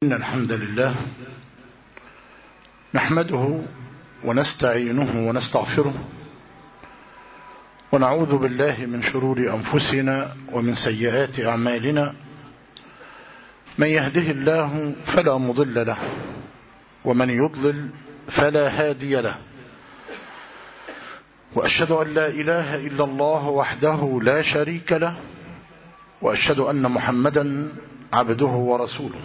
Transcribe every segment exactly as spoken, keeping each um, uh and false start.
إن الحمد لله نحمده ونستعينه ونستغفره ونعوذ بالله من شرور أنفسنا ومن سيئات أعمالنا. من يهده الله فلا مضل له ومن يضلل فلا هادي له، وأشهد أن لا إله إلا الله وحده لا شريك له، وأشهد أن محمدا عبده ورسوله.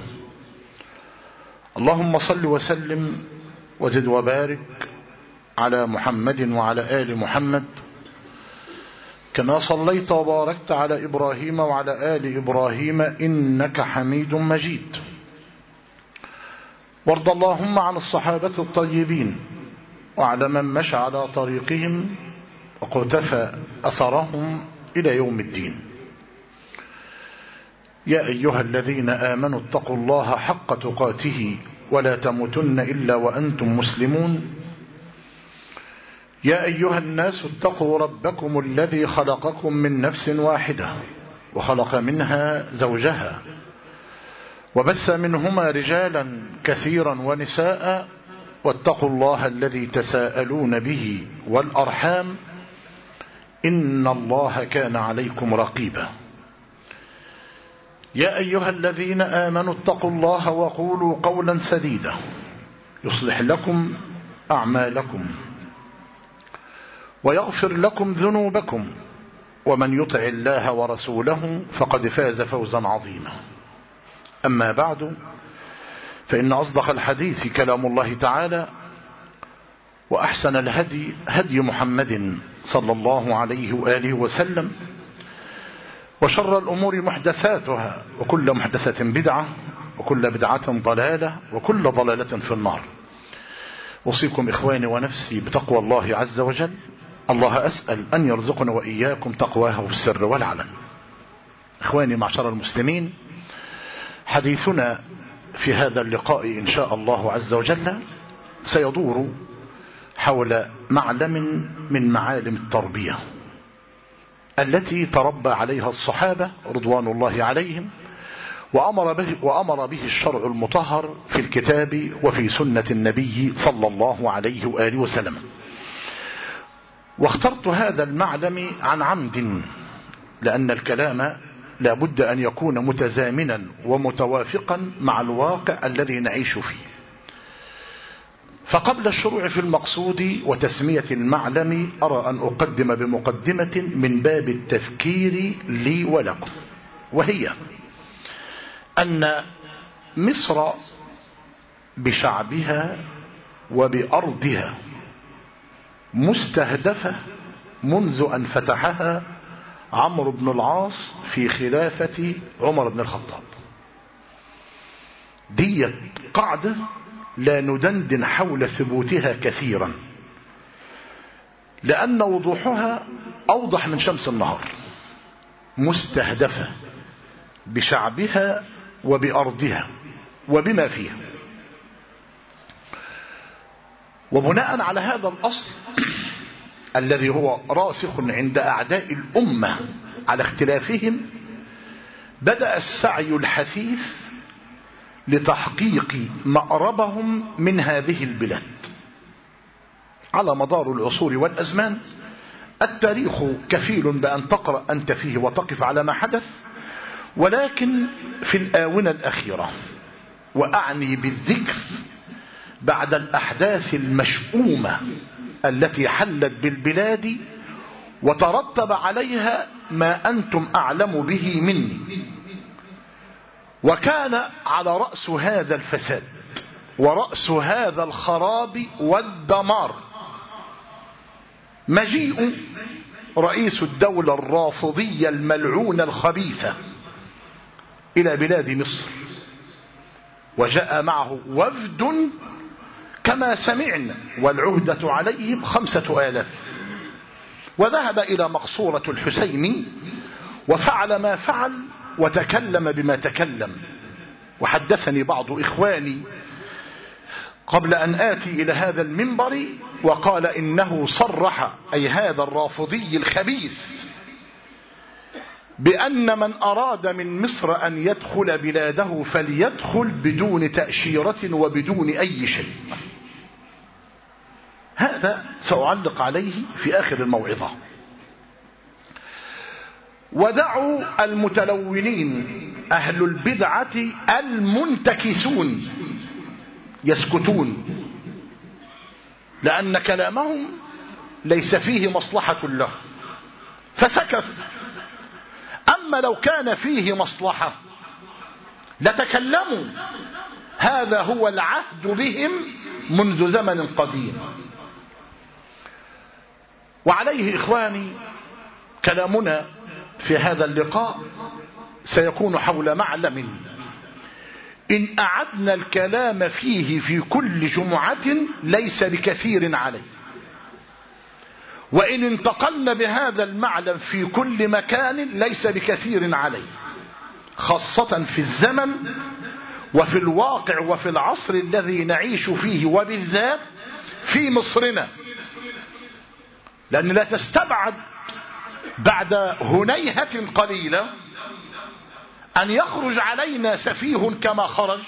اللهم صل وسلم وزد وبارك على محمد وعلى آل محمد كما صليت وباركت على إبراهيم وعلى آل إبراهيم إنك حميد مجيد. وارض اللهم عن الصحابة الطيبين وعلى من مشى على طريقهم وقتفى أثرهم إلى يوم الدين. يا أيها الذين آمنوا اتقوا الله حق تقاته ولا تموتن إلا وأنتم مسلمون. يا أيها الناس اتقوا ربكم الذي خلقكم من نفس واحدة وخلق منها زوجها وبث منهما رجالا كثيرا ونساء، واتقوا الله الذي تساءلون به والأرحام إن الله كان عليكم رقيبا. يا أيها الذين آمنوا اتقوا الله وقولوا قولا سديدا يصلح لكم أعمالكم ويغفر لكم ذنوبكم، ومن يطع الله ورسوله فقد فاز فوزا عظيما. أما بعد، فإن أصدق الحديث كلام الله تعالى، وأحسن الهدي هدي محمد صلى الله عليه وآله وسلم، وشر الأمور محدثاتها، وكل محدثة بدعة، وكل بدعة ضلالة، وكل ضلالة في النار. أوصيكم إخواني ونفسي بتقوى الله عز وجل. الله أسأل أن يرزقنا وإياكم تقواه في السر والعلن. إخواني معشر المسلمين، حديثنا في هذا اللقاء إن شاء الله عز وجل سيدور حول معلم من معالم التربية التي تربى عليها الصحابة رضوان الله عليهم، وأمر به, وأمر به الشرع المطهر في الكتاب وفي سنة النبي صلى الله عليه وآله وسلم. واخترت هذا المعلم عن عمد، لأن الكلام لا بد أن يكون متزامنا ومتوافقا مع الواقع الذي نعيش فيه. فقبل الشروع في المقصود وتسمية المعلم، أرى أن أقدم بمقدمة من باب التذكير لي ولكم، وهي أن مصر بشعبها وبأرضها مستهدفة منذ أن فتحها عمرو بن العاص في خلافة عمر بن الخطاب. دي قاعدة لا ندندن حول ثبوتها كثيرا، لأن وضوحها أوضح من شمس النهار. مستهدفة بشعبها وبأرضها وبما فيها. وبناء على هذا الأصل الذي هو راسخ عند أعداء الأمة على اختلافهم، بدأ السعي الحثيث لتحقيق مأربهم من هذه البلاد على مدار العصور والأزمان. التاريخ كفيل بأن تقرأ أنت فيه وتقف على ما حدث، ولكن في الآونة الأخيرة، وأعني بالذكر بعد الأحداث المشؤومة التي حلت بالبلاد وترتب عليها ما أنتم أعلم به مني، وكان على رأس هذا الفساد ورأس هذا الخراب والدمار مجيء رئيس الدولة الرافضية الملعونة الخبيثة إلى بلاد مصر، وجاء معه وفد كما سمعنا، والعهدة عليهم خمسة آلاف، وذهب إلى مقصورة الحسين وفعل ما فعل وتكلم بما تكلم. وحدثني بعض إخواني قبل أن آتي إلى هذا المنبر وقال إنه صرح، أي هذا الرافضي الخبيث، بأن من أراد من مصر أن يدخل بلاده فليدخل بدون تأشيرة وبدون أي شيء. هذا سأعلق عليه في آخر الموعظة. ودعوا المتلونين أهل البدعة المنتكسون يسكتون، لأن كلامهم ليس فيه مصلحة له فسكت. أما لو كان فيه مصلحة لتكلموا. هذا هو العهد بهم منذ زمن قديم. وعليه إخواني كلامنا في هذا اللقاء سيكون حول معلم إن أعدنا الكلام فيه في كل جمعة ليس بكثير عليه، وإن انتقلنا بهذا المعلم في كل مكان ليس بكثير عليه، خاصة في الزمن وفي الواقع وفي العصر الذي نعيش فيه، وبالذات في مصرنا. لأن لا تستبعد بعد هنيهة قليلة أن يخرج علينا سفيه كما خرج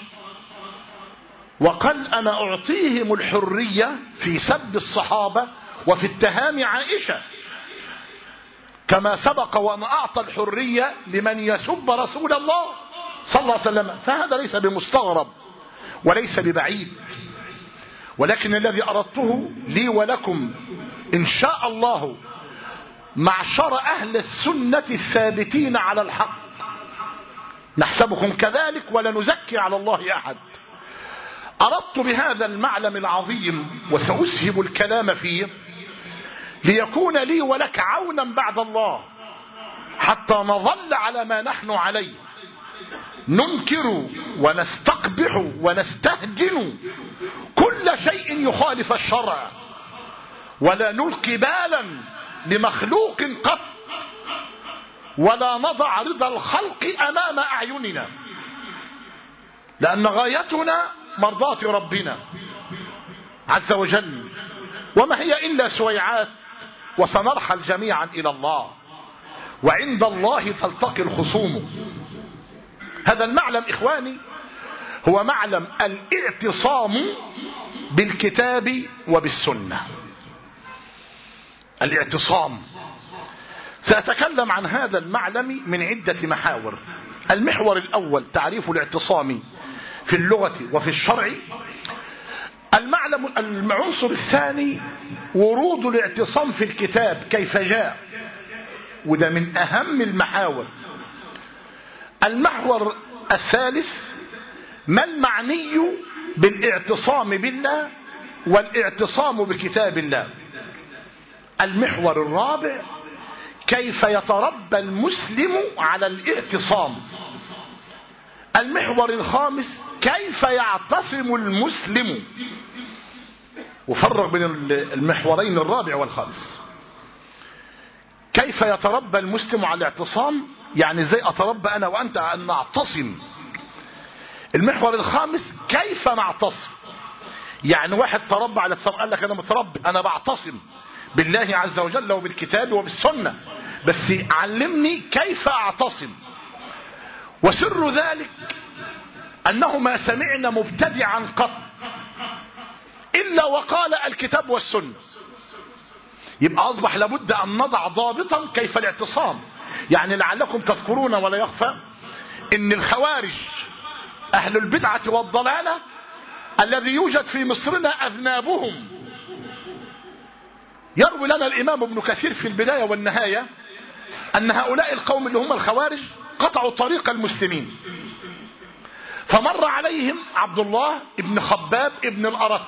وقال أنا أعطيهم الحرية في سب الصحابة وفي اتهام عائشة، كما سبق وأن أعطى الحرية لمن يسب رسول الله صلى الله عليه وسلم. فهذا ليس بمستغرب وليس ببعيد، ولكن الذي أردته لي ولكم إن شاء الله معشر أهل السنة الثابتين على الحق، نحسبكم كذلك ولا نزكي على الله أحد، أردت بهذا المعلم العظيم وسأسهب الكلام فيه ليكون لي ولك عونا بعد الله، حتى نظل على ما نحن عليه، ننكر ونستقبح ونستهجن كل شيء يخالف الشرع، ولا نلقي بالا لمخلوق قط، ولا نضع رضا الخلق أمام أعيننا، لأن غايتنا مرضاة ربنا عز وجل، وما هي إلا سويعات وسنرحل جميعا إلى الله، وعند الله تلتقي الخصوم. هذا المعلم إخواني هو معلم الاعتصام بالكتاب وبالسنة. الاعتصام سأتكلم عن هذا المعلم من عدة محاور. المحور الأول تعريف الاعتصام في اللغة وفي الشرع. المعلم العنصر الثاني ورود الاعتصام في الكتاب كيف جاء، وده من أهم المحاور. المحور الثالث ما المعني بالاعتصام بالله والاعتصام بكتاب الله. المحور الرابع كيف يتربى المسلم على الاعتصام. المحور الخامس كيف يعتصم المسلم. وفرق بين المحورين الرابع والخامس. كيف يتربى المسلم على الاعتصام، يعني ازاي اتربى انا وانت ان نعتصم. المحور الخامس كيف نعتصم، يعني واحد تربى على الاعتصام قال لك انا متربي انا بعتصم بالله عز وجل وبالكتاب وبالسنة، بس علمني كيف اعتصم. وسر ذلك انه ما سمعنا مبتدعا قط الا وقال الكتاب والسنة. يبقى اصبح لابد ان نضع ضابطا كيف الاعتصام. يعني لعلكم تذكرون ولا يخفى ان الخوارج اهل البدعة والضلالة الذي يوجد في مصرنا اذنابهم، يروي لنا الامام ابن كثير في البداية والنهاية ان هؤلاء القوم اللي هم الخوارج قطعوا طريق المسلمين، فمر عليهم عبد الله ابن خباب ابن الأرت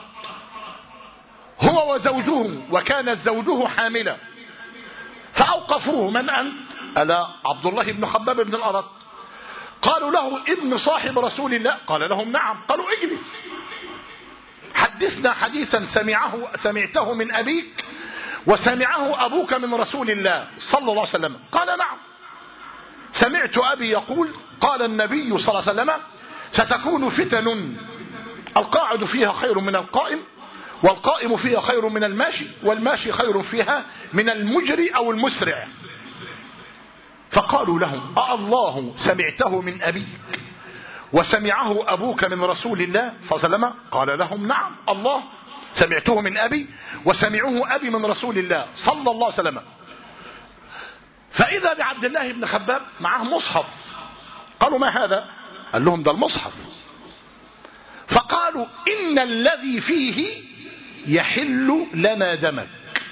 هو وزوجه، وكانت زوجه حاملة، فأوقفوه من أنت؟ ألا عبد الله ابن خباب ابن الأرت. قالوا له ابن صاحب رسول الله، قال لهم نعم. قالوا اجلس حدثنا حديثا سمعه سمعته من أبيك وسمعه أبوك من رسول الله صلى الله عليه وسلم. قال نعم سمعت أبي يقول قال النبي صلى الله عليه وسلم ستكون فتن القاعد فيها خير من القائم، والقائم فيها خير من الماشي، والماشي خير فيها من المجري أو المسرع. فقالوا لهم: أالله سمعته من أبيك وسمعه أبوك من رسول الله صلى الله عليه وسلم؟ قال لهم: نعم، الله سمعته من أبي وسمعه أبي من رسول الله صلى الله عليه وسلم. فإذا بعبد الله بن خباب معه مصحف. قالوا: ما هذا؟ قال لهم: ده المصحف. فقالوا: إن الذي فيه يحل لنا دمك.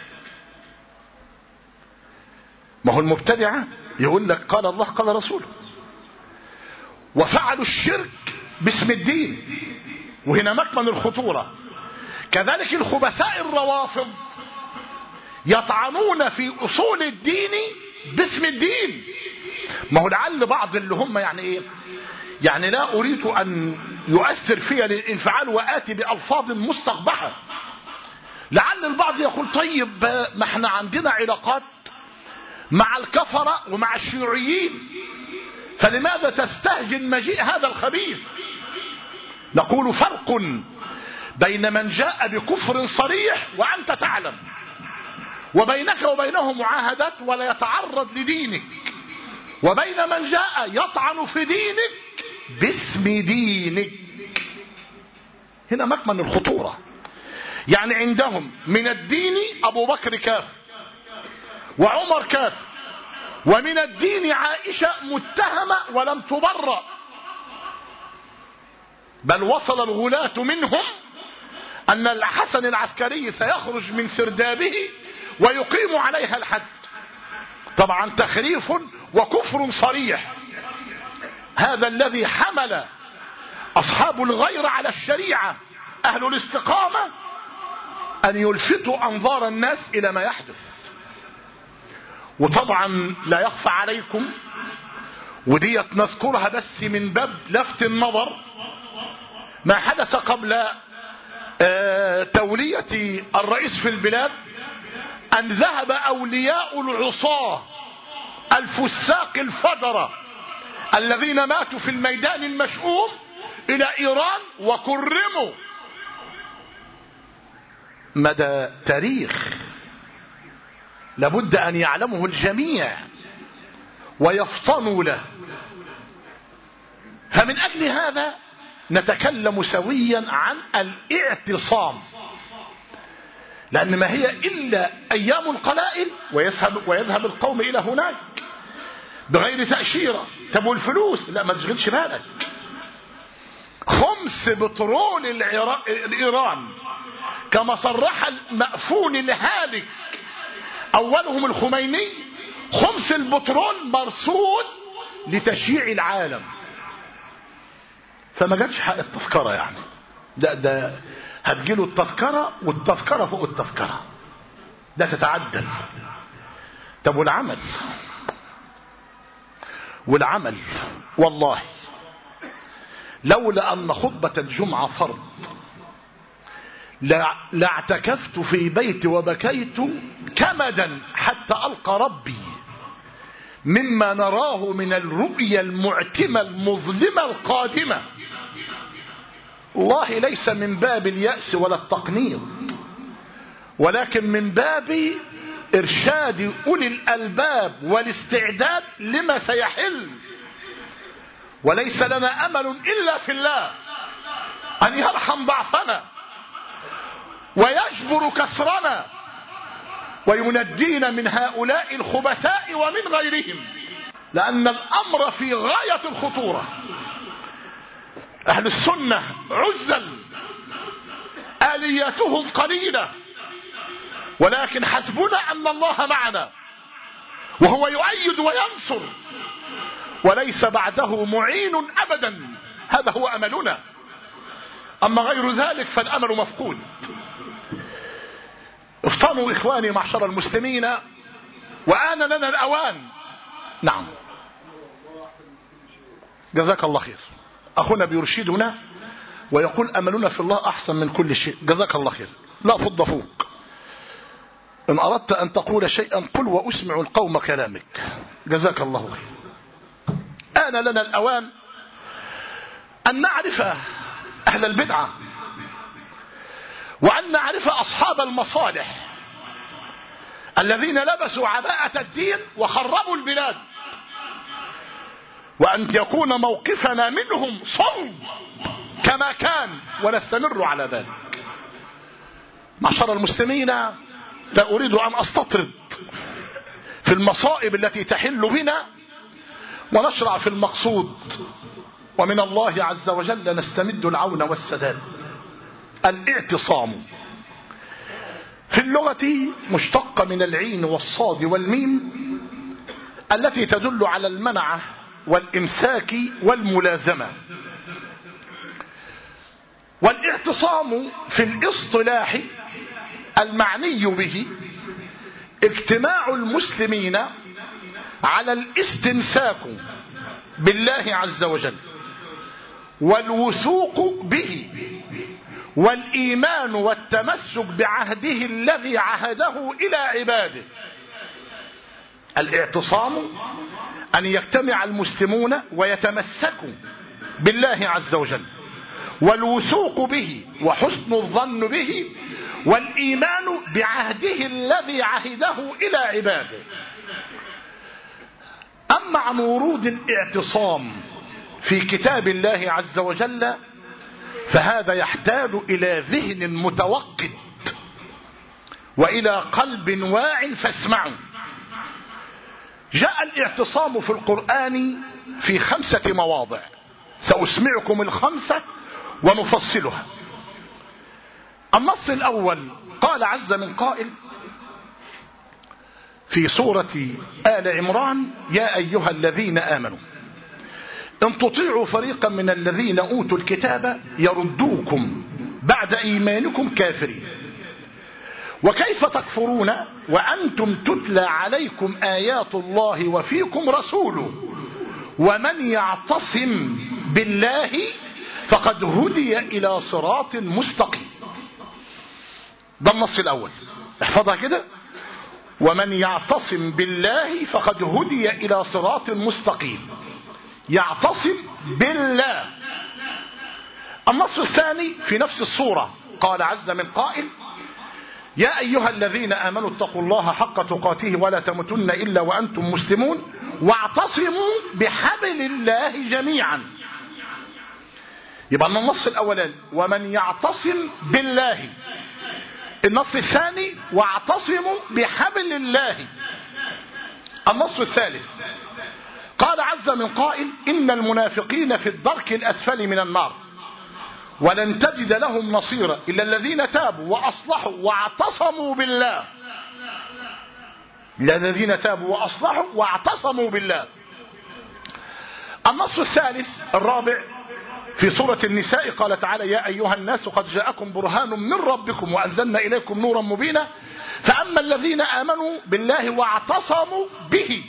ما هو المبتدعة يقول لك قال الله قال رسوله، وفعلوا الشرك باسم الدين، وهنا مكمن الخطورة. كذلك الخبثاء الروافض يطعنون في أصول الدين باسم الدين. ما هو لعل بعض اللي هم يعني ايه، يعني لا أريد أن يؤثر فيها الانفعال وآتي بألفاظ مستقبحة. لعل البعض يقول: طيب ما احنا عندنا علاقات مع الكفرة ومع الشيوعيين، فلماذا تستهجن مجيء هذا الخبيث؟ نقول: فرق بين من جاء بكفر صريح وأنت تعلم، وبينك وبينه معاهدات ولا يتعرض لدينك، وبين من جاء يطعن في دينك باسم دينك. هنا مكمن الخطورة. يعني عندهم من الدين أبو بكر كافر وعمر كافر، ومن الدين عائشة متهمة ولم تبرأ، بل وصل الغلاة منهم أن الحسن العسكري سيخرج من سردابه ويقيم عليها الحد. طبعا تخريف وكفر صريح. هذا الذي حمل أصحاب الغير على الشريعة أهل الاستقامة أن يلفتوا أنظار الناس إلى ما يحدث. وطبعا لا يخفى عليكم، وديت نذكرها بس من باب لفت النظر، ما حدث قبل تولية الرئيس في البلاد، أن ذهب أولياء العصاة الفساق الفجرة الذين ماتوا في الميدان المشؤوم إلى إيران وكرموا. مدى تاريخ لابد أن يعلمه الجميع ويفطنوا له. فمن أجل هذا نتكلم سويا عن الاعتصام، لأن ما هي إلا أيام قلائل ويذهب, ويذهب القوم إلى هناك بغير تأشيرة. طب والفلوس؟ لا، ما تشغلش بالك. خمس بترول الإيران كما صرح المأفون الهالك أولهم الخميني، خمس البترول مرصود لتشييع العالم. فما جاتش حق التذكرة يعني، ده ده هتجيله التذكرة والتذكرة فوق التذكرة، ده تتعدل. طب والعمل؟ والعمل والله لولا أن خطبة الجمعة فرض لاعتكفت في بيتي وبكيت كمدا حتى ألقى ربي مما نراه من الرؤيا المعتمة المظلمة القادمة. الله ليس من باب اليأس ولا التقنيط، ولكن من باب إرشاد أولي الألباب والاستعداد لما سيحل. وليس لنا أمل إلا في الله أن يرحم ضعفنا ويجبر كسرنا وينجينا من هؤلاء الخبثاء ومن غيرهم، لأن الأمر في غاية الخطورة. أهل السنة عزل، آلياتهم قليلة، ولكن حسبنا أن الله معنا وهو يؤيد وينصر وليس بعده معين أبدا. هذا هو أملنا، أما غير ذلك فالأمل مفقود. افطنوا إخواني معشر المسلمين، وآن لنا الأوان. نعم، جزاك الله خير. أخونا بيرشدنا ويقول أملنا في الله أحسن من كل شيء. جزاك الله خير. لا فض فوق. إن أردت أن تقول شيئا قل وأسمع القوم كلامك. جزاك الله خير. آن لنا الأوان أن نعرف أهل البدعة، وأن نعرف أصحاب المصالح الذين لبسوا عباءة الدين وخربوا البلاد. وأن يكون موقفنا منهم صلب كما كان ونستمر على ذلك. معشر المسلمين، لا أريد أن أستطرد في المصائب التي تحل بنا ونشرع في المقصود، ومن الله عز وجل نستمد العون والسداد. الاعتصام في اللغة مشتق من العين والصاد والميم التي تدل على المنعة والإمساك والملازمة. والاعتصام في الاصطلاح المعني به اجتماع المسلمين على الاستمساك بالله عز وجل والوثوق به والإيمان والتمسك بعهده الذي عهده إلى عباده. الاعتصام أن يجتمع المسلمون ويتمسكوا بالله عز وجل والوثوق به وحسن الظن به والإيمان بعهده الذي عهده إلى عباده. أما عن ورود الاعتصام في كتاب الله عز وجل فهذا يحتاج إلى ذهن متوقد وإلى قلب واع فاسمعوا. جاء الاعتصام في القرآن في خمسة مواضع، سأسمعكم الخمسة ونفصلها. النص الأول قال عز من قائل في سورة آل عمران: يا أيها الذين آمنوا إن تطيعوا فريقا من الذين أوتوا الكتاب يردوكم بعد إيمانكم كافرين وكيف تكفرون وأنتم تتلى عليكم آيات الله وفيكم رسوله ومن يعتصم بالله فقد هدي إلى صراط مستقيم. ده النص الأول، احفظها كده: ومن يعتصم بالله فقد هدي إلى صراط مستقيم. يعتصم بالله. النص الثاني في نفس الصورة قال عز من قائل: يا أيها الذين آمنوا اتقوا الله حق تقاته ولا تموتن إلا وأنتم مسلمون واعتصموا بحبل الله جميعا. يبقى النص الأولاني ومن يعتصم بالله. النص الثاني واعتصموا بحبل الله. النص الثالث قال عز من قائل: إن المنافقين في الدرك الأسفل من النار ولن تجد لهم نصيرا إلا الذين تابوا وأصلحوا واعتصموا بالله. إلا الذين تابوا وأصلحوا واعتصموا بالله. النص الثالث الرابع في سورة النساء قال تعالى: يا أيها الناس قد جاءكم برهان من ربكم وأنزلنا إليكم نورا مبينا فأما الذين آمنوا بالله واعتصموا به.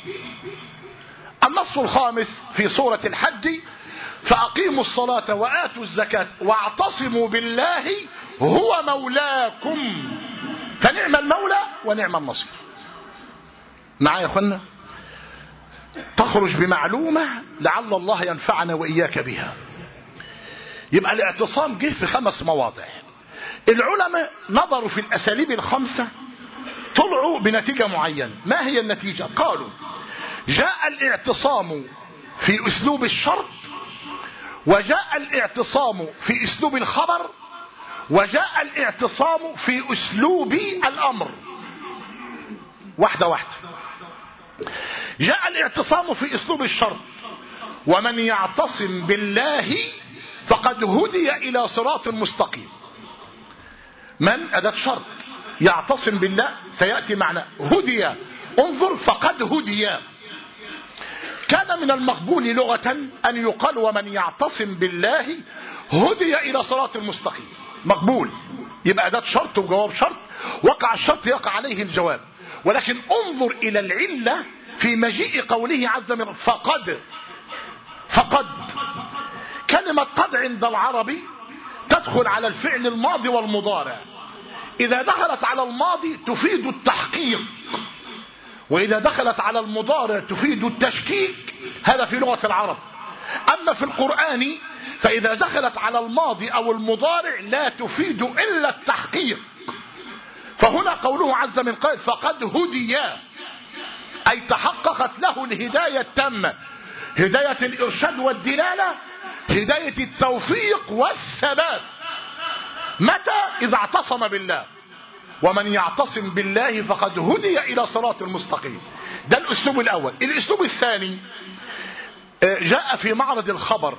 النص الخامس في سورة الحج: فأقيموا الصلاة وآتوا الزكاة واعتصموا بالله هو مولاكم فنعم المولى ونعم النصير. معايا يا اخوانا؟ تخرج بمعلومة لعل الله ينفعنا وإياك بها. يبقى الاعتصام جه في خمس مواضع. العلماء نظروا في الأساليب الخمسة طلعوا بنتيجة معينة. ما هي النتيجة؟ قالوا: جاء الاعتصام في أسلوب الشرط، وجاء الاعتصام في أسلوب الخبر، وجاء الاعتصام في أسلوب الأمر. واحدة واحدة. جاء الاعتصام في أسلوب الشرط: ومن يعتصم بالله فقد هدي إلى صراط مستقيم. من أداة شرط، يعتصم بالله سيأتي معنى هدي. انظر: فقد هدي. كان من المقبول لغة أن يقال: ومن يعتصم بالله هدي إلى صراط المستقيم. مقبول، يبقى أداة شرط وجواب شرط، وقع الشرط يقع عليه الجواب. ولكن انظر إلى العلة في مجيء قوله عز وجل فقد. فقد كلمة قد عند العربي تدخل على الفعل الماضي والمضارع. إذا دخلت على الماضي تفيد التحقيق، وإذا دخلت على المضارع تفيد التشكيك. هذا في لغة العرب. أما في القرآن فإذا دخلت على الماضي أو المضارع لا تفيد إلا التحقيق. فهنا قوله عز من قائل: فقد هدي، أي تحققت له الهداية التامة. هداية الإرشاد والدلالة، هداية التوفيق والثبات. متى؟ إذا اعتصم بالله، ومن يعتصم بالله فقد هدي إلى صراط المستقيم. ده الأسلوب الأول. الأسلوب الثاني جاء في معرض الخبر،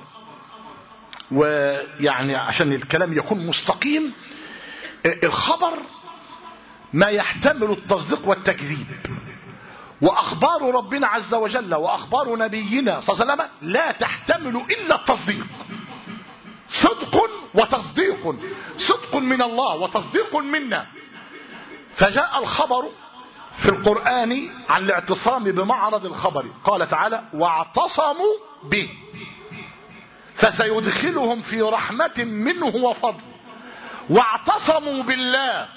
ويعني عشان الكلام يكون مستقيم، الخبر ما يحتمل التصديق والتكذيب، وأخبار ربنا عز وجل وأخبار نبينا صلى الله عليه وسلم لا تحتمل إلا التصديق. صدق وتصديق، صدق من الله وتصديق منا. فجاء الخبر في القرآن عن الاعتصام بمعرض الخبر، قال تعالى: واعتصموا به فسيدخلهم في رحمة منه وفضل. واعتصموا بالله،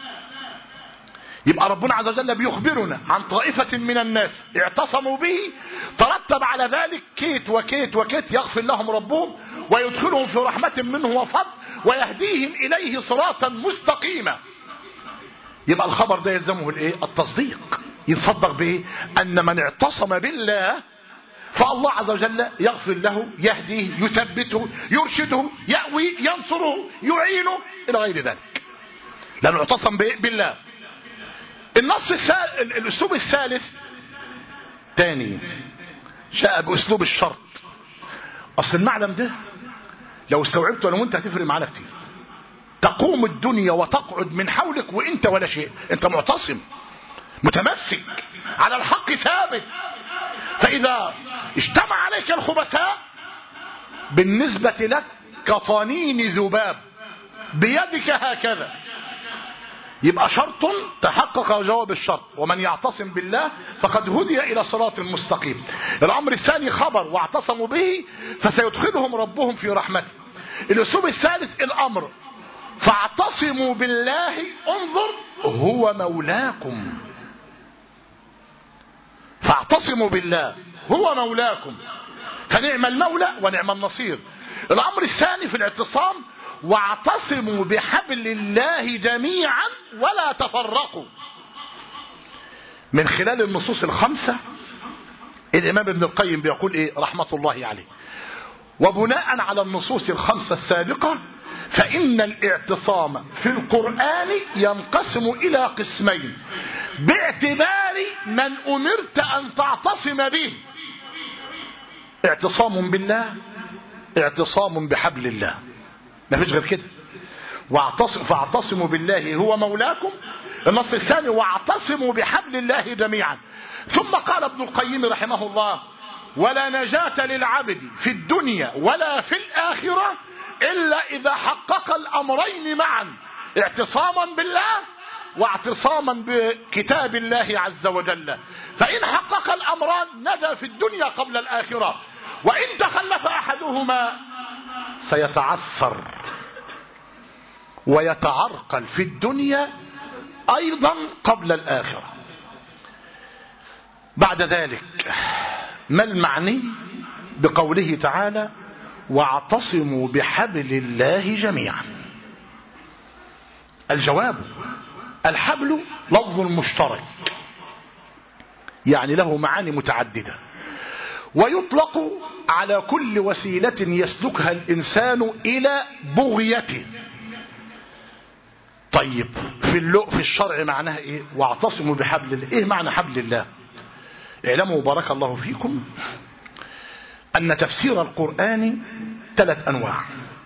يبقى ربنا عز وجل بيخبرنا عن طائفة من الناس اعتصموا به، ترتب على ذلك كيت وكيت وكيت يغفر لهم ربهم ويدخلهم في رحمة منه وفضل ويهديهم إليه صراطا مستقيما. يبقى الخبر ده يلزمه الايه؟ التصديق. يتصدق بايه؟ ان من اعتصم بالله فالله عز وجل يغفر له، يهديه، يثبته، يرشده، يأوي، ينصره، يعينه الى غير ذلك، لانه اعتصم بالله. النص الثالث، الاسلوب الثالث تاني جاء باسلوب الشرط. اصل المعلم ده لو استوعبته انا وانت هتفرق معانا كتير. تقوم الدنيا وتقعد من حولك وانت ولا شيء، انت معتصم متمسك على الحق ثابت. فاذا اجتمع عليك الخبثاء بالنسبة لك كطنين ذباب بيدك هكذا، يبقى شرط تحقق جواب الشرط: ومن يعتصم بالله فقد هدي الى صراط مستقيم. الامر الثاني خبر: واعتصموا به فسيدخلهم ربهم في رحمته. الاسلوب الثالث الامر: فاعتصموا بالله، انظر هو مولاكم. فاعتصموا بالله هو مولاكم، فنعم المولى ونعم النصير. الامر الثاني في الاعتصام: واعتصموا بحبل الله جميعا ولا تفرقوا. من خلال النصوص الخمسة الامام ابن القيم بيقول ايه رحمة الله عليه: وبناء على النصوص الخمسة السابقة فإن الاعتصام في القرآن ينقسم إلى قسمين باعتبار من أمرت أن تعتصم به: اعتصام بالله، اعتصام بحبل الله، ما فيش غير كده. واعتصم فاعتصموا بالله هو مولاكم. النص الثاني: واعتصموا بحبل الله جميعا. ثم قال ابن القيم رحمه الله: ولا نجاة للعبد في الدنيا ولا في الآخرة إلا إذا حقق الأمرين معا: اعتصاما بالله واعتصاما بكتاب الله عز وجل. فإن حقق الأمران نجا في الدنيا قبل الآخرة، وإن تخلف أحدهما سيتعثر ويتعرقل في الدنيا أيضا قبل الآخرة. بعد ذلك ما المعني بقوله تعالى: واعتصموا بحبل الله جميعا؟ الجواب: الحبل لفظ مشترك، يعني له معاني متعددة، ويطلق على كل وسيلة يسلكها الإنسان إلى بغيته. طيب في اللؤ في الشرع معناها إيه؟ واعتصموا بحبل الله. إيه معنى حبل الله؟ اعلموا بارك الله فيكم أن تفسير القرآن ثلاث أنواع.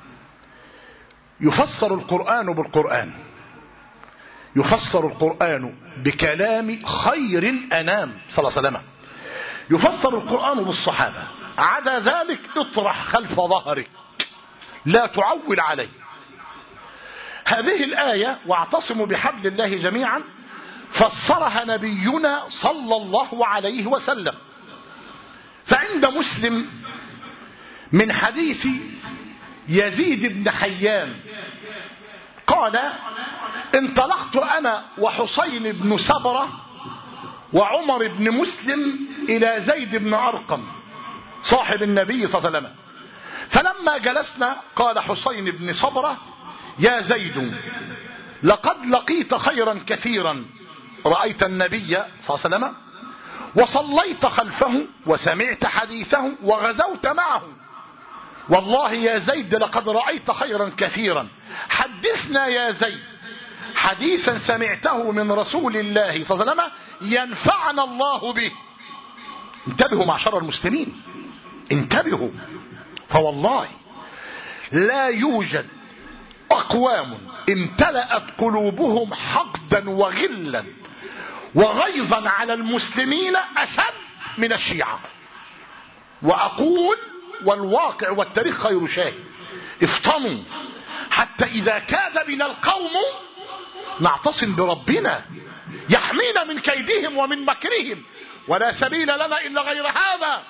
يفسر القرآن بالقرآن، يفسر القرآن بكلام خير الأنام صلى الله عليه وسلم، يفسر القرآن بالصحابة. عدا ذلك اطرح خلف ظهرك، لا تعول عليه. هذه الآية واعتصموا بحبل الله جميعا فسرها نبينا صلى الله عليه وسلم. فعند مسلم من حديث يزيد بن حيان قال: انطلقت أنا وحسين بن سبرة وعمر بن مسلم إلى زيد بن أرقم صاحب النبي صلى الله عليه وسلم، فلما جلسنا قال حسين بن سبرة: يا زيد لقد لقيت خيرا كثيرا، رأيت النبي صلى الله عليه وسلم وصليت خلفه وسمعت حديثه وغزوت معه، والله يا زيد لقد رأيت خيرا كثيرا، حدثنا يا زيد حديثا سمعته من رسول الله صلى الله عليه وسلم ينفعنا الله به. انتبهوا معشر المسلمين، انتبهوا، فوالله لا يوجد أقوام امتلأت قلوبهم حقدا وغلا وغيظا على المسلمين أشد من الشيعة. وأقول والواقع والتاريخ خير شاهد، افطنوا حتى إذا كاد بنا القوم نعتصم بربنا يحمينا من كيدهم ومن مكرهم، ولا سبيل لنا إلا غير هذا.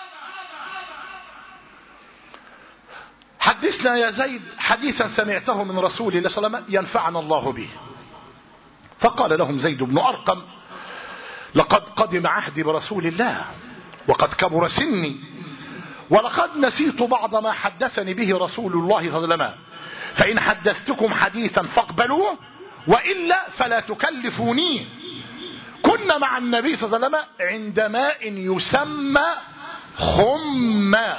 حدثنا يا زيد حديثا سمعته من رسول الله صلى الله عليه وسلم ينفعنا الله به. فقال لهم زيد بن أرقم: لقد قدم عهدي برسول الله وقد كبر سني، ولقد نسيت بعض ما حدثني به رسول الله صلى الله عليه وسلم، فإن حدثتكم حديثا فاقبلوه وإلا فلا تكلفوني. كنا مع النبي صلى الله عليه وسلم عند ماء يسمى خمّا.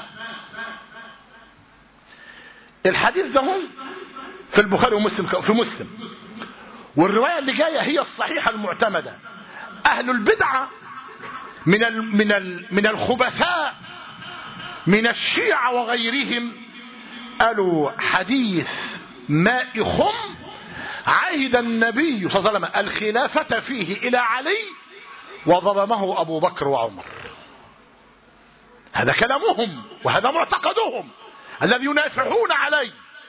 الحديث ده في البخاري ومسلم في مسلم، والرواية اللي جاية هي الصحيحة المعتمدة. أهل البدعة من ال من ال من الخبثاء من الشيعة وغيرهم قالوا حديث ماء خم عهد النبي صلى الله عليه وسلم الخلافة فيه إلى علي وظلمه أبو بكر وعمر. هذا كلامهم وهذا معتقدهم الذي ينافحون عليه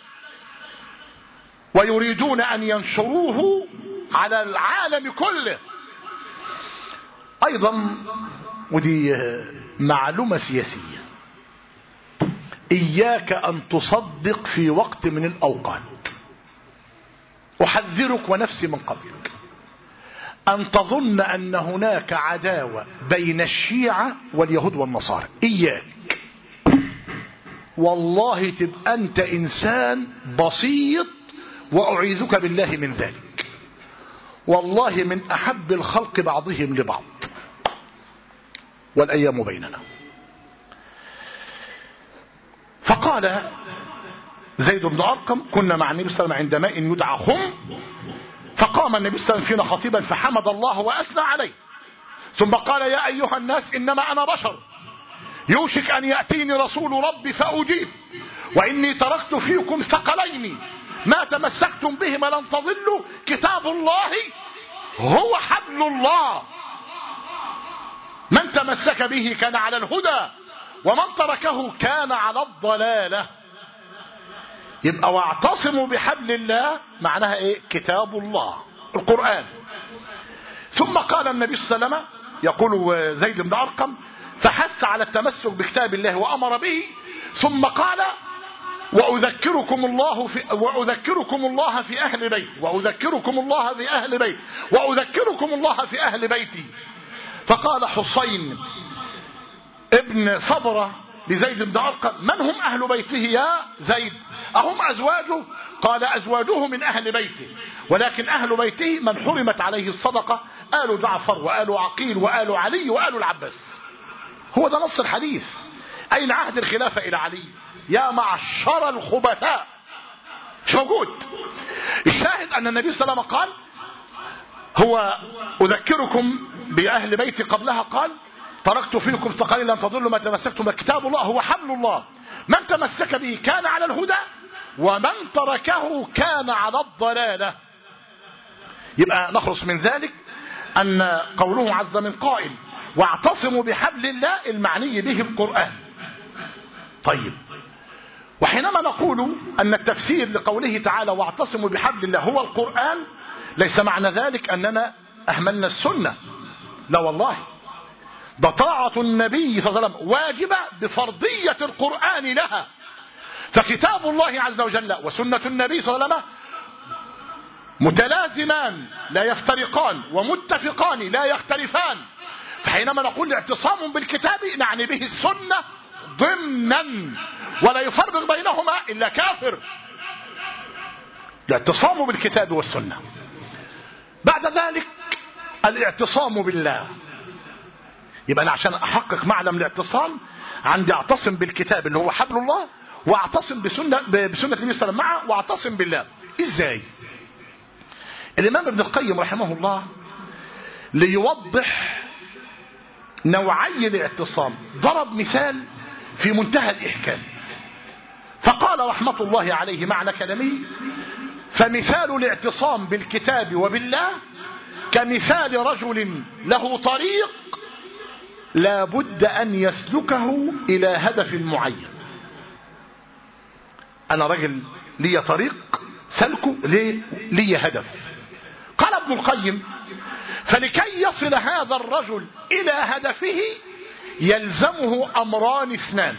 ويريدون أن ينشروه على العالم كله. أيضا ودي معلومة سياسية، إياك أن تصدق في وقت من الأوقات، أحذرك ونفسي من قبلك، أن تظن أن هناك عداوة بين الشيعة واليهود والنصارى. إياك، والله تبقى أنت إنسان بسيط وأعيذك بالله من ذلك. والله من أحب الخلق بعضهم لبعض والأيام بيننا. فقال زيد بن أرقم: كنا مع النبي صلى الله عليه وسلم عند ماء يدعى خم، فقام النبي صلى الله عليه وسلم فينا خطيبا فحمد الله وأثنى عليه، ثم قال: يا أيها الناس إنما أنا بشر، يوشك أن يأتيني رسول ربي فأجيب، وإني تركت فيكم ثقلين ما تمسكتم بهما لن تضلوا، كتاب الله هو حبل الله، من تمسك به كان على الهدى ومن تركه كان على الضلالة. يبقى واعتصموا بحبل الله معناها ايه؟ كتاب الله القرآن. ثم قال النبي صلى الله عليه وسلم، يقول زيد بن أرقم: فحث على التمسك بكتاب الله وأمر به، ثم قال: وأذكركم الله في وأذكركم الله في أهل بيت وأذكركم الله في أهل بيت وأذكركم الله في أهل بيتي. فقال حسين ابن صبرة لزيد بن أرقم: من هم أهل بيته يا زيد؟ أهم أزواجه؟ قال: أزواجه من أهل بيته، ولكن أهل بيته من حرمت عليه الصدقة، آل جعفر وآل عقيل وآل علي وآل العباس. هو ده نص الحديث. أين عهد الخلافة إلى علي؟ يا معشر الخبثاء، مش موجود. الشاهد أن النبي صلى الله عليه وسلم قال: هو أذكركم بأهل بيتي، قبلها قال: تركت فيكم ثقلين لن تضلوا ما تمسكتم بكتاب الله هو حبل الله، من تمسك به كان على الهدى ومن تركه كان على الضلالة. يبقى نخلص من ذلك أن قوله عز من قائل: واعتصموا بحبل الله، المعني به القرآن. طيب، وحينما نقول أن التفسير لقوله تعالى واعتصموا بحبل الله هو القرآن، ليس معنى ذلك أننا أهملنا السنة، لا والله، ده طاعة النبي صلى الله عليه وسلم واجبة بفرضية القرآن لها. فكتاب الله عز وجل وسنة النبي صلى الله عليه وسلم متلازمان لا يفترقان، ومتفقان لا يختلفان. فحينما نقول اعتصام بالكتاب نعني به السنة ضمنا، ولا يفرق بينهما إلا كافر. الاعتصام بالكتاب والسنة. بعد ذلك الاعتصام بالله. يبقى أنا عشان أحقق معلم الاعتصام عندي أعتصم بالكتاب اللي هو حبل الله، وأعتصم بسنة, بسنة النبي صلى الله عليه وسلم معه، وأعتصم بالله. إزاي؟ الإمام ابن القيم رحمه الله ليوضح نوعي الاعتصام ضرب مثال في منتهى الإحكام، فقال رحمة الله عليه معنى كلامه: فمثال الاعتصام بالكتاب وبالله كمثال رجل له طريق لا بد أن يسلكه إلى هدف معين. أنا رجل لي طريق سلكه لي, لي هدف. قال ابن القيم: فلكي يصل هذا الرجل إلى هدفه يلزمه أمران اثنان.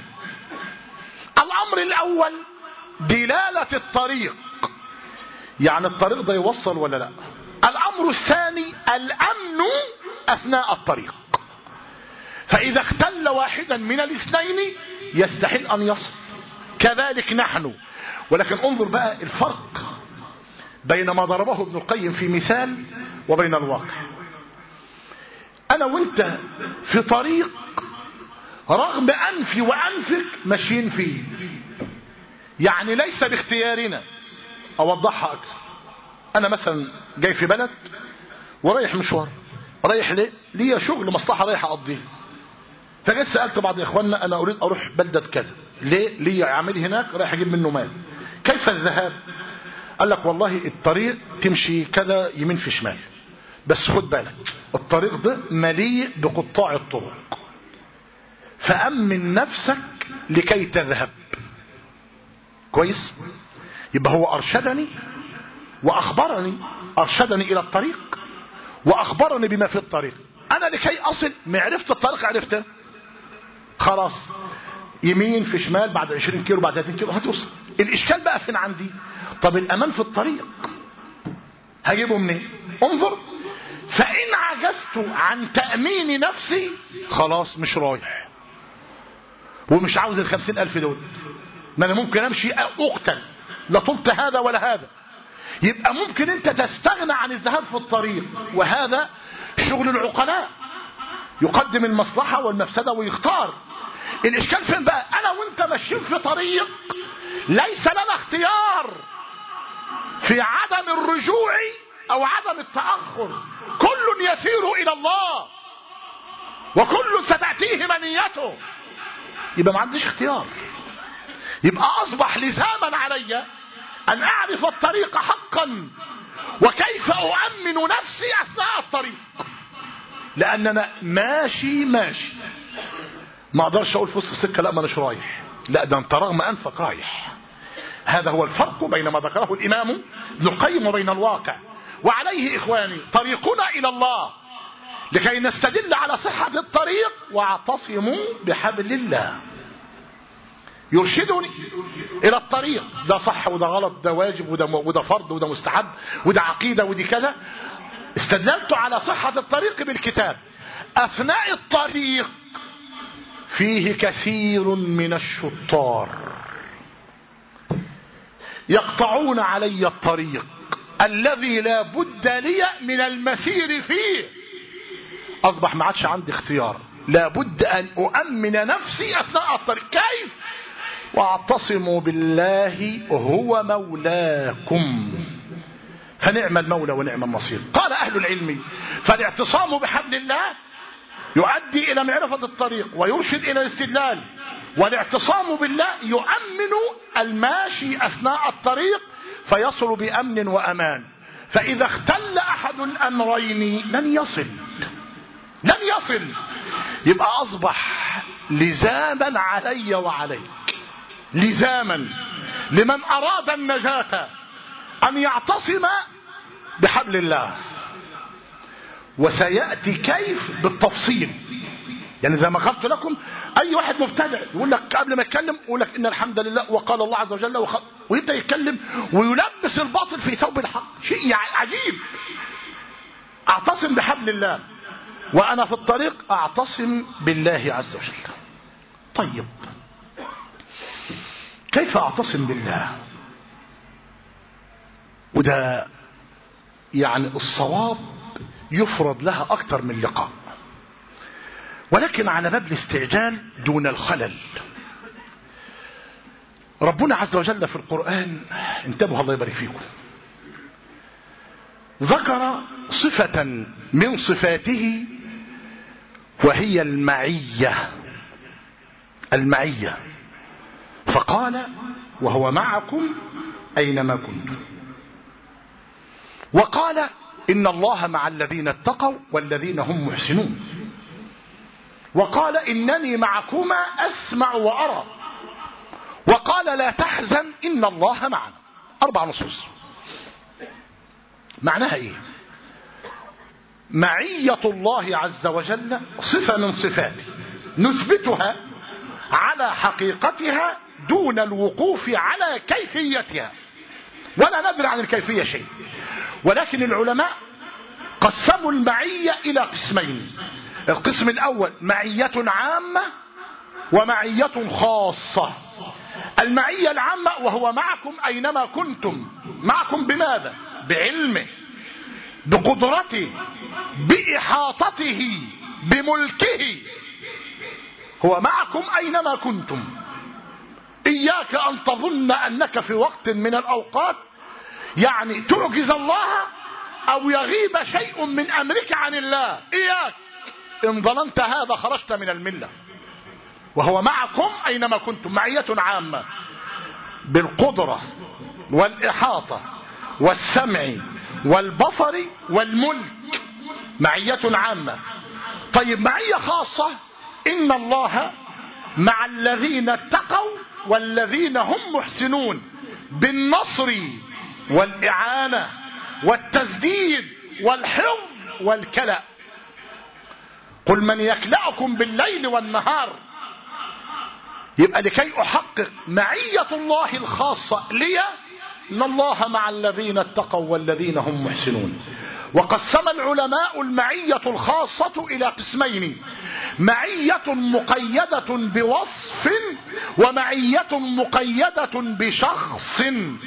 الأمر الأول دلالة الطريق، يعني الطريق ده يوصل ولا لا. الأمر الثاني الأمن أثناء الطريق، فإذا اختل واحدا من الاثنين يستحيل أن يصل. كذلك نحن. ولكن انظر بقى الفرق بين ما ضربه ابن القيم في مثال وبين الواقع. أنا وانت في طريق رغم أنفي وأنفك ماشيين فيه، يعني ليس باختيارنا. أوضحها أكثر. أنا مثلا جاي في بلد ورايح مشوار، رايح ليه؟ ليه شغل مصلحة رايح أقضيه، فجيت سألت بعض إخواننا: أنا أريد أروح بلدة كذا. ليه؟ ليه عامل هناك رايح أجيب منه مال. كيف الذهاب؟ قال لك: والله الطريق تمشي كذا يمين في شمال، بس خد بالك الطريق ده مليء بقطاع الطرق، فأمن نفسك لكي تذهب. كويس؟ يبقى هو أرشدني وأخبرني، أرشدني إلى الطريق وأخبرني بما في الطريق. أنا لكي أصل معرفة الطريق عرفته، خلاص يمين في شمال، بعد عشرين كيلو بعد ثلاثين كيلو هتوصل. الإشكال بقى فين عندي؟ طب الأمان في الطريق هجيبه منين؟ انظر: فإن عجزت عن تأمين نفسي خلاص مش رايح، ومش عاوز الخمسين ألف دول، ما أنا ممكن أمشي أقتل، لا طلت هذا ولا هذا. يبقى ممكن أنت تستغنى عن الذهاب في الطريق، وهذا شغل العقلاء، يقدم المصلحة والمفسدة ويختار. الإشكال فين بقى؟ أنا وأنت ماشيين في طريق ليس لنا اختيار في عدم الرجوع أو عدم التأخر. كل يسير إلى الله وكل ستأتيه منيته، يبقى ما عنديش اختيار. يبقى أصبح لزاما علي أن أعرف الطريق حقا وكيف أؤمن نفسي أثناء الطريق، لأننا ماشي ماشي. ما أقدرش أقول في وسط السكة لا ما أناش رايح، لا ده أنت رغم أنفك رايح. هذا هو الفرق بين ما ذكره الإمام ابن القيم وبين الواقع. وعليه إخواني طريقنا إلى الله لكي نستدل على صحة الطريق: واعتصموا بحبل الله. يرشدني إلى الطريق، ده صح وده غلط، ده واجب وده, وده فرض وده مستحب وده عقيدة ودي كذا. استدللت على صحة الطريق بالكتاب. أثناء الطريق فيه كثير من الشطار يقطعون علي الطريق الذي لا بد لي من المسير فيه. أصبح ما عادش عندي اختيار، لا بد أن أؤمن نفسي أثناء الطريق. كيف؟ واعتصموا بالله هو مولاكم فنعم المولى ونعم النصير. قال أهل العلم: فالاعتصام بحبل الله يؤدي إلى معرفة الطريق ويرشد إلى الاستدلال، والاعتصام بالله يؤمن الماشي أثناء الطريق فيصل بأمن وأمان. فإذا اختل أحد الأمرين لن يصل لن يصل يبقى أصبح لزاما علي وعليك، لزاما لمن أراد النجاة أن يعتصم بحبل الله. وسيأتي كيف بالتفصيل. يعني زي ما قلت لكم، أي واحد مبتدع يقول لك قبل ما يتكلم يقول لك إن الحمد لله وقال الله عز وجل وخ... ويبدأ يتكلم ويلبس الباطل في ثوب الحق. شيء عجيب. أعتصم بحبل الله وأنا في الطريق أعتصم بالله عز وجل. طيب كيف أعتصم بالله؟ وده يعني الصواب يفرض لها أكثر من لقاء، ولكن على باب الاستعجال دون الخلل. ربنا عز وجل في القرآن، انتبهوا الله يبارك فيكم، ذكر صفة من صفاته وهي المعية. المعية، فقال وهو معكم أينما كنتم، وقال إن الله مع الذين اتقوا والذين هم محسنون، وقال إنني معكما أسمع وأرى، وقال لا تحزن إن الله معنا. أربع نصوص. معناها إيه؟ معية الله عز وجل صفة من صفاته نثبتها على حقيقتها دون الوقوف على كيفيتها، ولا ندري عن الكيفية شيء. ولكن العلماء قسموا المعية إلى قسمين. القسم الأول معية عامة ومعية خاصة. المعية العامة وهو معكم أينما كنتم. معكم بماذا؟ بعلمه، بقدرته، بإحاطته، بملكه. هو معكم أينما كنتم. إياك أن تظن أنك في وقت من الأوقات يعني تعجز الله أو يغيب شيء من أمرك عن الله. إياك، إن ظننت هذا خرجت من الملة. وهو معكم أينما كنتم، معية عامة بالقدرة والإحاطة والسمع والبصر والملك، معية عامة. طيب معية خاصة، إن الله مع الذين اتقوا والذين هم محسنون بالنصر والإعانة والتسديد والحفظ والكلأ. قل من يكلأكم بالليل والنهار. يبقى لكي أحقق معية الله الخاصة لي، إن الله مع الذين اتقوا والذين هم محسنون. وقسم العلماء المعية الخاصة إلى قسمين: معية مقيدة بوصف ومعية مقيدة بشخص.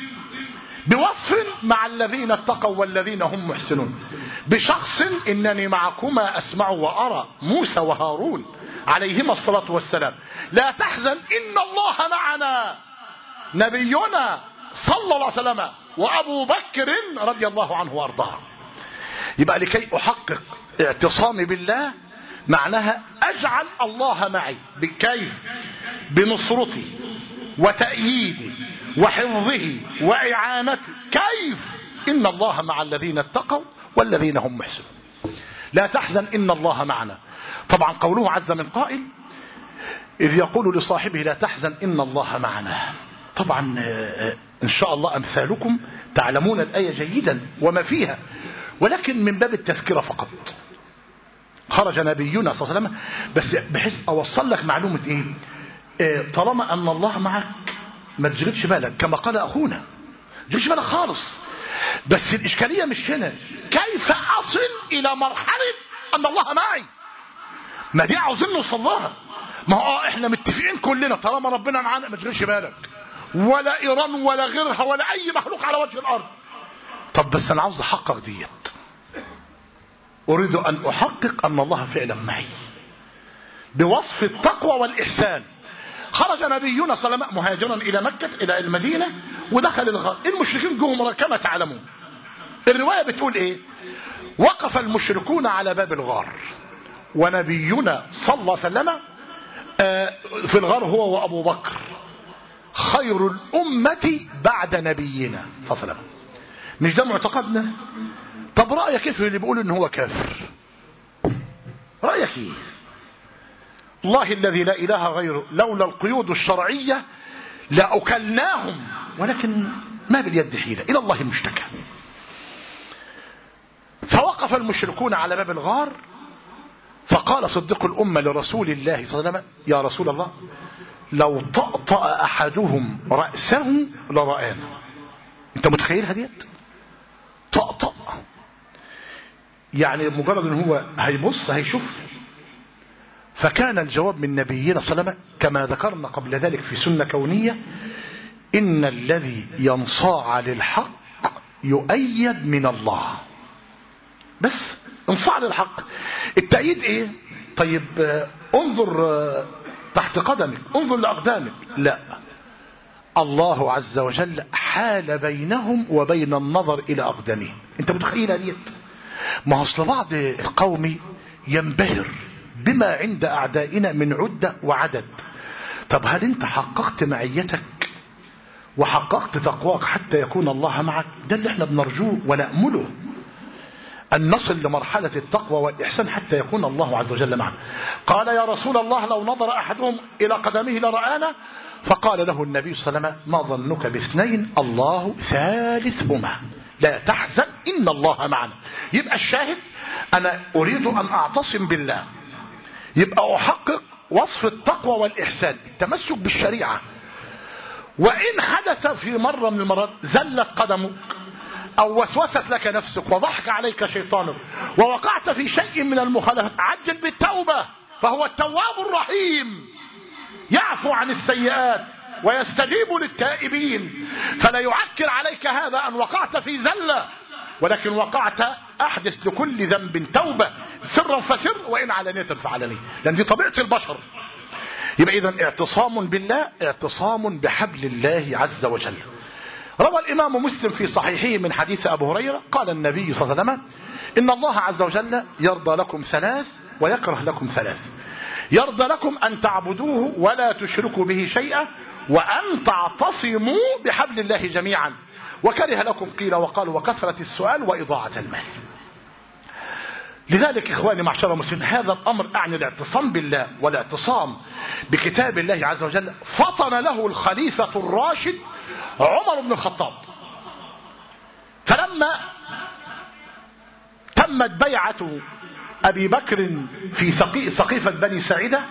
بوصف مع الذين اتقوا والذين هم محسنون، بشخص إنني معكما أسمع وأرى، موسى وهارون عليهما الصلاة والسلام. لا تحزن إن الله معنا، نبينا صلى الله عليه وسلم وأبو بكر رضي الله عنه وأرضاه. يبقى لكي أحقق اعتصامي بالله معناها أجعل الله معي. بكيف؟ بنصرتي وتأييدي وحفظه وإعانته. كيف؟ إن الله مع الذين اتقوا والذين هم محسنون. لا تحزن إن الله معنا. طبعا قوله عز من قائل إذ يقول لصاحبه لا تحزن إن الله معنا. طبعا إن شاء الله أمثالكم تعلمون الآية جيدا وما فيها، ولكن من باب التذكرة فقط. خرج نبينا صلى الله عليه وسلم بس بحيث أوصل لك معلومة إيه؟ إيه طالما أن الله معك ما تشغلش بالك، كما قال أخونا ما تشغلش بالك خالص. بس الإشكالية مش هنا، كيف أصل إلى مرحلة أن الله معي؟ ما دي عاوزين نوصل لها. ما هو احنا متفقين كلنا طالما ربنا معانا ما تشغلش بالك، ولا إيران ولا غيرها ولا أي مخلوق على وجه الأرض. طب بس أنا عاوز أحقق ديت، أريد أن أحقق أن الله فعلا معي بوصف التقوى والإحسان. خرج نبينا صلى الله عليه وسلم مهاجرا إلى مكة إلى المدينة ودخل الغار. المشركين جهم كما تعلمون. الرواية بتقول إيه؟ وقف المشركون على باب الغار ونبينا صلى الله عليه وسلم في الغار هو وأبو بكر خير الأمة بعد نبينا صلى الله عليه وسلم. مش ده معتقدنا؟ طب رأيك كيف اللي بيقول إن هو كافر؟ رأيك ايه؟ الله الذي لا إله غيره لولا القيود الشرعية لأكلناهم، ولكن ما باليد حيلة، إلى الله المشتكى. فوقف المشركون على باب الغار فقال صديق الأمة لرسول الله صلى الله عليه وسلم يا رسول الله لو طأطأ أحدهم رأسه لرآنا. انت متخيل هديت؟ طأطأ يعني مجرد ان هو هيبص هيشوف. فكان الجواب من نبينا صلى الله عليه وسلم كما ذكرنا قبل ذلك في سنة كونية: إن الذي ينصاع للحق يؤيد من الله. بس انصاع للحق. التأييد ايه؟ طيب انظر تحت قدمك، انظر لأقدامك. لا، الله عز وجل حال بينهم وبين النظر إلى أقدامهم. انت متخيل ديت؟ ما اصل بعض القوم ينبهر بما عند أعدائنا من عدة وعدد. طب هل انت حققت معيتك وحققت تقواك حتى يكون الله معك؟ ده اللي احنا بنرجوه ونأمله، أن نصل لمرحلة التقوى والإحسان حتى يكون الله عز وجل معنا. قال يا رسول الله لو نظر أحدهم إلى قدمه لرآنا. فقال له النبي صلى الله عليه وسلم ما ظنك باثنين الله ثالثهما لا تحزن إن الله معنا. يبقى الشاهد أنا أريد أن أعتصم بالله، يبقى أحقق وصف التقوى والإحسان، التمسك بالشريعة. وإن حدث في مرة من المرات زلت قدمك أو وسوست لك نفسك وضحك عليك شيطانك ووقعت في شيء من المخالفات، عجل بالتوبة، فهو التواب الرحيم يعفو عن السيئات ويستجيب للتائبين. فلا يعكر عليك هذا أن وقعت في زلة، ولكن وقعت أحدث لكل ذنب توبة سرا فسر وإن علانية فعلانية، لأن دي طبيعة البشر. يبقى إذن اعتصام بالله اعتصام بحبل الله عز وجل. روى الإمام مسلم في صحيحه من حديث أبو هريرة قال النبي صلى الله عليه وسلم إن الله عز وجل يرضى لكم ثلاث ويكره لكم ثلاث. يرضى لكم أن تعبدوه ولا تشركوا به شيئا وأن تعتصموا بحبل الله جميعا، وكره لكم قيل وقال وكثرة السؤال وإضاعة المال. لذلك إخواني معشر المسلمين هذا الأمر أعني الاعتصام بالله والاعتصام بكتاب الله عز وجل فطن له الخليفة الراشد عمر بن الخطاب. فلما تمت بيعة أبي بكر في سقيفة بني ساعدة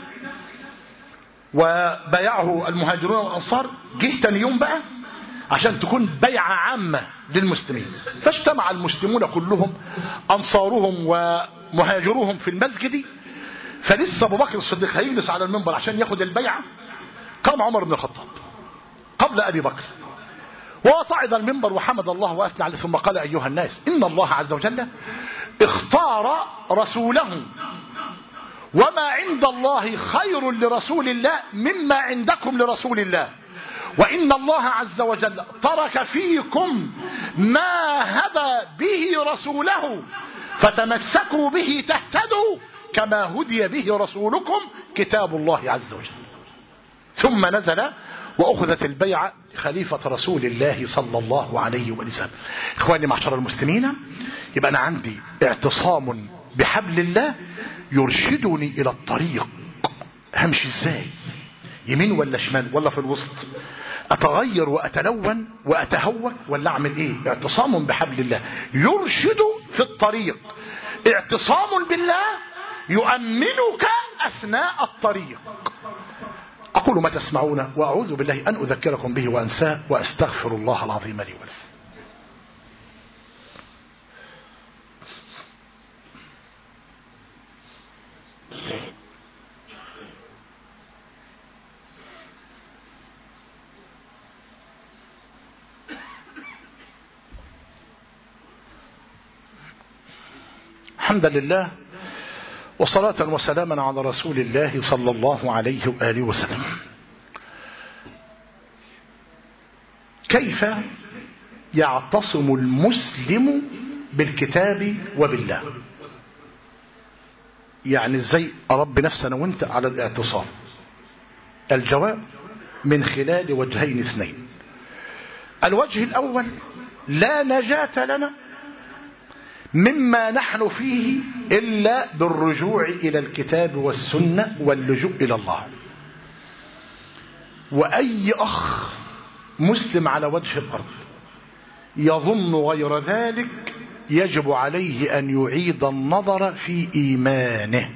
وبايعه المهاجرون والأنصار، جه تاني يوم بقى عشان تكون بيعة عامة للمسلمين، فاجتمع المسلمون كلهم أنصارهم ومهاجروهم في المسجد. فلسه أبو بكر الصديق هيجلس على المنبر عشان ياخد البيعة، قام عمر بن الخطاب قبل أبي بكر وصعد المنبر وحمد الله وأثنى عليه، ثم قال أيها الناس إن الله عز وجل اختار رسوله، وما عند الله خير لرسول الله مما عندكم لرسول الله، وإن الله عز وجل ترك فيكم ما هدى به رسوله فتمسكوا به تهتدوا كما هدي به رسولكم كتاب الله عز وجل. ثم نزل وأخذت البيعة خليفة رسول الله صلى الله عليه وسلم. إخواني معشر المسلمين، يبقى أنا عندي اعتصام بحبل الله يرشدني إلى الطريق، همشي إزاي، يمين ولا شمال ولا في الوسط، أتغير وأتلون وأتهوك ولا أعمل إيه؟ اعتصام بحبل الله يرشد في الطريق، اعتصام بالله يؤمنك أثناء الطريق. أقول ما تسمعون وأعوذ بالله أن أذكركم به وأنساه وأستغفر الله العظيم لي ولكم. الحمد لله وصلاة وسلاما على رسول الله صلى الله عليه وآله وسلم. كيف يعتصم المسلم بالكتاب وبالله؟ يعني ازاي اربي نفسنا وانت على الاعتصام؟ الجواب من خلال وجهين اثنين. الوجه الاول لا نجاة لنا مما نحن فيه إلا بالرجوع إلى الكتاب والسنة واللجوء إلى الله. وأي أخ مسلم على وجه الأرض يظن غير ذلك يجب عليه أن يعيد النظر في إيمانه.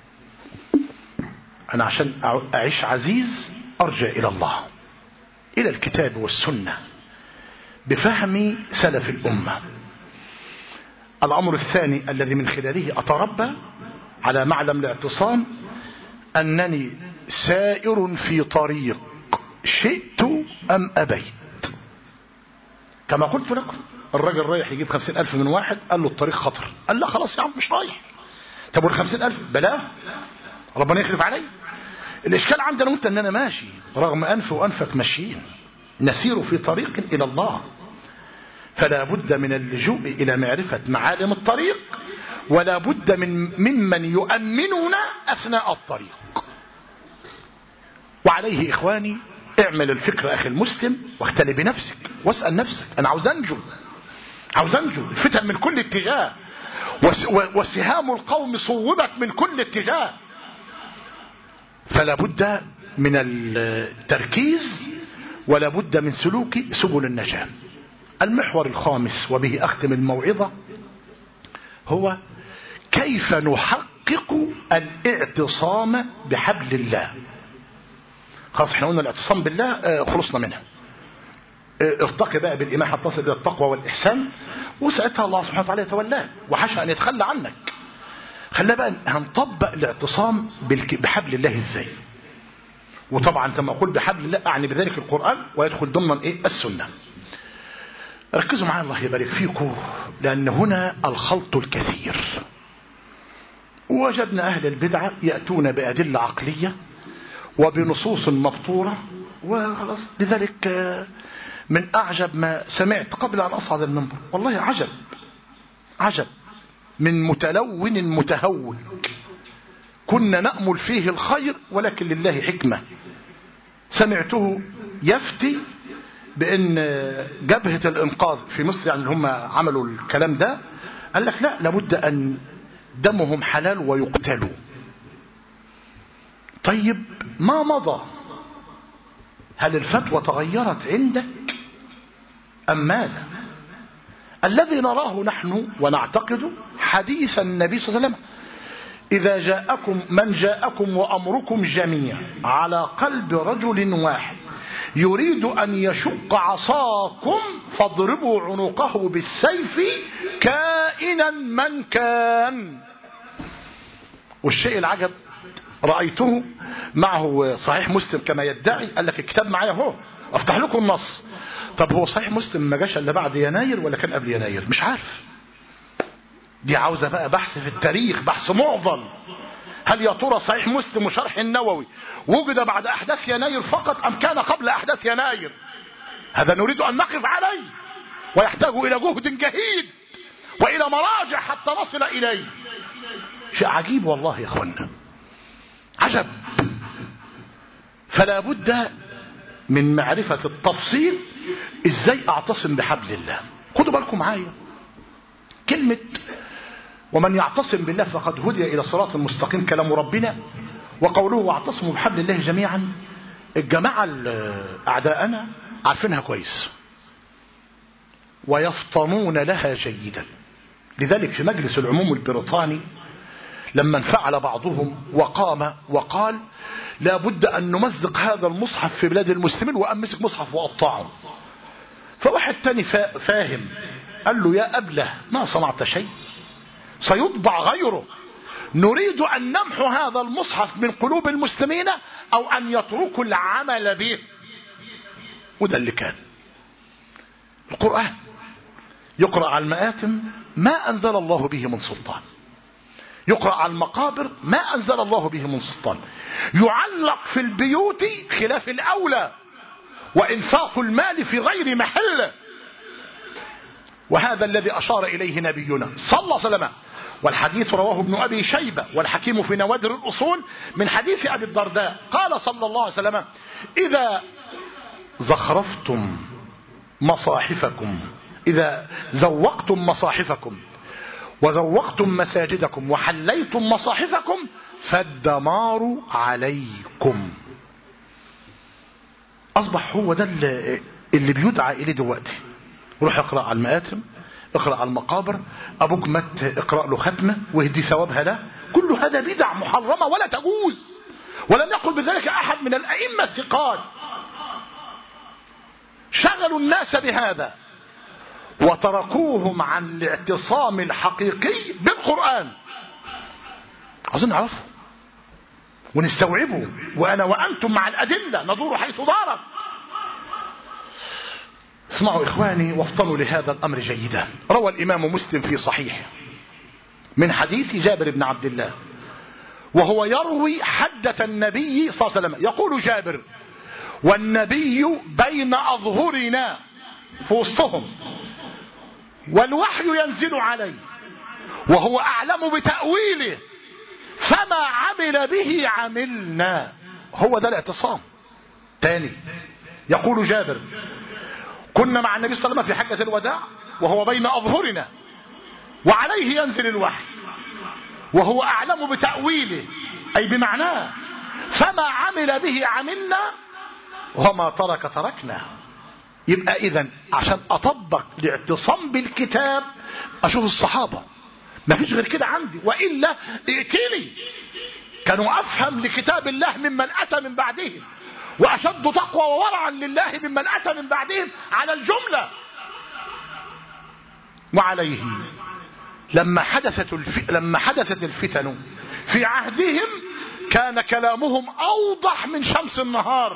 أنا عشان أعيش عزيز أرجع إلى الله، إلى الكتاب والسنة بفهم سلف الأمة. الأمر الثاني الذي من خلاله أتربى على معلم الاعتصام أنني سائر في طريق شئت أم أبيت. كما قلت لكم الراجل رايح يجيب خمسين ألف من واحد، قال له الطريق خطر، قال لا خلاص يا عم مش رايح. طب والخمسين ألف بلاه، ربنا يخلف علي. الإشكال عندنا وانت أننا ماشي رغم أنف وأنفك ماشيين نسير في طريق إلى الله، فلا بد من اللجوء إلى معرفة معالم الطريق، ولا بد من ممن يؤمننا أثناء الطريق. وعليه إخواني اعمل الفكر أخي المسلم واختلي بنفسك واسأل نفسك أنا عاوز أنجو، عاوز أنجو. الفتن من كل اتجاه وسهام القوم صوبت من كل اتجاه، فلا بد من التركيز ولا بد من سلوك سبل النجاة. المحور الخامس وبه أختم الموعظة هو كيف نحقق الاعتصام بحبل الله. خلاص احنا قلنا الاعتصام بالله خلصنا منها، ارتقي بقى بالإيمان حتى تصل إلى التقوى والإحسان، وساعتها الله سبحانه وتعالى يتولاه وحاشا أن يتخلى عنك. خلينا بقى هنطبق الاعتصام بحبل الله ازاي. وطبعا كما أقول بحبل الله أعني بذلك القرآن ويدخل ضمن إيه السنة. ركزوا معايا الله يبارك فيكم، لأن هنا الخلط الكثير. وجدنا أهل البدعة يأتون بأدلة عقلية وبنصوص مبطورة وخلاص. لذلك من أعجب ما سمعت قبل أن أصعد المنبر، والله عجب عجب من متلون متهوك كنا نأمل فيه الخير ولكن لله حكمة. سمعته يفتي بأن جبهة الإنقاذ في مصر يعني هم عملوا الكلام ده، قال لك لا لابد أن دمهم حلال ويقتلوا. طيب ما مضى؟ هل الفتوى تغيرت عندك أم ماذا؟ الذي نراه نحن ونعتقد حديث النبي صلى الله عليه وسلم إذا جاءكم من جاءكم وأمركم جميع على قلب رجل واحد يريد أن يشق عصاكم فاضربوا عنقه بالسيف كائنا من كان. والشيء العجب رأيته معه صحيح مسلم كما يدعي، قال لك الكتاب معايا اهو افتح لكم النص. طب هو صحيح مسلم ما جاش الا بعد يناير ولا كان قبل يناير؟ مش عارف، دي عاوزه بقى بحث في التاريخ، بحث معضل. هل يا ترى صحيح مسلم وشرح النووي وجد بعد احداث يناير فقط ام كان قبل احداث يناير؟ هذا نريد ان نقف عليه ويحتاج الى جهد جهيد والى مراجع حتى نصل اليه. شيء عجيب والله يا اخوانا، عجب. فلا بد من معرفة التفصيل ازاي اعتصم بحبل الله. خدوا بالكم معايا كلمة ومن يعتصم بالله فقد هدي الى صراط المستقيم كلام ربنا، وقوله واعتصموا بحبل الله جميعا. الجماعة اعداءنا عارفينها كويس ويفطنون لها جيدا. لذلك في مجلس العموم البريطاني لما انفعل بعضهم وقام وقال لا بد أن نمزق هذا المصحف في بلاد المسلمين وأمسك مصحف وأقطعه، فواحد تاني فاهم قال له يا أبله ما صنعت شيء، سيطبع غيره، نريد أن نمحو هذا المصحف من قلوب المسلمين أو أن يتركوا العمل به. وده اللي كان. القرآن يقرأ على المآتم ما أنزل الله به من سلطان، يقرأ على المقابر ما أنزل الله به من سلطان، يعلق في البيوت خلاف الأولى، وإنفاق المال في غير محله. وهذا الذي أشار إليه نبينا صلى الله عليه وسلم، والحديث رواه ابن أبي شيبة والحكيم في نوادر الأصول من حديث أبي الدرداء قال صلى الله عليه وسلم إذا زخرفتم مصاحفكم، إذا زوقتم مصاحفكم وزوقتم مساجدكم وحليتم مصاحفكم فالدمار عليكم. أصبح هو ده اللي بيدعى إليه دلوقتي. روح اقرأ على المآتم، اقرأ على المقابر، أبوك مات اقرأ له ختمة واهدي ثوابها له. كل هذا بدع محرمة ولا تجوز، ولم يقل بذلك أحد من الأئمة الثقات. شغلوا الناس بهذا وتركوهم عن الاعتصام الحقيقي بالقرآن. عايزين نعرفه ونستوعبه، وأنا وأنتم مع الأدلة ندور حيث دارت. اسمعوا إخواني وافطنوا لهذا الأمر جيدا. روى الإمام مسلم في صحيح من حديث جابر بن عبد الله وهو يروي حدث النبي صلى الله عليه وسلم. يقول جابر: والنبي بين أظهرنا، في وسطهم، والوحي ينزل عليه وهو أعلم بتأويله، فما عمل به عملنا. هو ده الاعتصام. تاني يقول جابر: كنا مع النبي صلى الله عليه وسلم في حجة الوداع وهو بين أظهرنا وعليه ينزل الوحي وهو أعلم بتأويله، أي بمعناه، فما عمل به عملنا وما ترك تركنا. يبقى إذن عشان أطبق الاعتصام بالكتاب أشوف الصحابة، ما فيش غير كده عندي، وإلا ائتلي كانوا أفهم لكتاب الله ممن أتى من بعدهم، وأشد تقوى وورعا لله ممن أتى من بعدهم على الجملة. وعليه لما حدثت الف... لما حدثت الفتن في عهدهم كان كلامهم أوضح من شمس النهار،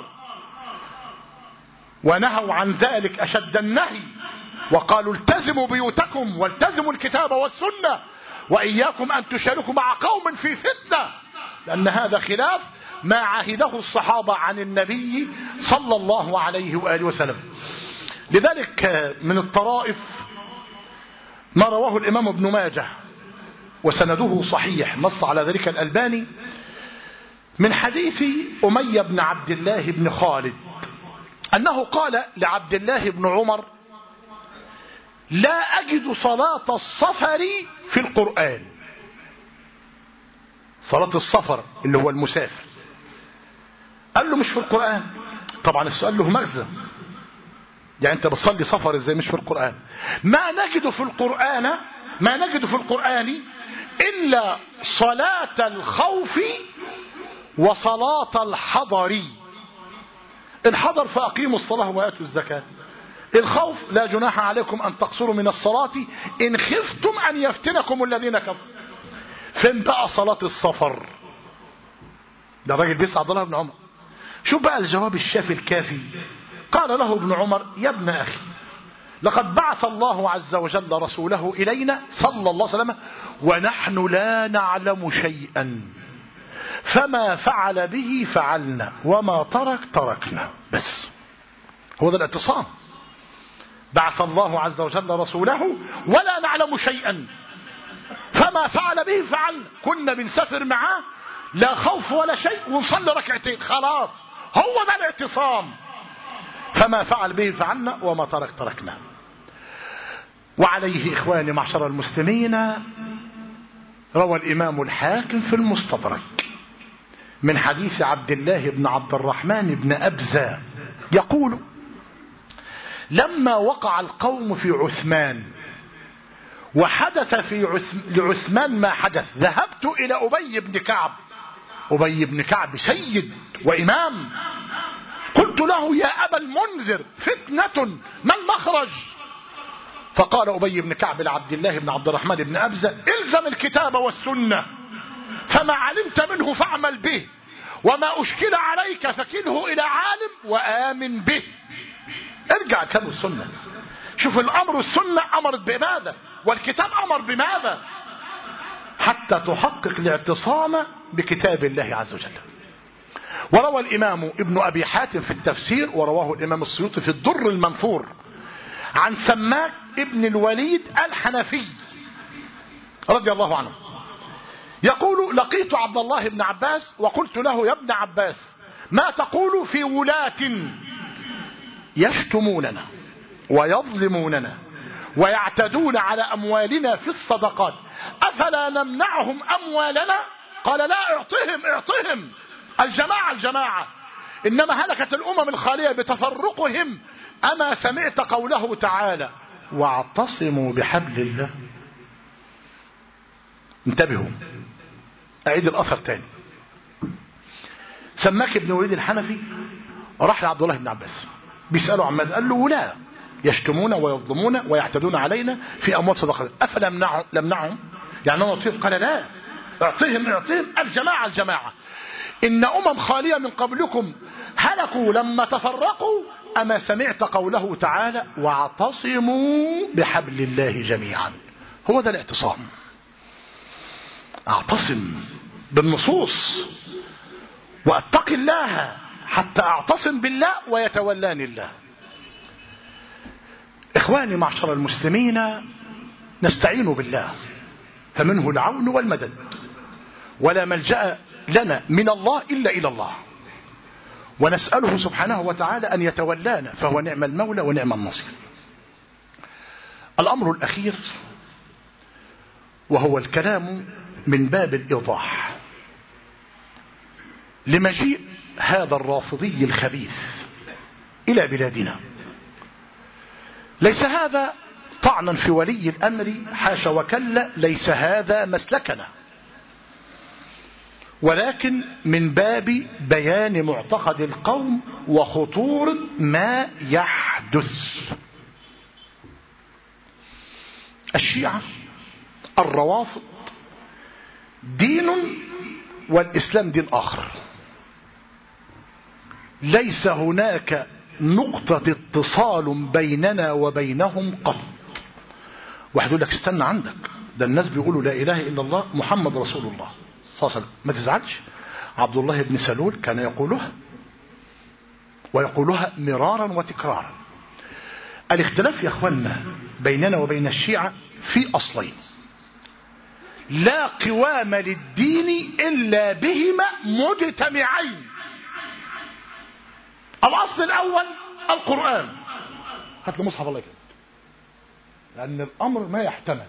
ونهوا عن ذلك أشد النهي، وقالوا: التزموا بيوتكم والتزموا الكتاب والسنة، وإياكم أن تشاركوا مع قوم في فتنة، لأن هذا خلاف ما عهده الصحابة عن النبي صلى الله عليه وآله وسلم. لذلك من الطرائف ما رواه الإمام ابن ماجه وسنده صحيح، نص على ذلك الألباني، من حديث أمية بن عبد الله بن خالد أنه قال لعبد الله بن عمر: لا أجد صلاة السفر في القرآن. صلاة السفر اللي هو المسافر. قال له: مش في القرآن. طبعا السؤال له مغزى، يعني انت بتصلي سفر ازاي مش في القرآن؟ ما نجد في القرآن ما نجد في القرآن إلا صلاة الخوف وصلاة الحضر. الحضر فأقيموا الصلاة وآتوا الزكاة. الخوف: لا جناح عليكم أن تقصروا من الصلاة إن خفتم أن يفتنكم الذين كفروا. فين بقى صلاة السفر؟ ده الراجل بيسعى عبد الله بن عمر. شوف بقى الجواب الشافي الكافي. قال له ابن عمر: يا ابن أخي، لقد بعث الله عز وجل رسوله إلينا صلى الله عليه وسلم ونحن لا نعلم شيئا، فما فعل به فعلنا وما ترك تركنا. بس هو ده الاعتصام. بعث الله عز وجل رسوله ولا نعلم شيئا، فما فعل به فعلنا. كنا بنسافر معاه لا خوف ولا شيء ونصلي ركعتين خلاص، هو ده الاعتصام. فما فعل به فعلنا وما ترك تركنا. وعليه إخواني معشر المسلمين روى الإمام الحاكم في المستدرك من حديث عبد الله بن عبد الرحمن بن أبزة يقول: لما وقع القوم في عثمان وحدث في عثم لعثمان ما حدث، ذهبت إلى أبي بن كعب. أبي بن كعب سيد وإمام. قلت له: يا أبا المنذر، فتنة ما المخرج؟ فقال أبي بن كعب لعبد الله بن عبد الرحمن بن أبزة: الزم الكتاب والسنة، فما علمت منه فاعمل به، وما أشكل عليك فكله إلى عالم وآمن به. ارجع كتاب السنة. شوف الأمر، السنة أمرت بماذا والكتاب أمر بماذا، حتى تحقق الاعتصام بكتاب الله عز وجل. وروى الإمام ابن أبي حاتم في التفسير، ورواه الإمام السيوطي في الدر المنثور عن سماك ابن الوليد الحنفي رضي الله عنه يقول: لقيت عبد الله بن عباس وقلت له: يا ابن عباس، ما تقول في ولاة يشتموننا ويظلموننا ويعتدون على أموالنا في الصدقات، أفلا نمنعهم أموالنا؟ قال: لا، اعطهم اعطهم، الجماعة الجماعة، إنما هلكت الأمم الخالية بتفرقهم. أما سمعت قوله تعالى: واعتصموا بحبل الله؟ انتبهوا، أعيد الأثر تاني. سماك ابن وليد الحنفي راح لعبد الله بن عباس بيسأله عن ماذا؟ قال له: لا، يشتمون ويظلمون ويعتدون علينا في أموال صدقات، أفلا نمنعهم؟ يعني أنا أطيق؟ قال: لا، اعطيهم اعطيهم، الجماعة الجماعة، إن أمم خالية من قبلكم هلكوا لما تفرقوا. أما سمعت قوله تعالى: واعتصموا بحبل الله جميعا؟ هو ده الاعتصام. اعتصم بالنصوص، وأتقي الله حتى أعتصم بالله ويتولاني الله. إخواني معشر المسلمين، نستعين بالله فمنه العون والمدد، ولا ملجأ لنا من الله إلا إلى الله، ونسأله سبحانه وتعالى أن يتولانا فهو نعم المولى ونعم النصير. الأمر الأخير وهو الكلام من باب الإيضاح لمجيء هذا الرافضي الخبيث إلى بلادنا. ليس هذا طعنا في ولي الأمر، حاشا وكلا، ليس هذا مسلكنا، ولكن من باب بيان معتقد القوم وخطورة ما يحدث. الشيعة الروافض دين والإسلام دين آخر، ليس هناك نقطة اتصال بيننا وبينهم قط. واحد يقول لك استنى عندك، ده الناس بيقولوا لا إله إلا الله محمد رسول الله صلى الله عليه وسلم، ما تزعلش، عبد الله بن سلول كان يقولها ويقولها مرارا وتكرارا. الاختلاف يا اخوانا بيننا وبين الشيعة في أصلين لا قوام للدين إلا بهما مجتمعين. الأصل الأول القرآن، هات له مصحف الله كده لأن الأمر ما يحتمل.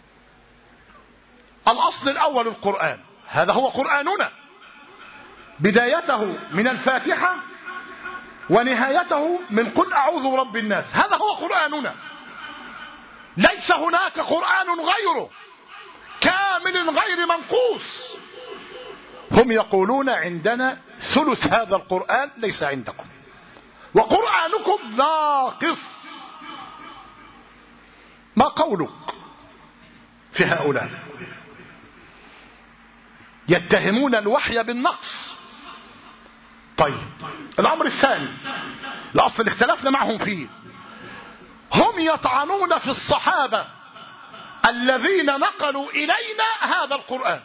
الأصل الأول القرآن، هذا هو قرآننا، بدايته من الفاتحة ونهايته من قل أعوذ برب الناس، هذا هو قرآننا، ليس هناك قرآن غيره كامل غير منقوص. هم يقولون عندنا ثلث هذا القرآن ليس عندكم، وقرآنكم ناقص. ما قولك في هؤلاء؟ يتهمون الوحي بالنقص. طيب الأمر الثاني، الأصل اللي اختلفنا معهم فيه، هم يطعنون في الصحابة الذين نقلوا إلينا هذا القرآن.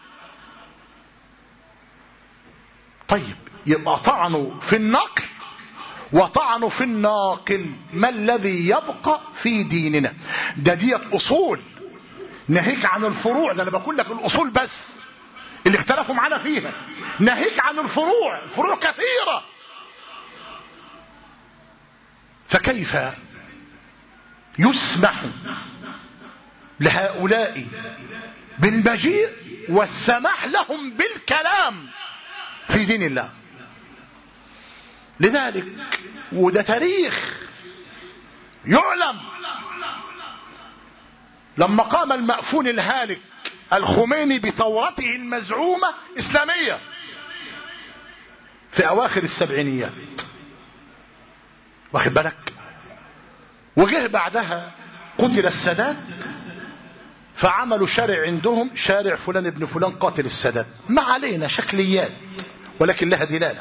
طيب يبقى طعنوا في النقل وطعنوا في الناقل، ما الذي يبقى في ديننا؟ ده ديت أصول، ناهيك عن الفروع، ده أنا بقول لك الأصول بس اللي اختلفوا معنا فيها، ناهيك عن الفروع، الفروع كثيرة. فكيف يسمح لهؤلاء بالمجيء والسماح لهم بالكلام في دين الله؟ لذلك وده تاريخ يعلم، لما قام المأفون الهالك الخميني بثورته المزعومة إسلامية في أواخر السبعينيات، واخد بالك، وجه بعدها قتل السادات، فعملوا شارع عندهم شارع فلان ابن فلان قاتل السادات، ما علينا شكليات ولكن لها دلالة.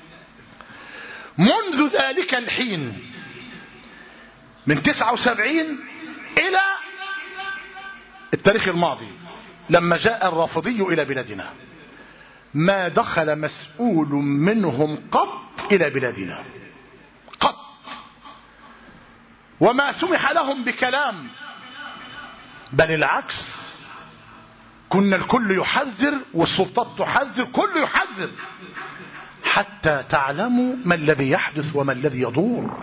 منذ ذلك الحين من تسعة وسبعين إلى التاريخ الماضي لما جاء الرافضي إلى بلادنا، ما دخل مسؤول منهم قط إلى بلادنا قط، وما سمح لهم بكلام، بل العكس، كنا الكل يحذر والسلطات تحذر، كل يحذر حتى تعلموا ما الذي يحدث وما الذي يدور.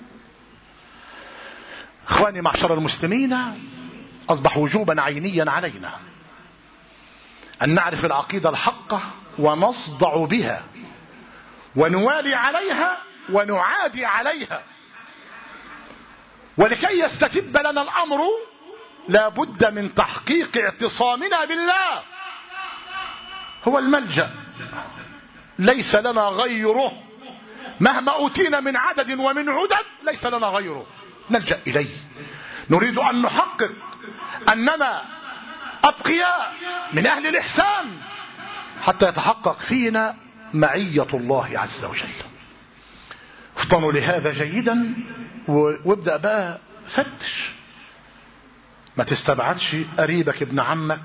اخواني معشر المسلمين، اصبح وجوبا عينيا علينا ان نعرف العقيدة الحقة ونصدع بها ونوالي عليها ونعادي عليها. ولكي يستتب لنا الامر لا بد من تحقيق اعتصامنا بالله، هو الملجأ، ليس لنا غيره، مهما أوتينا من عدد ومن عدد ليس لنا غيره، نلجأ إليه. نريد أن نحقق أننا أتقياء من أهل الإحسان حتى يتحقق فينا معية الله عز وجل. افطنوا لهذا جيدا وابدأ بقى فتش، ما تستبعدش قريبك ابن عمك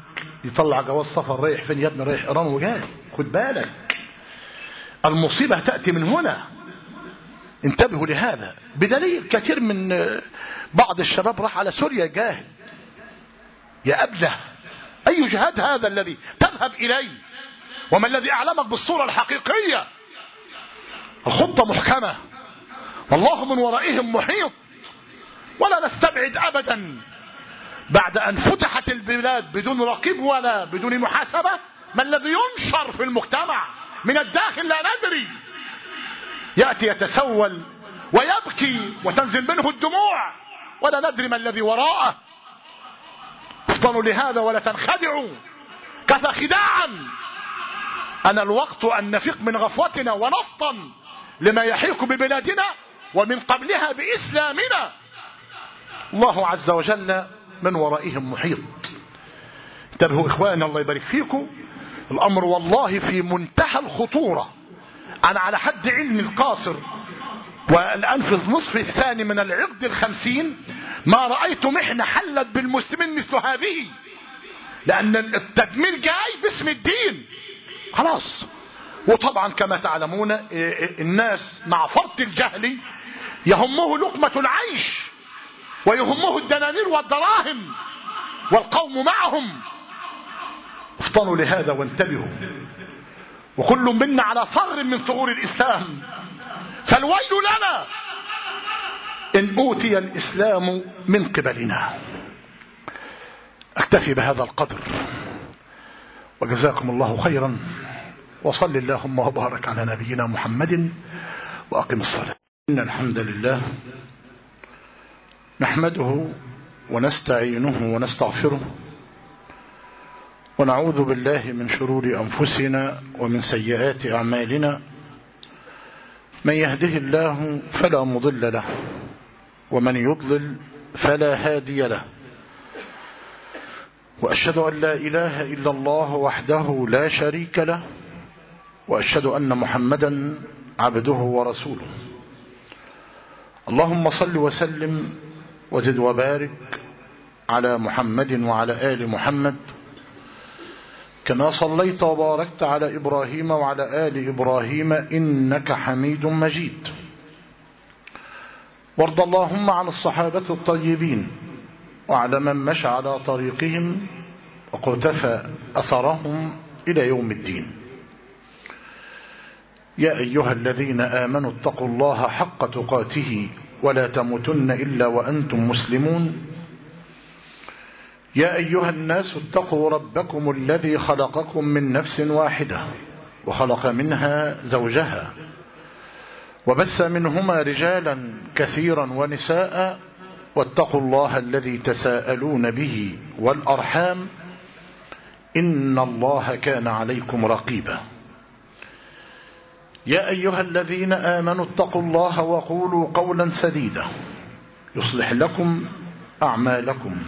يطلع جواز سفر، رايح فين يا ابني؟ رايح ايران وجاي. خد بالك، المصيبة تأتي من هنا. انتبهوا لهذا. بدليل كثير من بعض الشباب راح على سوريا جاهد. يا أبله، أي جهاد هذا الذي تذهب إليه؟ وما الذي أعلمك بالصورة الحقيقية؟ الخطة محكمة، والله من ورائهم محيط. ولا نستبعد أبدا بعد أن فتحت البلاد بدون رقيب ولا بدون محاسبة ما الذي ينشر في المجتمع من الداخل لا ندري. يأتي يتسول ويبكي وتنزل منه الدموع ولا ندري ما الذي وراءه. افطنوا لهذا ولا تنخدعوا، كفى خداعا. أنا الوقت أن نفيق من غفوتنا ونفطن لما يحيك ببلادنا ومن قبلها بإسلامنا. الله عز وجل من ورائهم محيط. انتبهوا إخواني، الله يبارك فيكم. الأمر والله في منتهى الخطورة. أنا على حد علمي القاصر والآن في النصف الثاني من العقد الخمسين ما رأيت محنة حلت بالمسلمين مثل هذه، لأن التدمير جاي باسم الدين خلاص. وطبعا كما تعلمون الناس مع فرط الجهل يهمه لقمة العيش ويهمه الدنانير والدراهم والقوم معهم. افطنوا لهذا وانتبهوا. وكل منا على ثغر من ثغور الإسلام، فالويل لنا إن أوتي الإسلام من قبلنا. أكتفي بهذا القدر، وجزاكم الله خيرا، وصل اللهم وبارك على نبينا محمد وأقم الصلاة. إن الحمد لله نحمده ونستعينه ونستغفره، ونعوذ بالله من شرور أنفسنا ومن سيئات أعمالنا. من يهده الله فلا مضل له، ومن يضلل فلا هادي له. وأشهد أن لا إله إلا الله وحده لا شريك له، وأشهد أن محمدا عبده ورسوله. اللهم صل وسلم وزد وبارك على محمد وعلى آل محمد، كما صليت وباركت على إبراهيم وعلى آل إبراهيم إنك حميد مجيد. وارض اللهم عن الصحابة الطيبين وعلى من مشى على طريقهم وقتفى أثرهم إلى يوم الدين. يا أيها الذين آمنوا اتقوا الله حق تقاته ولا تموتن إلا وأنتم مسلمون. يا أيها الناس اتقوا ربكم الذي خلقكم من نفس واحدة وخلق منها زوجها وبث منهما رجالا كثيرا ونساء، واتقوا الله الذي تساءلون به والأرحام إن الله كان عليكم رقيبا. يا أيها الذين آمنوا اتقوا الله وقولوا قولا سديدا يصلح لكم أعمالكم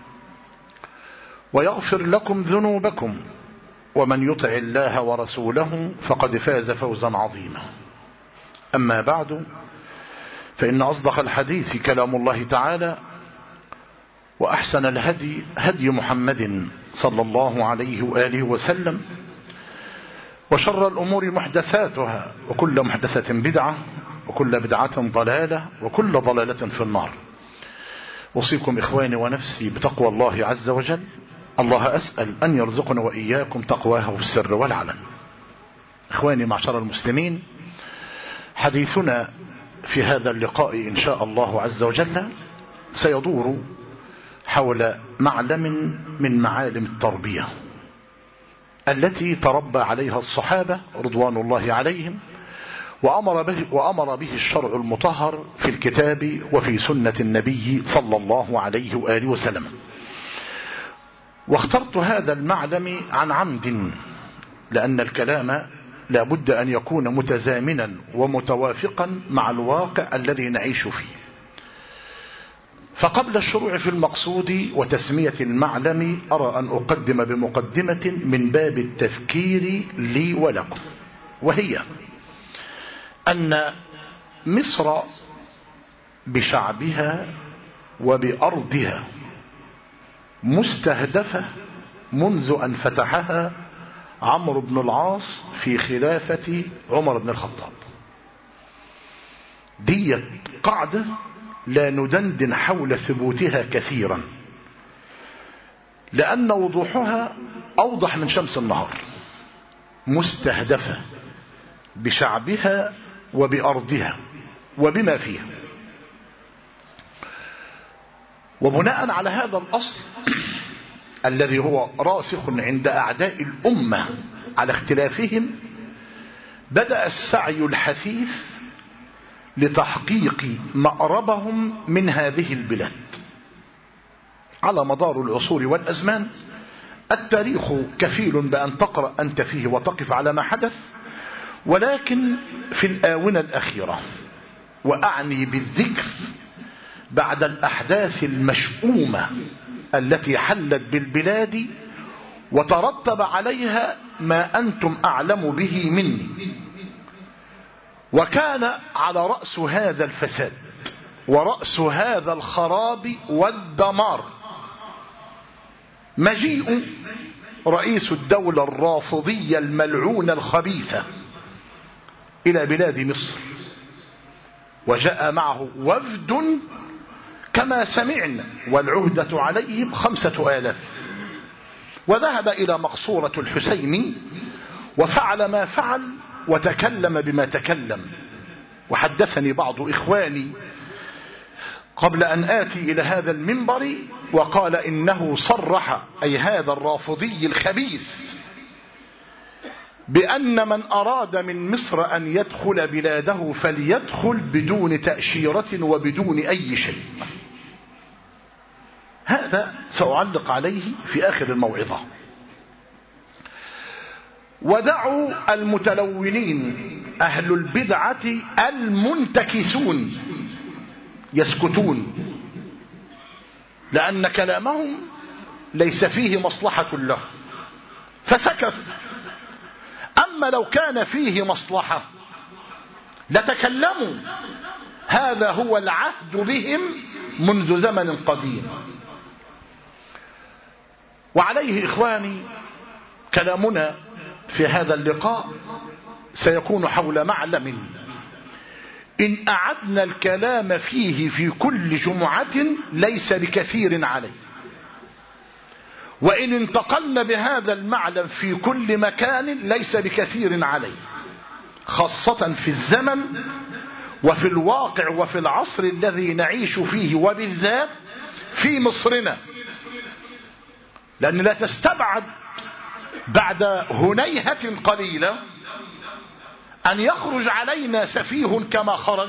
ويغفر لكم ذنوبكم، ومن يطع الله ورسوله فقد فاز فوزا عظيما. أما بعد، فإن أصدق الحديث كلام الله تعالى، وأحسن الهدي هدي محمد صلى الله عليه وآله وسلم، وشر الأمور محدثاتها، وكل محدثة بدعة، وكل بدعة ضلالة، وكل ضلالة في النار. أوصيكم إخواني ونفسي بتقوى الله عز وجل. الله أسأل أن يرزقنا وإياكم تقواه في السر والعلن. إخواني معشر المسلمين، حديثنا في هذا اللقاء إن شاء الله عز وجل سيدور حول معلم من معالم التربية التي تربى عليها الصحابة رضوان الله عليهم، وأمر به, وأمر به الشرع المطهر في الكتاب وفي سنة النبي صلى الله عليه وآله وسلم. واخترت هذا المعلم عن عمد، لأن الكلام لا بد أن يكون متزامنا ومتوافقا مع الواقع الذي نعيش فيه. فقبل الشروع في المقصود وتسمية المعلم، أرى أن أقدم بمقدمة من باب التذكير لي ولكم، وهي أن مصر بشعبها وبأرضها مستهدفة منذ أن فتحها عمرو بن العاص في خلافة عمر بن الخطاب. دي قاعدة لا ندندن حول ثبوتها كثيرا، لأن وضوحها أوضح من شمس النهار، مستهدفة بشعبها وبأرضها وبما فيها. وبناء على هذا الأصل الذي هو راسخ عند أعداء الأمة على اختلافهم، بدأ السعي الحثيث لتحقيق مأربهم من هذه البلاد على مدار العصور والأزمان. التاريخ كفيل بأن تقرأ أنت فيه وتقف على ما حدث، ولكن في الآونة الأخيرة، وأعني بالذكر بعد الأحداث المشؤومة التي حلت بالبلاد وترتب عليها ما أنتم أعلم به مني، وكان على رأس هذا الفساد ورأس هذا الخراب والدمار مجيء رئيس الدولة الرافضية الملعونة الخبيثة إلى بلاد مصر، وجاء معه وفد كما سمعنا، والعهدة عليهم خمسة آلاف، وذهب إلى مقصورة الحسيني وفعل ما فعل وتكلم بما تكلم. وحدثني بعض إخواني قبل أن آتي إلى هذا المنبر وقال إنه صرح، أي هذا الرافضي الخبيث، بأن من أراد من مصر أن يدخل بلاده فليدخل بدون تأشيرة وبدون أي شيء. هذا سأعلق عليه في آخر الموعظة. ودعوا المتلونين أهل البدعة المنتكسون يسكتون، لأن كلامهم ليس فيه مصلحة له فسكت. أما لو كان فيه مصلحة لتكلموا. هذا هو العهد بهم منذ زمن قديم. وعليه إخواني كلامنا في هذا اللقاء سيكون حول معلم إن أعدنا الكلام فيه في كل جمعة ليس بكثير عليه، وإن انتقلنا بهذا المعلم في كل مكان ليس بكثير عليه، خاصة في الزمن وفي الواقع وفي العصر الذي نعيش فيه، وبالذات في مصرنا. لأن لا تستبعد بعد هنيهة قليلة أن يخرج علينا سفيه كما خرج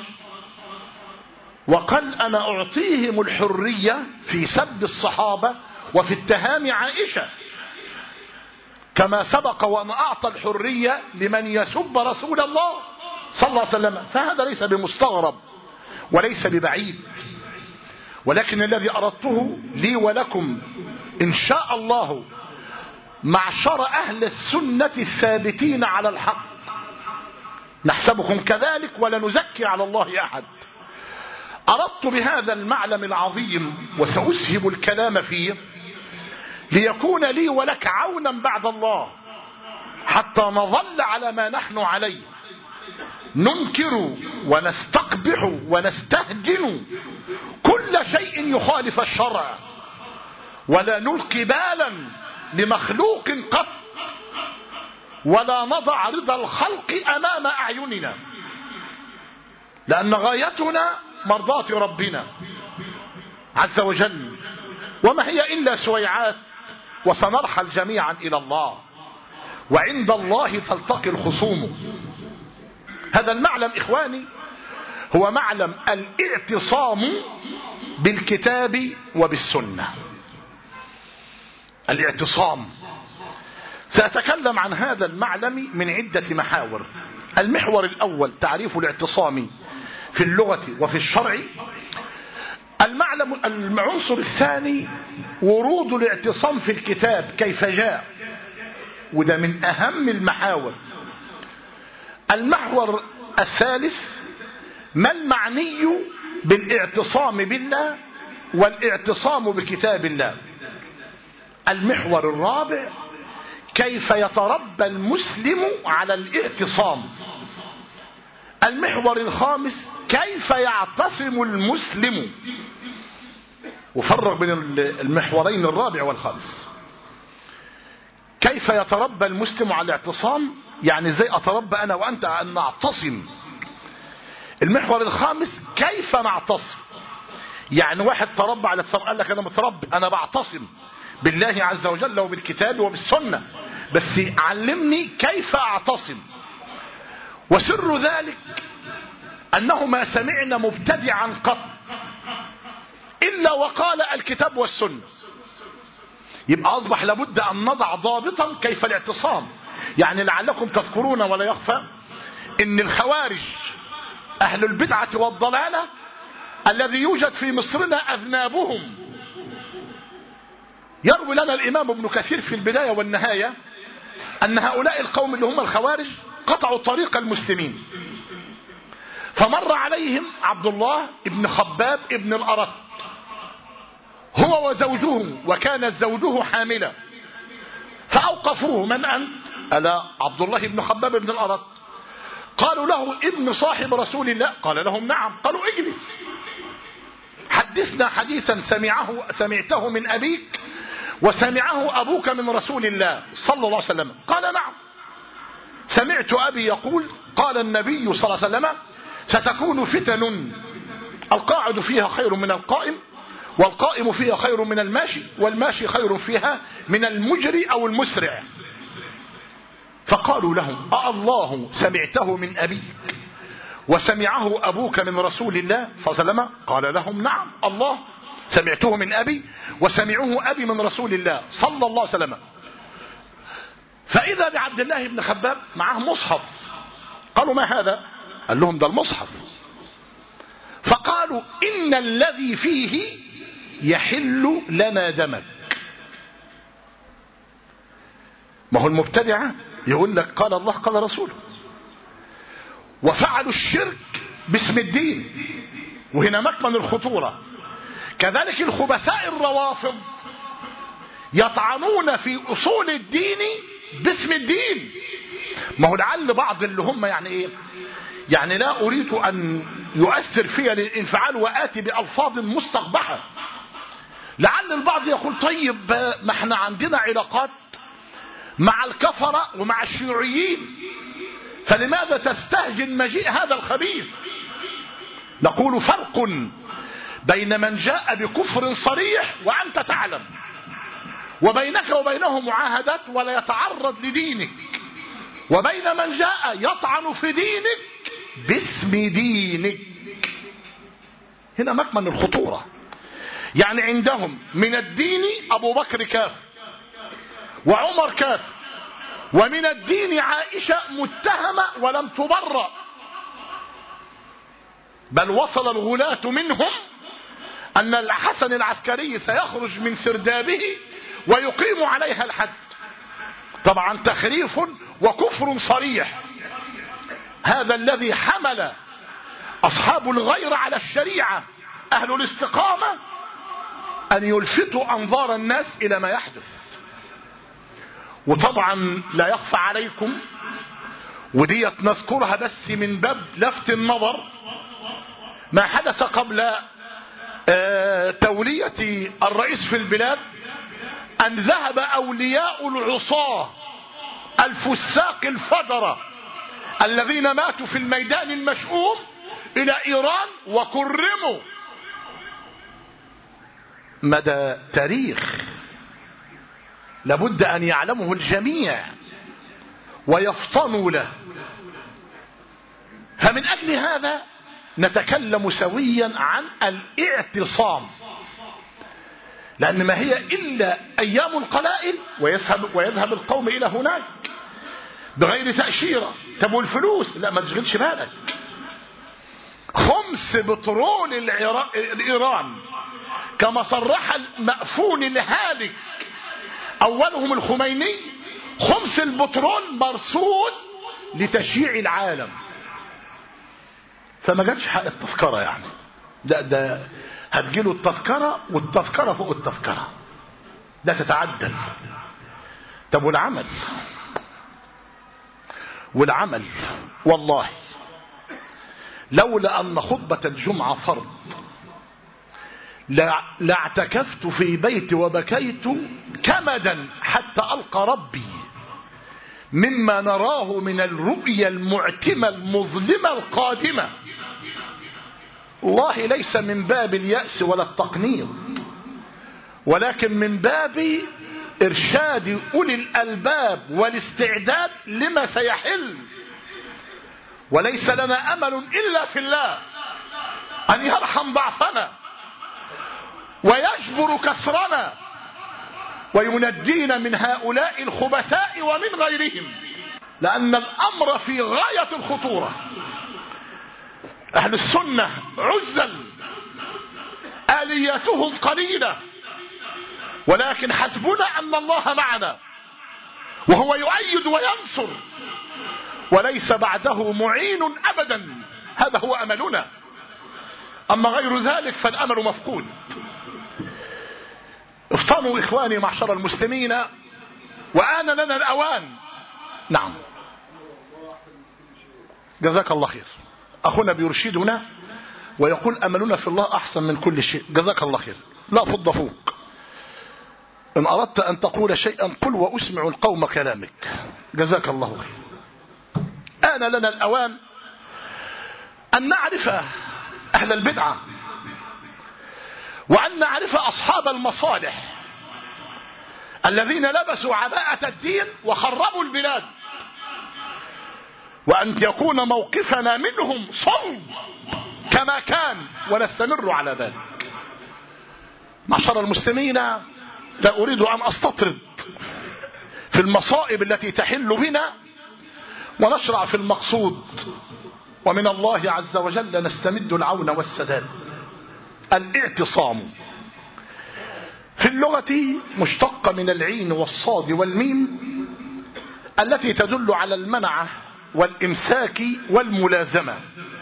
وقال أنا أعطيهم الحرية في سب الصحابة وفي اتهام عائشة، كما سبق وأن أعطى الحرية لمن يسب رسول الله صلى الله عليه وسلم. فهذا ليس بمستغرب وليس ببعيد، ولكن الذي أردته لي ولكم إن شاء الله معشر أهل السنة الثابتين على الحق، نحسبكم كذلك ولا نزكي على الله أحد، أردت بهذا المعلم العظيم وسأسهب الكلام فيه ليكون لي ولك عونا بعد الله، حتى نظل على ما نحن عليه، ننكر ونستقبح ونستهجن كل شيء يخالف الشرع، ولا نلقي بالا لمخلوق قط، ولا نضع رضا الخلق أمام أعيننا، لأن غايتنا مرضاة ربنا عز وجل، وما هي إلا سويعات وسنرحل جميعا إلى الله، وعند الله تلتقي الخصوم. هذا المعلم إخواني هو معلم الاعتصام بالكتاب وبالسنة. الاعتصام سأتكلم عن هذا المعلم من عدة محاور. المحور الأول تعريف الاعتصام في اللغة وفي الشرع. المعلم العنصر الثاني ورود الاعتصام في الكتاب كيف جاء، وده من أهم المحاور. المحور الثالث ما المعني بالاعتصام بالله والاعتصام بكتاب الله. المحور الرابع: كيف يتربى المسلم على الاعتصام. المحور الخامس: كيف يعتصم المسلم. وفرق بين المحورين الرابع والخامس. كيف يتربى المسلم على الاعتصام، يعني زي اتربى انا وانت ان نعتصم. المحور الخامس: كيف نعتصم. يعني واحد تربى على الاعتصام، قال لك انا متربي، انا بعتصم بالله عز وجل وبالكتاب وبالسنة، بس علمني كيف اعتصم. وسر ذلك انه ما سمعنا مبتدعا قط الا وقال الكتاب والسنة. يبقى اصبح لابد ان نضع ضابطا كيف الاعتصام. يعني لعلكم تذكرون ولا يخفى ان الخوارج اهل البدعة والضلالة الذي يوجد في مصرنا اذنابهم، يروي لنا الامام ابن كثير في البداية والنهاية ان هؤلاء القوم اللي هم الخوارج قطعوا طريق المسلمين. فمر عليهم عبد الله ابن خباب ابن الأرت هو وزوجه، وكانت زوجه حاملة، فأوقفوه: من أنت؟ ألا عبد الله ابن خباب ابن الأرت. قالوا له: ابن صاحب رسول الله. قال لهم: نعم. قالوا: اجلس، حدثنا حديثا سمعه سمعته من أبيك وسمعه أبوك من رسول الله صلى الله عليه وسلم. قال: نعم، سمعت أبي يقول قال النبي صلى الله عليه وسلم: ستكون فتن القاعد فيها خير من القائم، والقائم فيها خير من الماشي، والماشي خير فيها من المجري أو المسرع. فقالوا له: أالله سمعته من أبيك وسمعه أبوك من رسول الله صلى الله عليه وسلم؟ قال لهم: نعم، الله سمعته من أبي وسمعوه أبي من رسول الله صلى الله عليه وسلم. فإذا بعبد الله بن خباب معه مصحف. قالوا: ما هذا؟ قال لهم: ده المصحف. فقالوا: إن الذي فيه يحل لنا دمك. ما هو المبتدعة يقول لك قال الله قال رسوله، وفعلوا الشرك باسم الدين، وهنا مكمن الخطورة. كذلك الخبثاء الروافض يطعنون في أصول الدين باسم الدين. ما هو لعل بعض اللي هم يعني ايه، يعني لا اريد ان يؤثر فيها الانفعال واتي بالفاظ مستقبحة. لعل البعض يقول: طيب ما احنا عندنا علاقات مع الكفرة ومع الشيوعيين، فلماذا تستهجن مجيء هذا الخبيث؟ نقول: فرق بين من جاء بكفر صريح وانت تعلم، وبينك وبينه معاهدات ولا يتعرض لدينك، وبين من جاء يطعن في دينك باسم دينك. هنا مكمن الخطورة. يعني عندهم من الدين أبو بكر كافر وعمر كافر، ومن الدين عائشة متهمة ولم تبرأ، بل وصل الغلاة منهم أن الحسن العسكري سيخرج من سردابه ويقيم عليها الحد. طبعا تخريف وكفر صريح. هذا الذي حمل أصحاب الغير على الشريعة أهل الاستقامة أن يلفتوا أنظار الناس إلى ما يحدث. وطبعا لا يخفى عليكم، وديت نذكرها بس من باب لفت النظر، ما حدث قبل تولية الرئيس في البلاد، أن ذهب أولياء العصاة الفساق الفجرة الذين ماتوا في الميدان المشؤوم إلى إيران وكرموا. مدى تاريخ لابد أن يعلمه الجميع ويفطنوا له. فمن أجل هذا نتكلم سويا عن الاعتصام، لأن ما هي إلا أيام قلائل ويذهب, ويذهب القوم إلى هناك بغير تأشيرة. طب والفلوس؟ لا، ما تشغلش بالك. خمس بترول الإيران كما صرح المأفون الهالك أولهم الخميني، خمس البترول مرصود لتشييع العالم. فما جاتش حق التذكرة يعني، ده ده هتجيله التذكرة والتذكرة فوق التذكرة. ده تتعدل. طب والعمل؟ والعمل والله لولا أن خطبة الجمعة فرض لاعتكفت في بيتي وبكيت كمدا حتى ألقى ربي مما نراه من الرؤيا المعتمة المظلمة القادمة. والله ليس من باب اليأس ولا التقنيط، ولكن من باب إرشاد أولي الألباب والاستعداد لما سيحل. وليس لنا أمل إلا في الله أن يرحم ضعفنا ويجبر كسرنا وينجينا من هؤلاء الخبثاء ومن غيرهم، لأن الأمر في غاية الخطورة. أهل السنة عزل، آلياتهم قليلة، ولكن حسبنا أن الله معنا وهو يؤيد وينصر وليس بعده معين أبدا. هذا هو أملنا، أما غير ذلك فالأمل مفقود. افطنوا إخواني معشر المسلمين وآن لنا الأوان. نعم جزاك الله خير. أخونا بيرشدنا ويقول أملنا في الله أحسن من كل شيء. جزاك الله خير. لا فض فوق. إن أردت أن تقول شيئا قل وأسمع القوم كلامك. جزاك الله خير. آن لنا الأوان أن نعرف أهل البدعة وأن نعرف أصحاب المصالح الذين لبسوا عباءة الدين وخربوا البلاد، وأن يكون موقفنا منهم صلب كما كان ونستمر على ذلك. معشر المسلمين، لا أريد أن أستطرد في المصائب التي تحل بنا ونشرع في المقصود، ومن الله عز وجل نستمد العون والسداد. الاعتصام في اللغة مشتقة من العين والصاد والميم التي تدل على المنعة والإمساك والملازمة.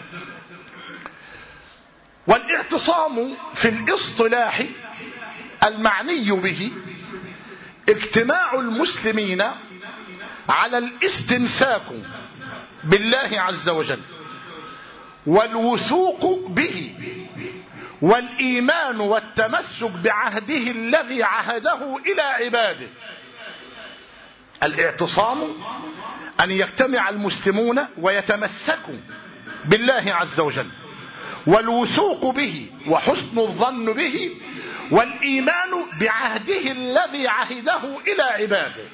والاعتصام في الاصطلاح المعني به اجتماع المسلمين على الاستمساك بالله عز وجل والوثوق به والإيمان والتمسك بعهده الذي عهده إلى عباده. الاعتصام أن يجتمع المسلمون ويتمسكوا بالله عز وجل والوثوق به وحسن الظن به والإيمان بعهده الذي عهده إلى عباده.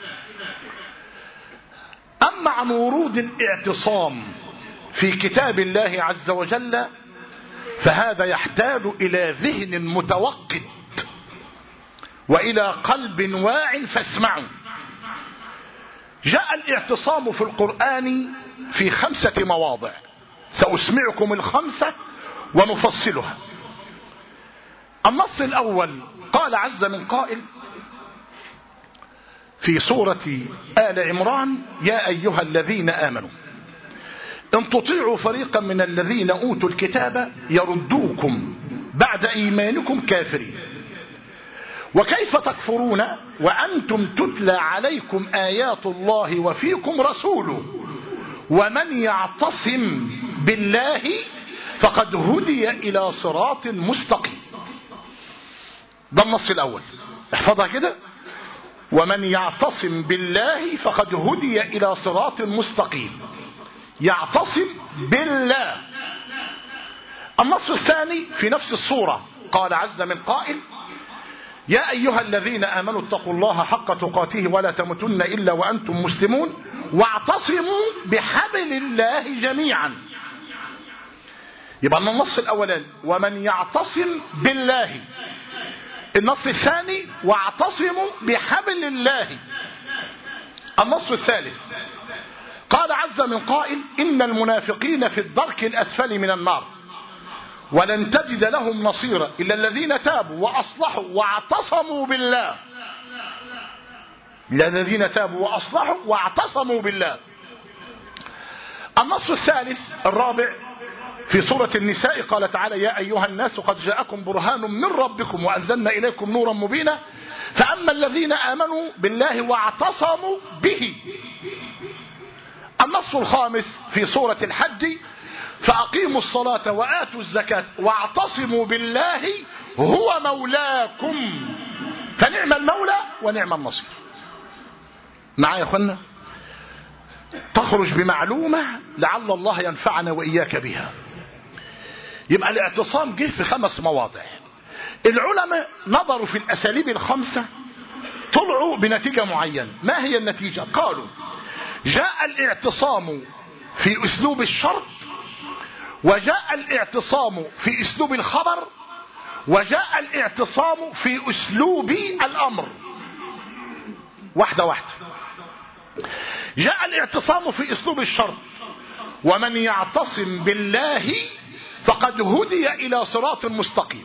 أما عن ورود الاعتصام في كتاب الله عز وجل فهذا يحتاج إلى ذهن متوقد وإلى قلب واع فاسمعوا. جاء الاعتصام في القرآن في خمسة مواضع، سأسمعكم الخمسة ونفصلها. النص الأول قال عز من قائل في سورة آل عمران: يا أيها الذين آمنوا إن تطيعوا فريقا من الذين أوتوا الكتاب يردوكم بعد إيمانكم كافرين وكيف تكفرون وأنتم تتلى عليكم آيات الله وفيكم رسوله ومن يعتصم بالله فقد هدي إلى صراط مستقيم. ده النص الأول، احفظها كده: ومن يعتصم بالله فقد هدي إلى صراط مستقيم. يعتصم بالله. النص الثاني في نفس الصورة قال عز من قائل: يا أيها الذين آمنوا اتقوا الله حق تقاته ولا تموتن إلا وأنتم مسلمون واعتصموا بحبل الله جميعا. يبقى النص الأولاني ومن يعتصم بالله. النص الثاني واعتصموا بحبل الله. النص الثالث قال عز من قائل: إن المنافقين في الدرك الأسفل من النار ولن تجد لهم نصيرا إلا الذين تابوا وأصلحوا واعتصموا بالله. الذين تابوا وأصلحوا واعتصموا بالله. النص الثالث الرابع في سورة النساء قال تعالى: يا أيها الناس قد جاءكم برهان من ربكم وأنزلنا إليكم نورا مبينا فأما الذين آمنوا بالله واعتصموا به. النص الخامس في سورة الحج: فأقيموا الصلاة وآتوا الزكاة واعتصموا بالله هو مولاكم. فنعم المولى ونعم النصير. معايا يا اخوانا؟ تخرج بمعلومة لعل الله ينفعنا وإياك بها. يبقى الاعتصام جه في خمس مواضع. العلماء نظروا في الأساليب الخمسة، طلعوا بنتيجة معينة. ما هي النتيجة؟ قالوا: جاء الاعتصام في أسلوب الشرط، وجاء الاعتصام في أسلوب الخبر، وجاء الاعتصام في أسلوب الأمر. واحدة واحدة. جاء الاعتصام في أسلوب الشرط: ومن يعتصم بالله فقد هدي إلى صراط مستقيم.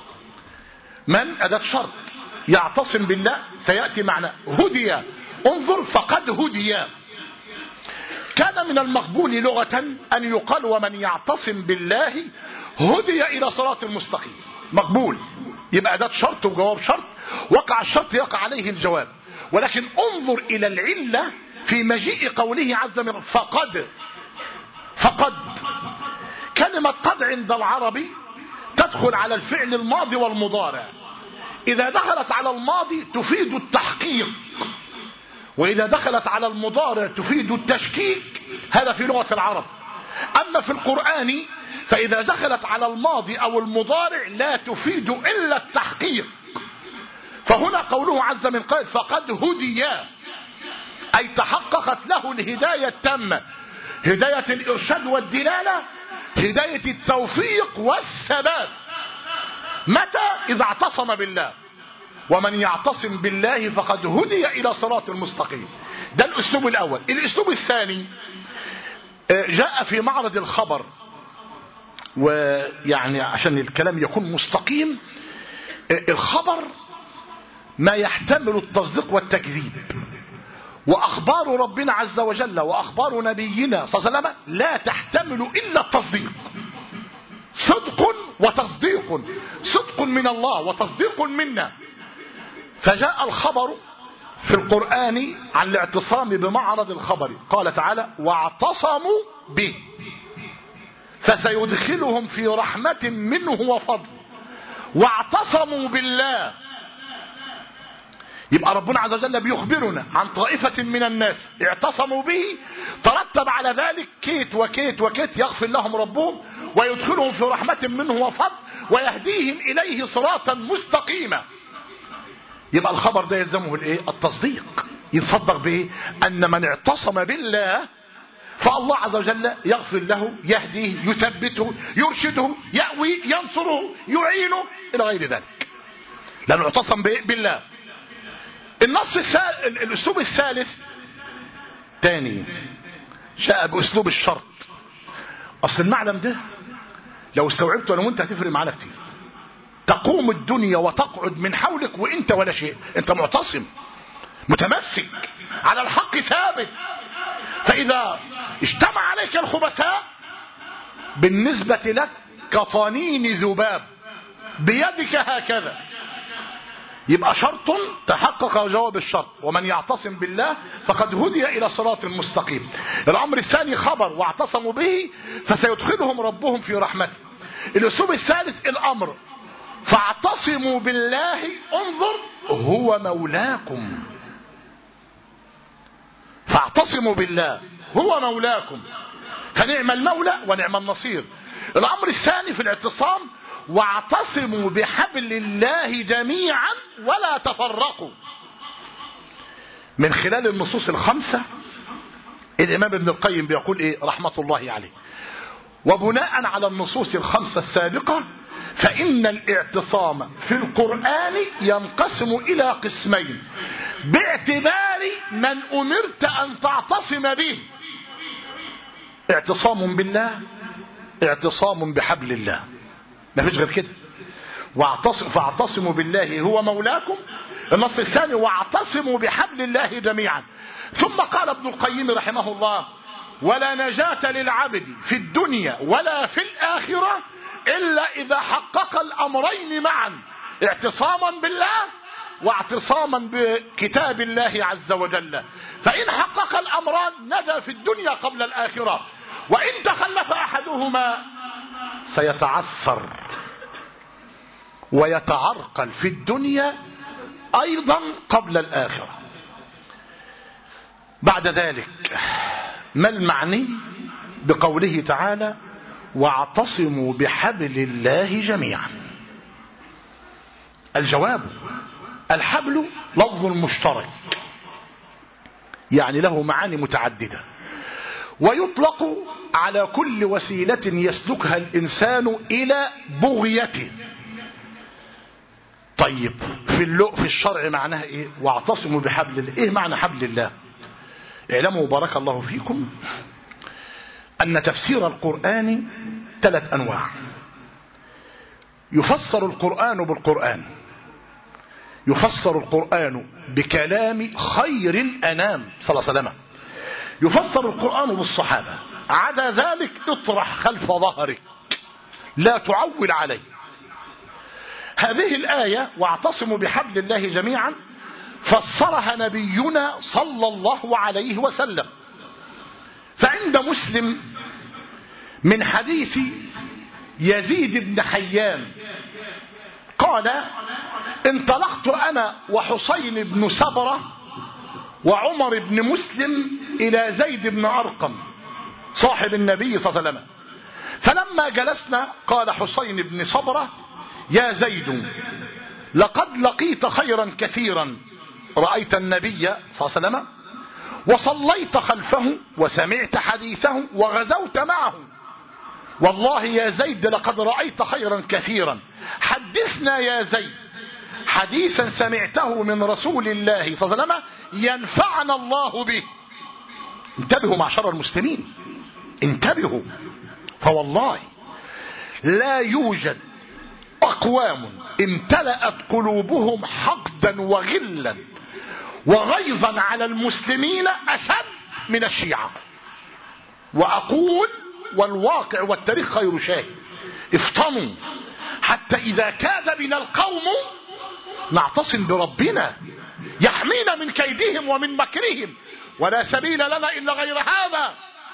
من أداة شرط، يعتصم بالله، سيأتي معنى هدي. انظر، فقد هدي. كان من المقبول لغة أن يقال: ومن يعتصم بالله هدي إلى صراط مستقيم. مقبول، يبقى أداة شرط وجواب شرط، وقع الشرط يقع عليه الجواب. ولكن انظر إلى العلة في مجيء قوله عز وجل فقد. فقد كلمة قد عند العربي تدخل على الفعل الماضي والمضارع. إذا دخلت على الماضي تفيد التحقيق، وإذا دخلت على المضارع تفيد التشكيك. هذا في لغة العرب. أما في القرآن فإذا دخلت على الماضي أو المضارع لا تفيد إلا التحقيق. فهنا قوله عز من قائل فقد هدي، أي تحققت له الهداية التامة، هداية الإرشاد والدلالة، هداية التوفيق والثبات. متى؟ إذا اعتصم بالله. ومن يعتصم بالله فقد هدي إلى صراط المستقيم. ده الأسلوب الأول. الأسلوب الثاني جاء في معرض الخبر، ويعني عشان الكلام يكون مستقيم، الخبر ما يحتمل التصديق والتكذيب، وأخبار ربنا عز وجل وأخبار نبينا صلى الله عليه وسلم لا تحتمل إلا التصديق. صدق وتصديق، صدق من الله وتصديق منا. فجاء الخبر في القرآن عن الاعتصام بمعرض الخبر. قال تعالى واعتصموا به فسيدخلهم في رحمة منه وفضل واعتصموا بالله. يبقى ربنا عز وجل بيخبرنا عن طائفة من الناس اعتصموا به، ترتب على ذلك كيت وكيت وكيت، يغفر لهم ربهم ويدخلهم في رحمة منه وفضل ويهديهم إليه صراطا مستقيما. يبقى الخبر ده يلزمه الايه؟ التصديق. يتصدق بايه؟ ان من اعتصم بالله فالله عز وجل يغفر له، يهديه، يثبته، يرشده، يأوي، ينصره، يعينه الى غير ذلك، لانه اعتصم بالله. النص الثالث، الاسلوب الثالث تاني جاء باسلوب الشرط. اصل المعلم ده لو استوعبته انا وانت هتفرق معانا كتير. تقوم الدنيا وتقعد من حولك وانت ولا شيء، انت معتصم متمسك على الحق ثابت. فاذا اجتمع عليك الخبثاء بالنسبة لك كطنين ذباب بيدك هكذا، يبقى شرط تحقق جواب الشرط. ومن يعتصم بالله فقد هدي الى صراط مستقيم. الامر الثاني خبر واعتصموا به فسيدخلهم ربهم في رحمته. الاسلوب الثالث الامر فاعتصموا بالله، انظر هو مولاكم. فاعتصموا بالله هو مولاكم، فنعم المولى ونعم النصير. الامر الثاني في الاعتصام واعتصموا بحبل الله جميعا ولا تفرقوا. من خلال النصوص الخمسة الامام ابن القيم بيقول ايه رحمة الله عليه: وبناء على النصوص الخمسة السابقة فإن الاعتصام في القرآن ينقسم إلى قسمين باعتبار من أمرت أن تعتصم به: اعتصام بالله، اعتصام بحبل الله، ما فيش غير كده. فاعتصموا بالله هو مولاكم. النص الثاني واعتصموا بحبل الله جميعا. ثم قال ابن القيم رحمه الله: ولا نجاة للعبد في الدنيا ولا في الآخرة إلا إذا حقق الأمرين معا: اعتصاما بالله واعتصاما بكتاب الله عز وجل، فإن حقق الأمران نجا في الدنيا قبل الآخرة، وإن تخلف أحدهما سيتعثر ويتعرقل في الدنيا أيضا قبل الآخرة. بعد ذلك ما المعني بقوله تعالى واعتصموا بحبل الله جميعا؟ الجواب: الحبل لفظ مشترك يعني له معاني متعددة، ويطلق على كل وسيلة يسلكها الإنسان إلى بغيته. طيب في اللؤ في الشرع معناها ايه؟ واعتصموا بحبل الله. ايه معنى حبل الله؟ اعلموا بارك الله فيكم ان تفسير القرآن ثلاث انواع. يفسر القرآن بالقرآن، يفسر القرآن بكلام خير الانام صلى الله عليه وسلم، يفسر القرآن بالصحابة. عدا ذلك اطرح خلف ظهرك، لا تعول عليه. هذه الآية واعتصموا بحبل الله جميعا فسرها نبينا صلى الله عليه وسلم. فعند مسلم من حديث يزيد بن حيان قال: انطلقت أنا وحسين بن سبرة وعمر بن مسلم إلى زيد بن أرقم صاحب النبي صلى الله عليه وسلم، فلما جلسنا قال حسين بن سبرة: يا زيد لقد لقيت خيرا كثيرا، رأيت النبي صلى الله عليه وسلم وصليت خلفه وسمعت حديثه وغزوت معه، والله يا زيد لقد رأيت خيرا كثيرا، حدثنا يا زيد حديثا سمعته من رسول الله صلى الله عليه وسلم ينفعنا الله به. انتبهوا معشر المسلمين، انتبهوا، فوالله لا يوجد أقوام امتلأت قلوبهم حقدا وغلا وغيظا على المسلمين أشد من الشيعة. وأقول والواقع والتاريخ خير شاهد، افطنوا حتى إذا كاد بنا القوم نعتصم بربنا يحمينا من كيدهم ومن مكرهم، ولا سبيل لنا إلا غير هذا.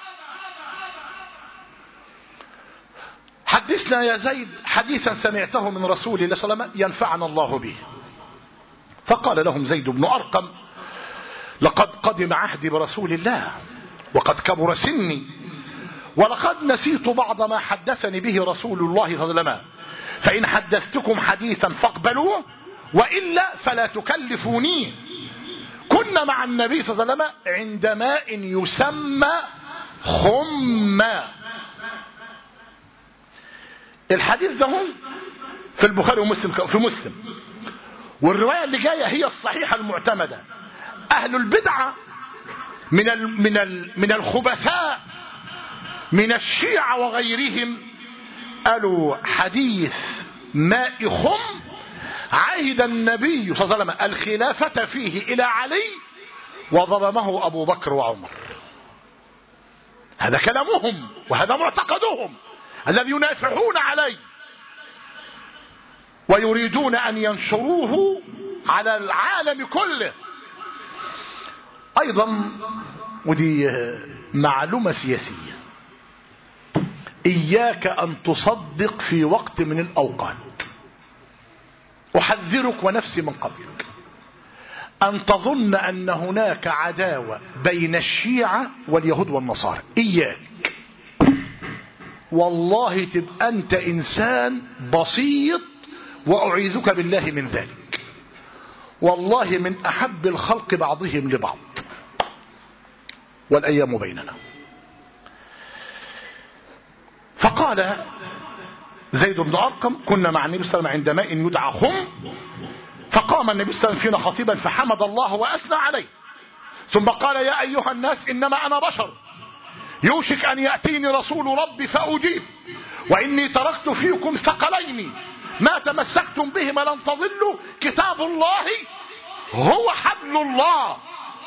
حدثنا يا زيد حديثا سمعته من رسول الله صلى الله عليه وسلم ينفعنا الله به. فقال لهم زيد بن أرقم: لقد قدم عهدي برسول الله وقد كبر سني، ولقد نسيت بعض ما حدثني به رسول الله صلى الله عليه وسلم، فإن حدثتكم حديثا فاقبلوه وإلا فلا تكلفوني. كنا مع النبي صلى الله عليه وسلم عند ماء يسمى خمّا. الحديث ده في البخاري ومسلم، في مسلم، والرواية اللي جاية هي الصحيحة المعتمدة. أهل البدعة من ال من ال من الخبثاء من الشيعة وغيرهم قالوا حديث ماء خم عهد النبي صلى الله عليه وسلم الخلافة فيه إلى علي وظلمه أبو بكر وعمر. هذا كلامهم وهذا معتقدهم الذي ينافحون عليه ويريدون أن ينشروه على العالم كله. أيضا ودي معلومة سياسية: إياك أن تصدق في وقت من الأوقات، أحذرك ونفسي من قبلك، أن تظن أن هناك عداوة بين الشيعة واليهود والنصارى. إياك، والله تبقى أنت إنسان بسيط وأعيذك بالله من ذلك. والله من أحب الخلق بعضهم لبعض والأيام بيننا. فقال زيد بن أرقم: كنا مع النبي صلى الله عليه وسلم عند ماء يدعى خم، فقام النبي صلى الله عليه وسلم فينا خطيبا فحمد الله وأثنى عليه، ثم قال: يا أيها الناس إنما أنا بشر، يوشك أن يأتيني رسول ربي فأجيب، وإني تركت فيكم ثقلين ما تمسكتم بهما لن تضلوا، كتاب الله هو حبل الله،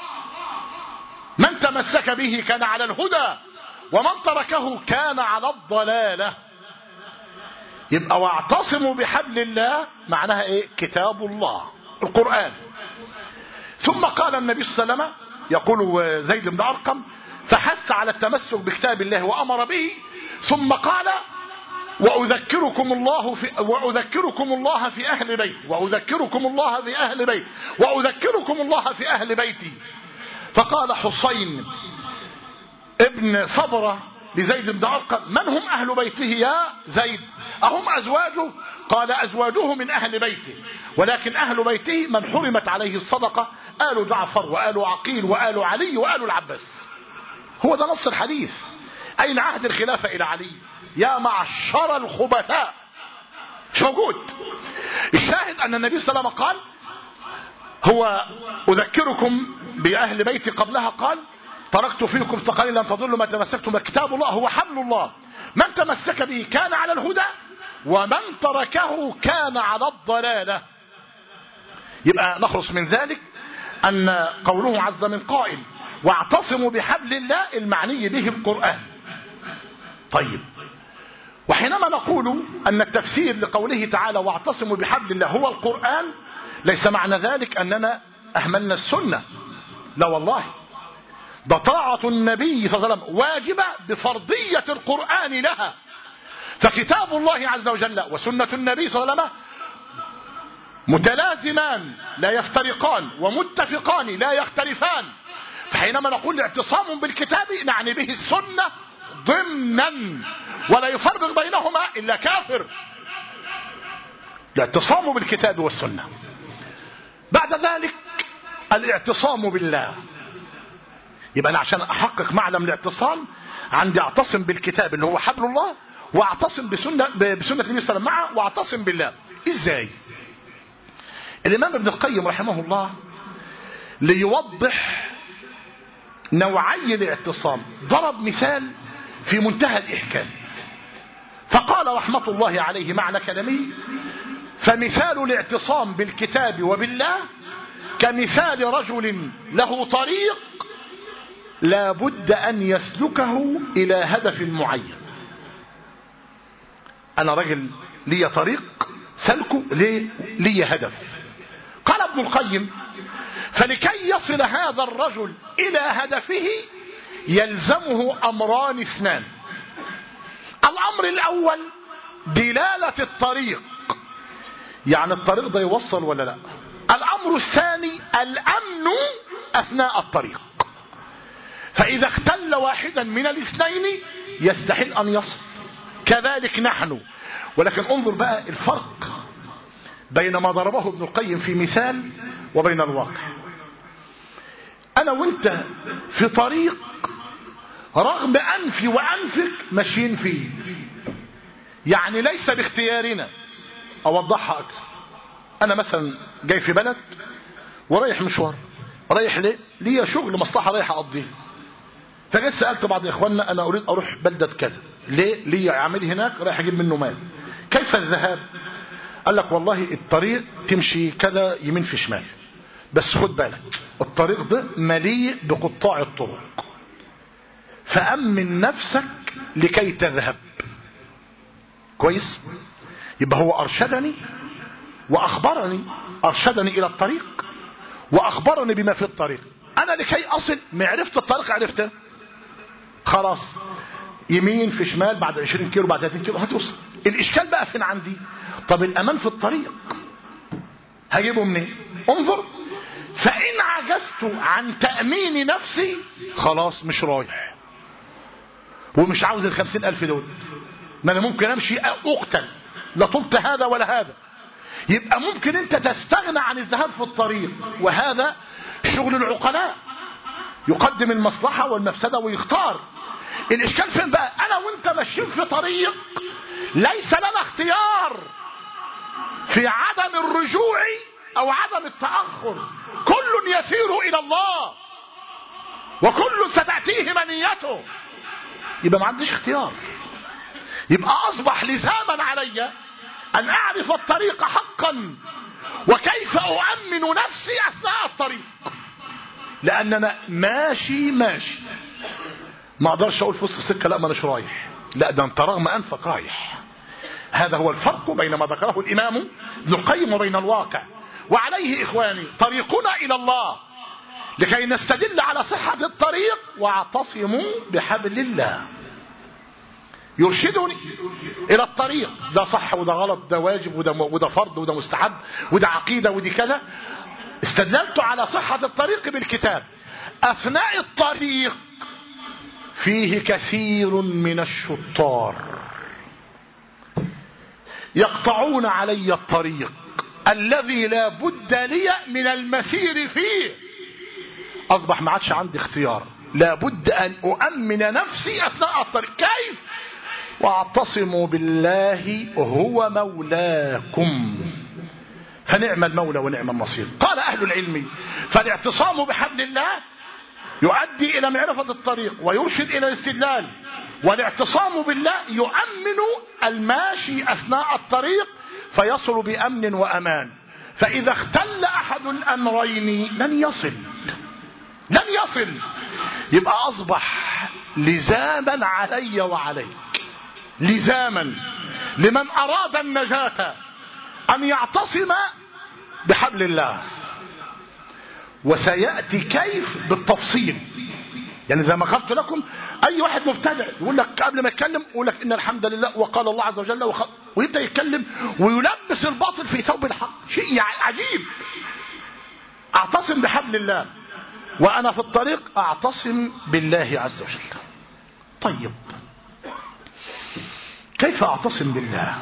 من تمسك به كان على الهدى ومن تركه كان على الضلالة. يبقى واعتصموا بحبل الله معناها ايه؟ كتاب الله القرآن. ثم قال النبي صلى الله عليه وسلم، يقول زيد بن أرقم، فحث على التمسك بكتاب الله وأمر به، ثم قال وأذكركم الله في وأذكركم الله في أهل بيتي وأذكركم الله في أهل بيتي وأذكركم الله في أهل بيتي. فقال حسين ابن صبرة لزيد بن أرقم: من هم أهل بيته يا زيد؟ أهم أزواجه؟ قال: أزواجه من أهل بيته، ولكن أهل بيته من حرمت عليه الصدقة، آل جعفر وآل عقيل وآل علي وآل العباس. هو ده نص الحديث. أين عهد الخلافة إلى علي؟ يا معشر الخبثاء، مش موجود. الشاهد أن النبي صلى الله عليه وسلم قال: هو أذكركم بأهل بيتي، قبلها قال: تركت فيكم ثقلين لن تضلوا ما تمسكتم بكتاب الله هو حبل الله، من تمسك به كان على الهدى ومن تركه كان على الضلالة. يبقى نخلص من ذلك أن قوله عز من قائل: واعتصموا بحبل الله، المعني به القرآن. طيب، وحينما نقول أن التفسير لقوله تعالى واعتصموا بحبل الله هو القرآن، ليس معنى ذلك أننا أهملنا السنة، لا والله، ده طاعة النبي صلى الله عليه وسلم واجبة بفرضية القرآن لها. فكتاب الله عز وجل وسنة النبي صلى الله عليه وسلم متلازمان لا يفترقان، ومتفقان لا يختلفان. فحينما نقول الاعتصام بالكتاب نعني به السنة ضمنا، ولا يفرق بينهما إلا كافر. الاعتصام بالكتاب والسنة. بعد ذلك الاعتصام بالله. يبقى أنا عشان أحقق معلم الاعتصام عندي أعتصم بالكتاب اللي هو حبل الله، وأعتصم بسنة, بسنة النبي صلى الله عليه وسلم معه، وأعتصم بالله. إزاي؟ الإمام ابن القيم رحمه الله ليوضح نوعي الاعتصام ضرب مثال في منتهى الإحكام، فقال رحمة الله عليه معنى كلامه: فمثال الاعتصام بالكتاب وبالله كمثال رجل له طريق لا بد أن يسلكه إلى هدف معين. أنا رجل لي طريق سلكه لي هدف. قال ابن القيم: فلكي يصل هذا الرجل إلى هدفه يلزمه أمران اثنان. الأمر الأول دلالة الطريق، يعني الطريق ده يوصل ولا لا. الأمر الثاني الأمن أثناء الطريق، فإذا اختل واحدا من الاثنين يستحيل أن يصل. كذلك نحن. ولكن انظر بقى الفرق بين ما ضربه ابن القيم في مثال وبين الواقع. أنا وانت في طريق رغم أنفي وأنفك ماشيين فيه، يعني ليس باختيارنا. أوضحها أكثر. أنا مثلا جاي في بلد ورايح مشوار، رايح ليه؟ ليه شغل مصلحة رايح أقضيه. فجيت سألت بعض إخواننا: أنا أريد أروح بلدة كذا، ليه؟ ليه عامل هناك رايح أجيب منه مال. كيف الذهاب؟ قال لك: والله الطريق تمشي كذا يمين في شمال، بس خد بالك الطريق ده مليء بقطاع الطرق، فأمن نفسك لكي تذهب. كويس؟ يبقى هو أرشدني وأخبرني، أرشدني إلى الطريق وأخبرني بما في الطريق. أنا لكي أصل معرفة الطريق عرفته، خلاص يمين في شمال، بعد عشرين كيلو بعد ثلاثين كيلو هتوصل. الإشكال بقى فين عندي؟ طب الأمان في الطريق هجيبه منين؟ انظر: فإن عجزت عن تأمين نفسي خلاص مش رايح، ومش عاوز الخمسين ألف دول، ما أنا ممكن أمشي أقتل، لا طلت هذا ولا هذا. يبقى ممكن أنت تستغنى عن الذهاب في الطريق، وهذا شغل العقلاء، يقدم المصلحة والمفسدة ويختار. الإشكال فين بقى؟ أنا وأنت ماشيين في طريق ليس لنا اختيار في عدم الرجوع أو عدم التأخر. كل يسير إلى الله وكل ستأتيه منيته، يبقى ما عنديش اختيار. يبقى أصبح لزاما علي أن أعرف الطريق حقا وكيف أؤمن نفسي أثناء الطريق، لأننا ماشي ماشي. ما أقدرش أقول في وسط السكة لا ما أناش رايح، لا ده أنت رغم أنفك رايح. هذا هو الفرق بين ما ذكره الإمام ابن القيم وبين الواقع. وعليه إخواني طريقنا إلى الله لكي نستدل على صحة الطريق: واعتصموا بحبل الله. يرشدني إلى الطريق، ده صح وده غلط، ده واجب وده, وده فرض وده مستحب وده عقيدة ودي كذا. استدللت على صحة الطريق بالكتاب. أثناء الطريق فيه كثير من الشطار يقطعون علي الطريق الذي لا بد لي من المسير فيه. أصبح ما عادش عندي اختيار، لا بد أن أؤمن نفسي أثناء الطريق. كيف؟ واعتصموا بالله هو مولاكم فنعم المولى ونعم النصير. قال أهل العلم: فالاعتصام بحبل الله يؤدي إلى معرفة الطريق ويرشد إلى الاستدلال، والاعتصام بالله يؤمن الماشي أثناء الطريق فيصل بأمن وأمان. فإذا اختل أحد الأمرين لن يصل لن يصل يبقى أصبح لزاما علي وعليك، لزاما لمن أراد النجاة أن يعتصم بحبل الله. وسيأتي كيف بالتفصيل. يعني زي ما قلت لكم، أي واحد مبتدع يقول لك قبل ما يتكلم يقول لك إن الحمد لله وقال الله عز وجل وخ... ويبدأ يتكلم ويلبس الباطل في ثوب الحق. شيء عجيب. أعتصم بحبل الله وأنا في الطريق أعتصم بالله عز وجل. طيب، كيف أعتصم بالله؟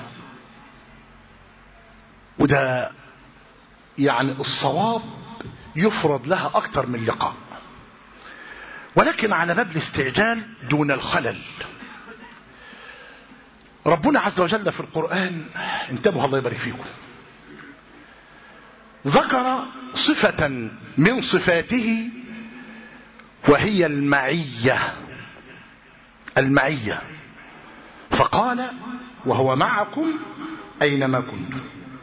وده يعني الصواب يفرض لها أكثر من لقاء، ولكن على باب الاستعجال دون الخلل. ربنا عز وجل في القرآن، انتبهوا الله يبارك فيكم، ذكر صفة من صفاته وهي المعية. المعية فقال: وهو معكم أينما كنتم.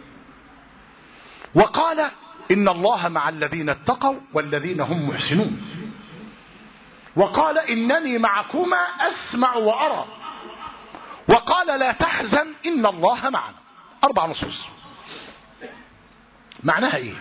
وقال: إن الله مع الذين اتقوا والذين هم محسنون. وقال: إنني معكما أسمع وأرى. وقال: لا تحزن إن الله معنا. أربع نصوص. معناها إيه؟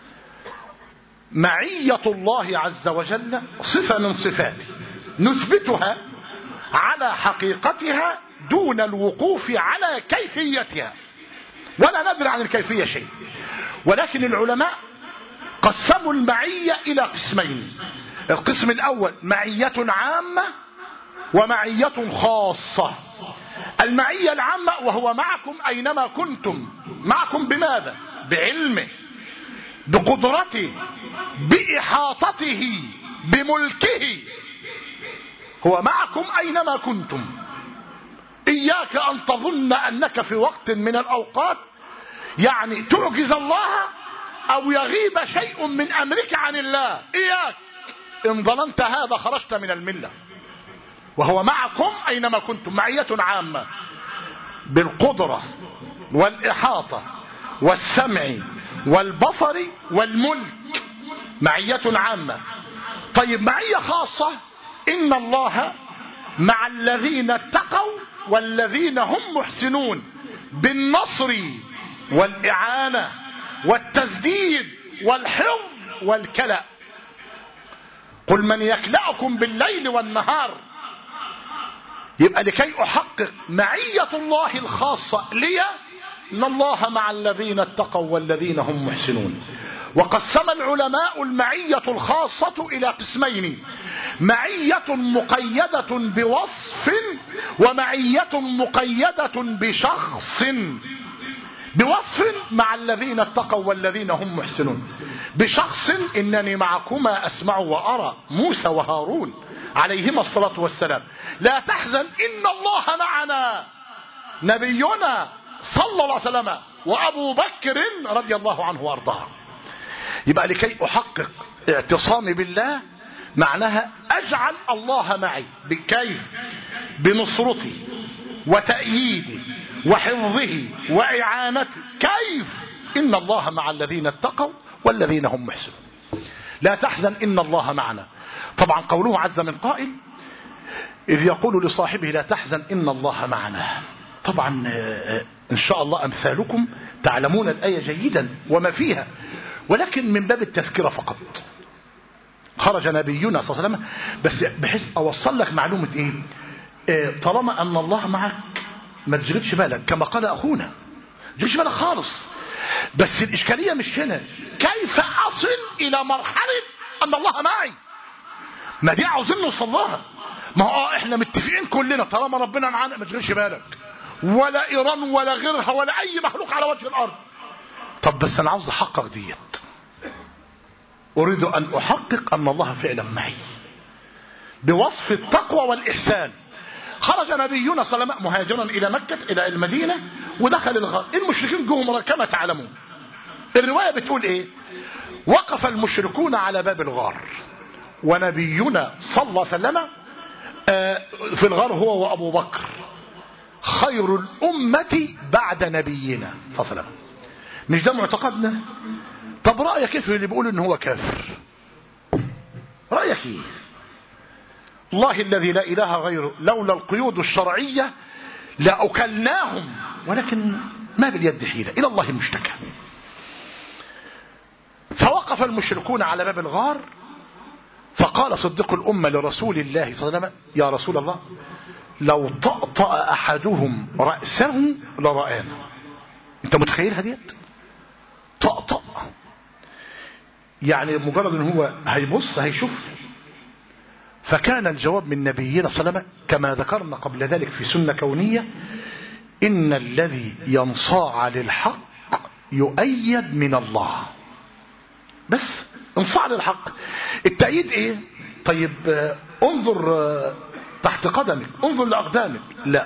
معية الله عز وجل صفة من صفاته نثبتها على حقيقتها دون الوقوف على كيفيتها، ولا ندري عن الكيفية شيء. ولكن العلماء قسموا المعية إلى قسمين. القسم الأول معية عامة ومعية خاصة. المعية العامة وهو معكم أينما كنتم. معكم بماذا؟ بعلمه، بقدرته، بإحاطته، بملكه. هو معكم أينما كنتم. إياك أن تظن أنك في وقت من الأوقات يعني تعجز الله أو يغيب شيء من أمرك عن الله. إياك، إن ظننت هذا خرجت من الملة. وهو معكم أينما كنتم، معية عامة بالقدرة والإحاطة والسمع والبصر والملك، معية عامة. طيب، معية خاصة: إن الله مع الذين اتقوا والذين هم محسنون، بالنصر والإعانة والتسديد والحفظ والكلأ. قل من يكلأكم بالليل والنهار. يبقى لكي أحقق معية الله الخاصة لي، إن الله مع الذين اتقوا والذين هم محسنون. وقسم العلماء المعية الخاصة إلى قسمين: معية مقيدة بوصف ومعية مقيدة بشخص. بوصف مع الذين اتقوا والذين هم محسنون، بشخص إنني معكما أسمع وأرى، موسى وهارون عليهما الصلاة والسلام. لا تحزن إن الله معنا، نبينا صلى الله عليه وسلم وأبو بكر رضي الله عنه وأرضاه. يبقى لكي أحقق اعتصامي بالله معناها أجعل الله معي. بكيف؟ بنصرتي وتأييدي وحفظه وإعانته. كيف؟ إن الله مع الذين اتقوا والذين هم محسنون. لا تحزن إن الله معنا. طبعا قوله عز من قائل إذ يقول لصاحبه لا تحزن إن الله معنا. طبعا إن شاء الله أمثالكم تعلمون الآية جيدا وما فيها، ولكن من باب التذكرة فقط. خرج نبينا صلى الله عليه وسلم بس بحيث أوصل لك معلومة إيه؟ إيه طالما أن الله معك ما تشغلش بالك، كما قال أخونا ما تشغلش بالك خالص. بس الإشكالية مش هنا، كيف أصل إلى مرحلة أن الله معي؟ ما دي عاوزين نوصل لها. ما هو احنا متفقين كلنا طالما ربنا معانا ما تشغلش بالك، ولا إيران ولا غيرها ولا أي مخلوق على وجه الأرض. طب بس أنا عاوز أحقق ديت، أريد أن أحقق أن الله فعلا معي بوصف التقوى والإحسان. خرج نبينا صلى الله عليه وسلم مهاجرا إلى مكة إلى المدينة ودخل الغار. المشركين جوهم كما تعلمون. الرواية بتقول إيه؟ وقف المشركون على باب الغار ونبينا صلى الله عليه وسلم في الغار هو وأبو بكر خير الأمة بعد نبينا صلى الله عليه وسلم. مش ده معتقدنا؟ طب رأيك كيف اللي بيقول إن هو كافر؟ رأيك ايه؟ الله الذي لا إله غيره لولا القيود الشرعية لأكلناهم، ولكن ما باليد حيلة، إلى الله المشتكى. فوقف المشركون على باب الغار فقال صديق الأمة لرسول الله صلى الله عليه وسلم يا رسول الله لو طأطأ أحدهم رأسه لرآنا. انت متخيل هديت؟ طأطأ يعني مجرد ان هو هيبص هيشوف. فكان الجواب من نبينا صلى الله عليه وسلم كما ذكرنا قبل ذلك في سنة كونية: إن الذي ينصاع للحق يؤيد من الله. بس انصاع للحق. التأييد ايه؟ طيب انظر تحت قدمك، انظر لأقدامك. لا،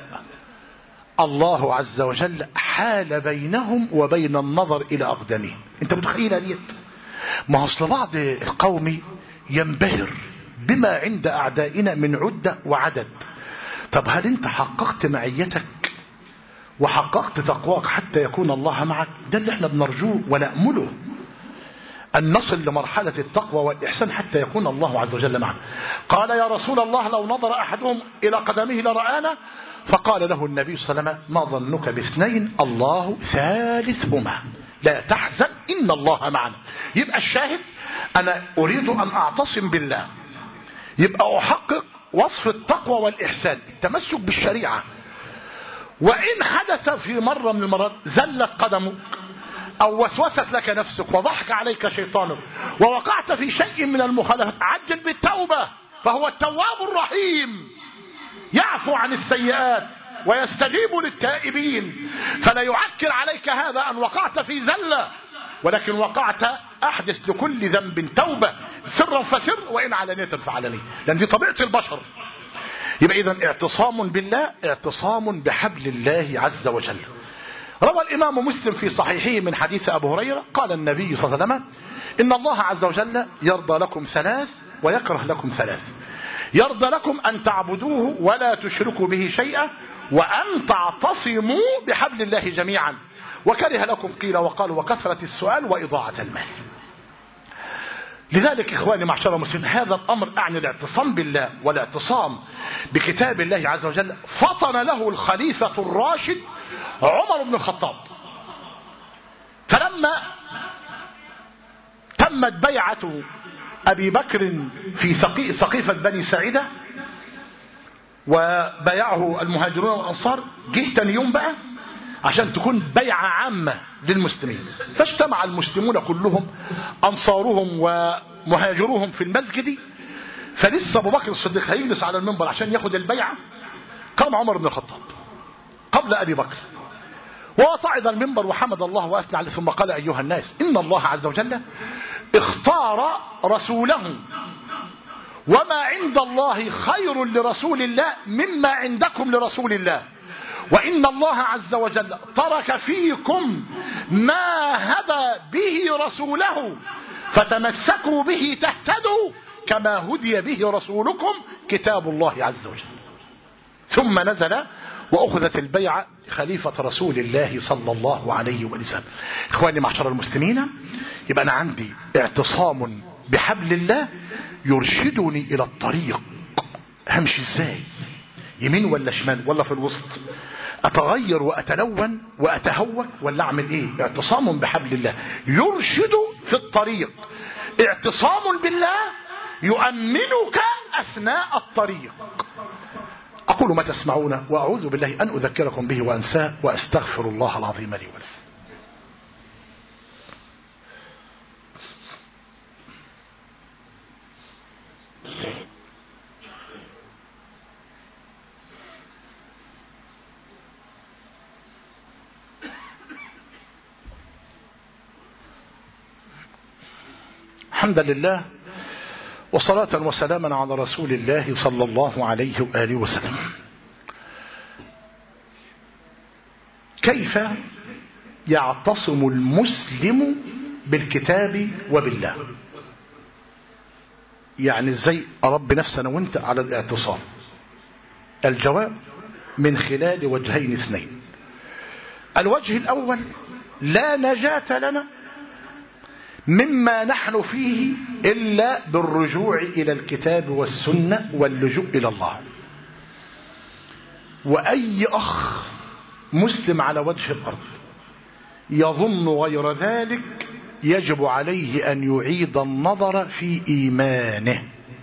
الله عز وجل حال بينهم وبين النظر إلى أقدامهم. انت متخيل ديت؟ ما اصل بعض القوم ينبهر بما عند أعدائنا من عدة وعدد. طب هل انت حققت معيتك وحققت تقواك حتى يكون الله معك؟ ده اللي احنا بنرجوه ونأمله، أن نصل لمرحلة التقوى والإحسان حتى يكون الله عز وجل معنا. قال يا رسول الله لو نظر أحدهم إلى قدمه لرآنا. فقال له النبي صلى الله عليه وسلم ما ظنك باثنين الله ثالثهما لا تحزن إن الله معنا. يبقى الشاهد أنا أريد أن أعتصم بالله، يبقى أحقق وصف التقوى والإحسان، التمسك بالشريعة. وإن حدث في مرة من المرات زلت قدمك أو وسوست لك نفسك وضحك عليك شيطانك ووقعت في شيء من المخالفات عجل بالتوبة، فهو التواب الرحيم يعفو عن السيئات ويستجيب للتائبين. فلا يعكر عليك هذا أن وقعت في زلة، ولكن وقعت أحدث لكل ذنب توبة سرا فسر وإن علانية فعلانية، لأن دي طبيعة البشر. يبقى إذن اعتصام بالله اعتصام بحبل الله عز وجل. روى الإمام مسلم في صحيحه من حديث أبو هريرة قال النبي صلى الله عليه وسلم إن الله عز وجل يرضى لكم ثلاث ويكره لكم ثلاث: يرضى لكم أن تعبدوه ولا تشركوا به شيئا وأن تعتصموا بحبل الله جميعا، وكره لكم قيل وقال وكثرة السؤال وإضاعة المال. لذلك إخواني معشر المسلمين هذا الأمر أعني الاعتصام بالله والاعتصام بكتاب الله عز وجل فطن له الخليفة الراشد عمر بن الخطاب. فلما تمت بيعة أبي بكر في سقيفة بني ساعدة وبايعه المهاجرون والأنصار، جه تاني يوم بقى عشان تكون بيعة عامة للمسلمين. فاجتمع المسلمون كلهم أنصارهم ومهاجروهم في المسجد. فلسه أبو بكر الصديق هيجلس على المنبر عشان ياخد البيعة، قام عمر بن الخطاب قبل أبي بكر وصعد المنبر وحمد الله وأثنى عليه ثم قال أيها الناس إن الله عز وجل اختار رسوله وما عند الله خير لرسول الله مما عندكم لرسول الله، وإن الله عز وجل ترك فيكم ما هدى به رسوله فتمسكوا به تهتدوا كما هدي به رسولكم كتاب الله عز وجل. ثم نزل وأخذت البيعة خليفة رسول الله صلى الله عليه وسلم. إخواني معشر المسلمين، يبقى أنا عندي اعتصام بحبل الله يرشدني إلى الطريق. همشي إزاي؟ يمين ولا شمال ولا في الوسط؟ أتغير وأتلون وأتهوك ولا أعمل إيه؟ اعتصام بحبل الله يرشد في الطريق، اعتصام بالله يؤمنك أثناء الطريق. أقول ما تسمعون وأعوذ بالله أن أذكركم به وأنساه وأستغفر الله العظيم لي ولكم. الحمد لله وصلاة وسلاما على رسول الله صلى الله عليه وآله وسلم. كيف يعتصم المسلم بالكتاب وبالله؟ يعني ازاي اربي نفسنا وانت على الاعتصام؟ الجواب من خلال وجهين اثنين. الوجه الاول: لا نجاة لنا مما نحن فيه إلا بالرجوع إلى الكتاب والسنة واللجوء إلى الله. وأي أخ مسلم على وجه الأرض يظن غير ذلك يجب عليه أن يعيد النظر في إيمانه.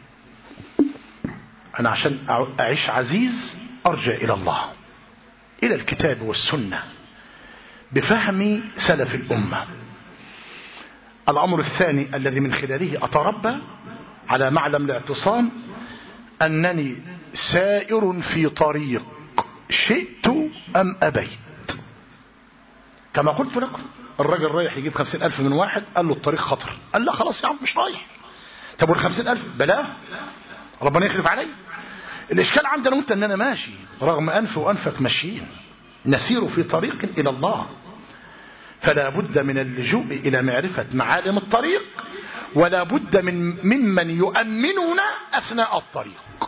أنا عشان أعيش عزيز أرجع إلى الله، إلى الكتاب والسنة بفهم سلف الأمة. الأمر الثاني الذي من خلاله أتربى على معلم الاعتصام أنني سائر في طريق شئت أم أبيت. كما قلت لكم الرجل رايح يجيب خمسين ألف من واحد، قال له الطريق خطر، قال لا خلاص يا عم مش رايح. طب والخمسين ألف بلاه ربنا يخلف علي. الإشكال عندنا وانت أننا ماشي رغم أنف وأنفك ماشيين نسير في طريق إلى الله. فلا بد من اللجوء إلى معرفة معالم الطريق، ولا بد من ممن يؤمننا أثناء الطريق.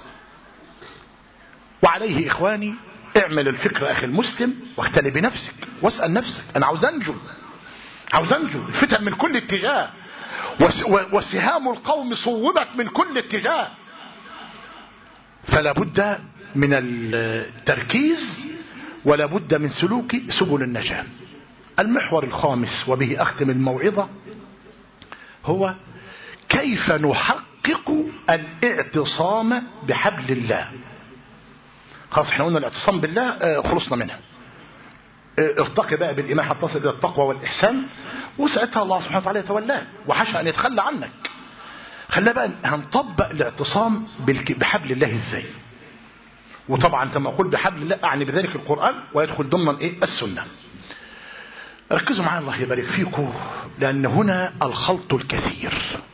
وعليه إخواني اعمل الفكر أخي المسلم واختلي بنفسك واسأل نفسك أنا عاوز أنجو، عاوز أنجو. الفتن من كل اتجاه وسهام القوم صوبت من كل اتجاه، فلا بد من التركيز ولا بد من سلوك سبل النجاة. المحور الخامس وبه أختم الموعظة هو كيف نحقق الاعتصام بحبل الله. خلاص احنا قلنا الاعتصام بالله خلصنا منها، ارتقي بقى بالإيمان حتى تصل إلى التقوى والإحسان، وساعتها الله سبحانه وتعالى يتولاك وحاشا أن يتخلى عنك. خلينا بقى هنطبق الاعتصام بحبل الله ازاي. وطبعا كما أقول بحبل الله أعني بذلك القرآن ويدخل ضمن إيه؟ السنة. ركزوا معايا الله يبارك فيكم، لأن هنا الخلط الكثير.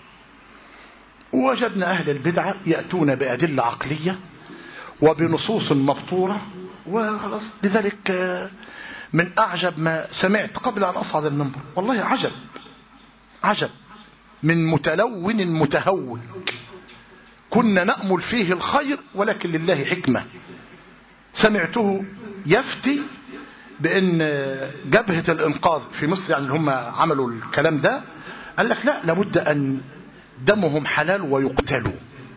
وجدنا أهل البدعة يأتون بأدلة عقلية وبنصوص مبطورة وخلاص. لذلك من أعجب ما سمعت قبل أن أصعد المنبر، والله عجب عجب من متلون متهوك كنا نأمل فيه الخير ولكن لله حكمة. سمعته يفتي بأن جبهة الإنقاذ في مصر يعني هم عملوا الكلام ده، قال لك لا لابد أن دمهم حلال ويقتلوا.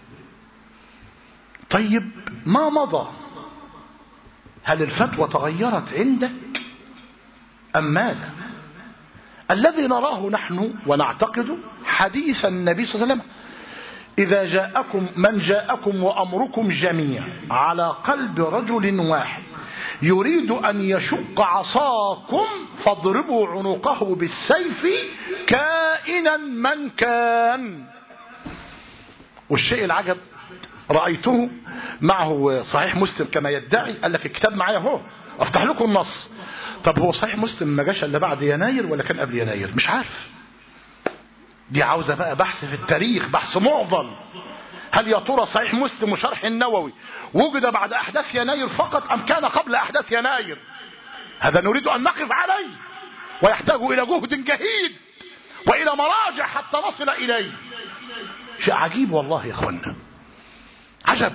طيب ما مضى؟ هل الفتوى تغيرت عندك أم ماذا؟ الذي نراه نحن ونعتقد حديث النبي صلى الله عليه وسلم: إذا جاءكم من جاءكم وأمركم جميع على قلب رجل واحد يريد أن يشق عصاكم فاضربوا عنقه بالسيف كائنا من كان. والشيء العجب رأيته معه صحيح مسلم كما يدعي، قال لك الكتاب معايا اهو افتح لكم النص. طب هو صحيح مسلم ما جاش الا بعد يناير ولا كان قبل يناير؟ مش عارف. دي عاوزة بقى بحث في التاريخ، بحث معضل. هل يا ترى صحيح مسلم وشرح النووي وجد بعد أحداث يناير فقط أم كان قبل أحداث يناير؟ هذا نريد أن نقف عليه، ويحتاج إلى جهد جهيد وإلى مراجع حتى نصل إليه. شيء عجيب والله يا أخوانا، عجب.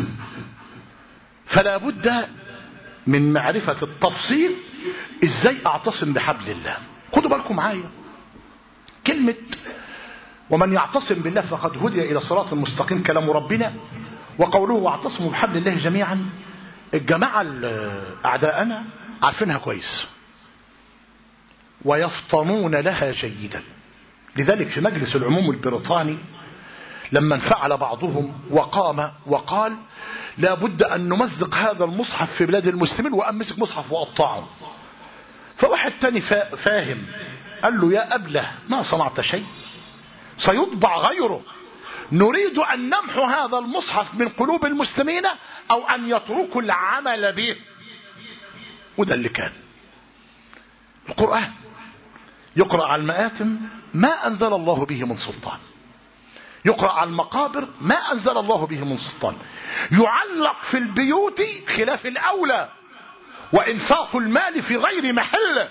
فلا بد من معرفة التفصيل إزاي أعتصم بحبل الله. خدوا بالكم معايا كلمة ومن يعتصم بالله فقد هدي إلى صراط المستقيم كلام ربنا، وقوله واعتصموا بحبل الله جميعا. الجماعة أعداءنا عارفينها كويس ويفطنون لها جيدا. لذلك في مجلس العموم البريطاني لما انفعل بعضهم وقام وقال لا بد أن نمزق هذا المصحف في بلاد المسلمين وأمسك مصحف وأقطعه، فواحد تاني فاهم قال له يا أبله ما صنعت شيء، سيطبع غيره، نريد أن نمحو هذا المصحف من قلوب المسلمين أو أن يتركوا العمل به. وده اللي كان. القرآن يقرأ على المآتم ما أنزل الله به من سلطان، يقرأ على المقابر ما أنزل الله به من سلطان، يعلق في البيوت خلاف الأولى، وإنفاق المال في غير محله.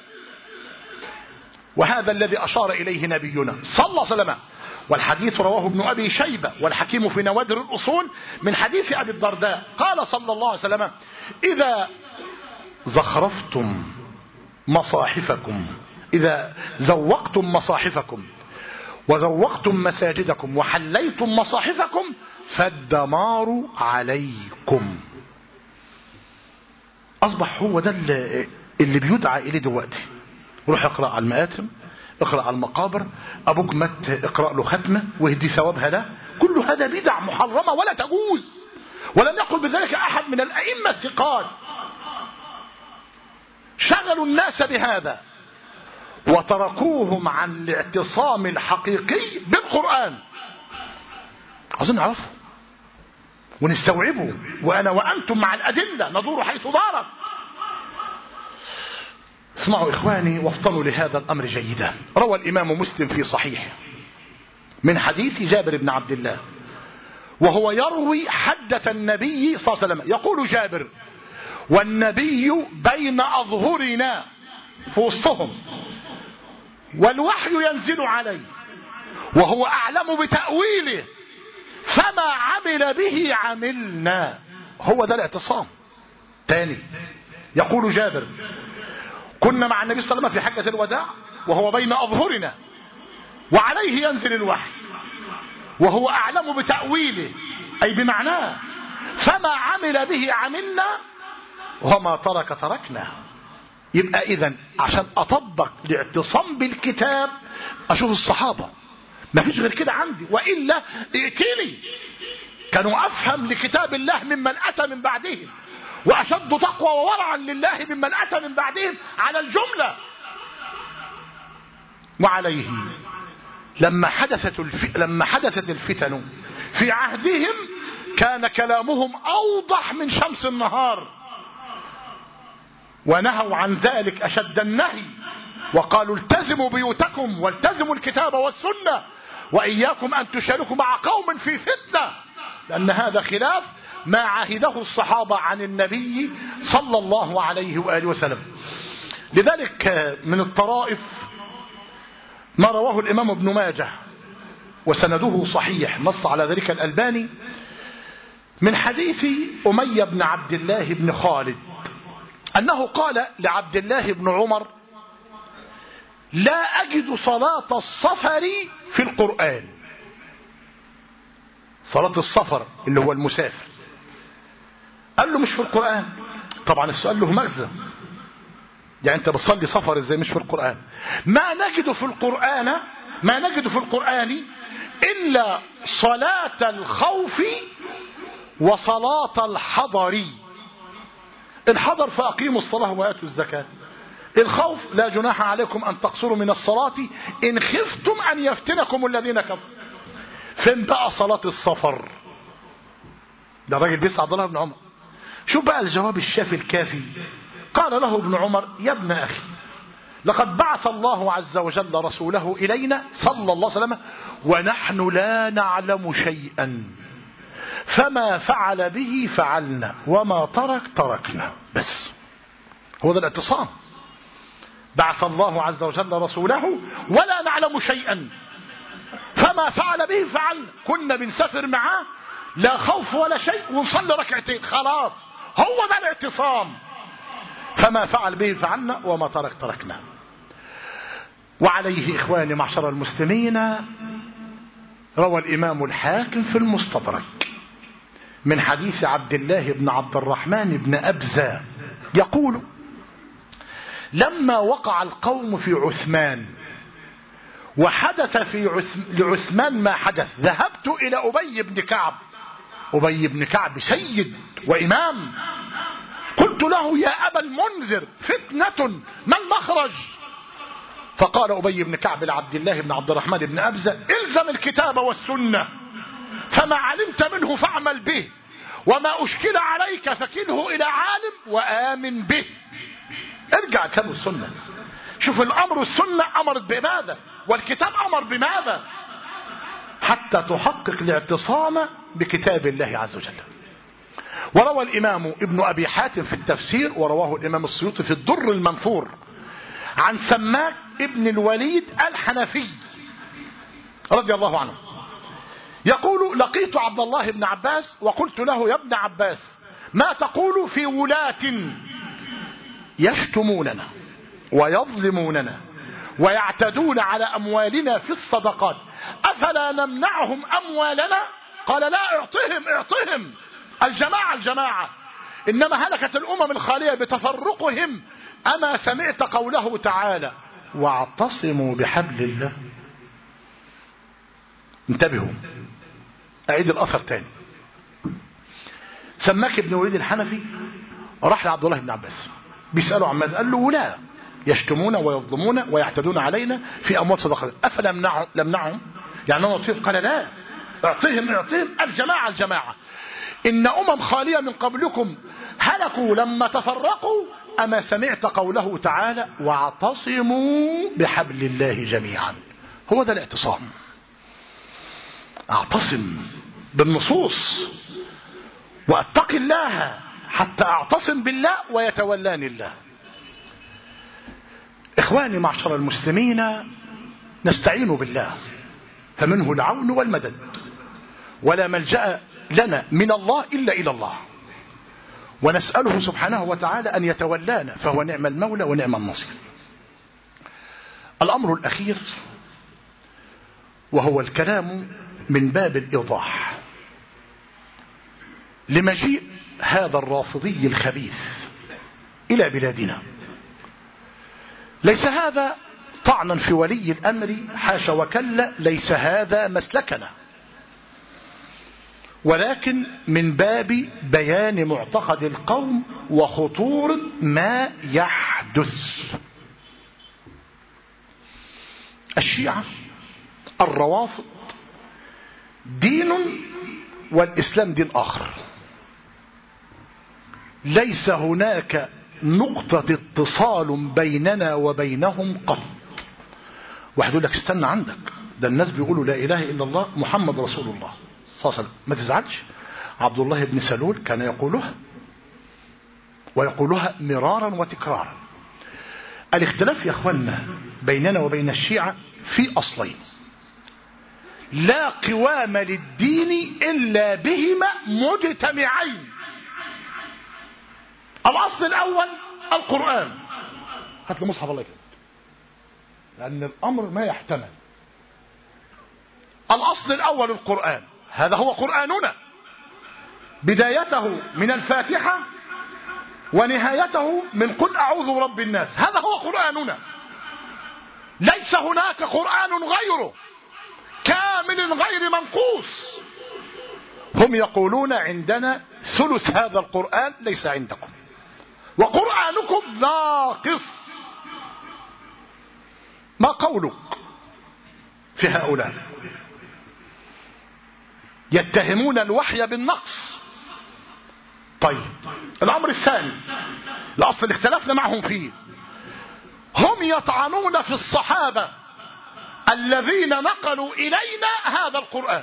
وهذا الذي أشار إليه نبينا صلى الله عليه وسلم، والحديث رواه ابن أبي شيبة والحكيم في نوادر الأصول من حديث أبي الدرداء قال صلى الله عليه وسلم إذا زخرفتم مصاحفكم، إذا زوقتم مصاحفكم وزوقتم مساجدكم وحليتم مصاحفكم فالدمار عليكم. أصبح هو ده اللي بيدعى إليه دلوقتي. روح اقرأ على المآتم، اقرأ على المقابر، أبوك مات اقرأ له ختمة واهدي ثوابها له. كل هذا بدع محرمة ولا تجوز، ولم يقل بذلك أحد من الأئمة الثقات. شغلوا الناس بهذا وتركوهم عن الاعتصام الحقيقي بالقرآن. عايزين نعرفه ونستوعبه، وأنا وأنتم مع الأدلة ندور حيث دارت. اسمعوا إخواني وافطنوا لهذا الأمر جيدا. روى الإمام مسلم في صحيح من حديث جابر بن عبد الله وهو يروي حدث النبي صلى الله عليه وسلم. يقول جابر والنبي بين أظهرنا في وسطهم والوحي ينزل عليه وهو أعلم بتأويله فما عمل به عملنا. هو ده الاعتصام. تاني يقول جابر كنا مع النبي صلى الله عليه وسلم في حجة الوداع وهو بين أظهرنا وعليه ينزل الوحي وهو أعلم بتأويله أي بمعناه فما عمل به عملنا وما ترك تركنا. يبقى إذن عشان أطبق الاعتصام بالكتاب أشوف الصحابة، ما فيش غير كده عندي، وإلا ائتني. كانوا أفهم لكتاب الله ممن أتى من بعدهم وأشد تقوى وورعا لله ممن أتى من بعدهم على الجملة. وعليه لما حدثت الف... لما حدثت الفتن في عهدهم كان كلامهم أوضح من شمس النهار، ونهوا عن ذلك أشد النهي وقالوا التزموا بيوتكم والتزموا الكتاب والسنة وإياكم أن تشاركوا مع قوم في فتنة، لأن هذا خلاف ما عهده الصحابة عن النبي صلى الله عليه وآله وسلم. لذلك من الطرائف ما رواه الإمام ابن ماجه وسنده صحيح نص على ذلك الألباني من حديث أمية بن عبد الله بن خالد أنه قال لعبد الله بن عمر لا أجد صلاة السفر في القرآن. صلاة السفر اللي هو المسافر. قال له مش في القرآن. طبعا السؤال له مغزى، يعني انت بتصلي سفر ازاي مش في القرآن؟ ما نجد في القرآن ما نجد في القرآن إلا صلاة الخوف وصلاة الحضر. الحضر فأقيموا الصلاة وآتوا الزكاة. الخوف لا جناح عليكم أن تقصروا من الصلاة إن خفتم أن يفتنكم الذين كفروا. فين بقى صلاة السفر؟ ده الراجل بيسعى عبد الله بن عمر. شو بقى الجواب الشافي الكافي؟ قال له ابن عمر يا ابن أخي لقد بعث الله عز وجل رسوله إلينا صلى الله عليه وسلم ونحن لا نعلم شيئا فما فعل به فعلنا وما ترك تركنا. بس هو ده الاعتصام. بعث الله عز وجل رسوله ولا نعلم شيئا فما فعل به فعلنا. كنا بنسافر معاه لا خوف ولا شيء ونصلي ركعتين خلاص، هو ده الاعتصام. فما فعل به فعلنا وما ترك تركنا. وعليه إخواني معشر المسلمين روى الإمام الحاكم في المستدرك من حديث عبد الله بن عبد الرحمن بن أبزة يقول لما وقع القوم في عثمان وحدث في عث... لعثمان ما حدث، ذهبت إلى أبي بن كعب. أبي بن كعب سيد وإمام. قلت له يا أبا المنذر فتنة ما المخرج؟ فقال أبي بن كعب لعبد الله بن عبد الرحمن بن أبزة الزم الكتاب والسنة، فما علمت منه فاعمل به، وما أشكل عليك فكله إلى عالم وآمن به. ارجع كتاب السنة، شوف الأمر السنة أمرت بماذا والكتاب أمر بماذا، حتى تحقق الاعتصام بكتاب الله عز وجل. وروى الإمام ابن أبي حاتم في التفسير، ورواه الإمام السيوطي في الدر المنثور عن سماك ابن الوليد الحنفي رضي الله عنه يقول لقيت عبد الله بن عباس وقلت له يا ابن عباس ما تقول في ولاة يشتموننا ويظلموننا ويعتدون على أموالنا في الصدقات، أفلا نمنعهم أموالنا؟ قال لا، اعطهم اعطهم الجماعة الجماعة، إنما هلكت الأمم الخالية بتفرقهم. أما سمعت قوله تعالى واعتصموا بحبل الله؟ انتبهوا، أعيد الأثر تاني. سماك ابن وليد الحنفي راح لعبد الله بن عباس بيسأله عن ماذا؟ قال له ولا يشتمون ويظلمون ويعتدون علينا في أموال صدقات، أفلا نمنعهم؟ يعني أنا أطيب؟ قال لا، اعطيهم اعطيهم الجماعة الجماعة، إن أمم خالية من قبلكم هلكوا لما تفرقوا. أما سمعت قوله تعالى واعتصموا بحبل الله جميعا؟ هو ده الاعتصام، اعتصم بالنصوص واتقي الله حتى اعتصم بالله ويتولاني الله. إخواني معشر المسلمين، نستعين بالله فمنه العون والمدد، ولا ملجأ لنا من الله إلا إلى الله، ونسأله سبحانه وتعالى أن يتولانا فهو نعم المولى ونعم النصير. الأمر الأخير وهو الكلام من باب الإيضاح لمجيء هذا الرافضي الخبيث إلى بلادنا. ليس هذا طعنا في ولي الأمر، حاشا وكلا، ليس هذا مسلكنا، ولكن من باب بيان معتقد القوم وخطورة ما يحدث. الشيعة الروافض دين والإسلام دين آخر، ليس هناك نقطة اتصال بيننا وبينهم قط. واحد يقول لك استنى عندك، ده الناس بيقولوا لا إله إلا الله محمد رسول الله صلى الله عليه وسلم، ما تزعلش، عبد الله بن سلول كان يقولها ويقولها مرارا وتكرارا. الاختلاف يا اخوانا بيننا وبين الشيعة في أصلين لا قوام للدين إلا بهما مجتمعين. الأصل الأول القرآن، هات لي مصحف الله كده لأن الأمر ما يحتمل. الأصل الأول القرآن، هذا هو قرآننا، بدايته من الفاتحة ونهايته من قل أعوذ برب الناس، هذا هو قرآننا، ليس هناك قرآن غيره كامل غير منقوص. هم يقولون عندنا ثلث هذا القرآن ليس عندكم، وقرآنكم ناقص. ما قولك في هؤلاء؟ يتهمون الوحي بالنقص. طيب الأمر الثاني، الأصل اللي اختلفنا معهم فيه، هم يطعنون في الصحابة الذين نقلوا إلينا هذا القرآن.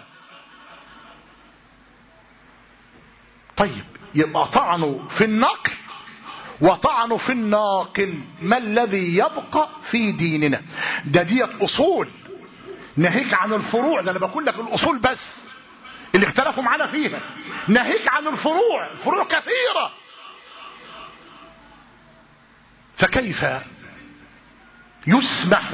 طيب يبقى طعنوا في النقل وطعنوا في الناقل، ما الذي يبقى في ديننا؟ ده ديت أصول، ناهيك عن الفروع، ده أنا بقول لك الأصول بس اللي اختلفوا معنا فيها، ناهيك عن الفروع، الفروع كثيرة. فكيف يسمح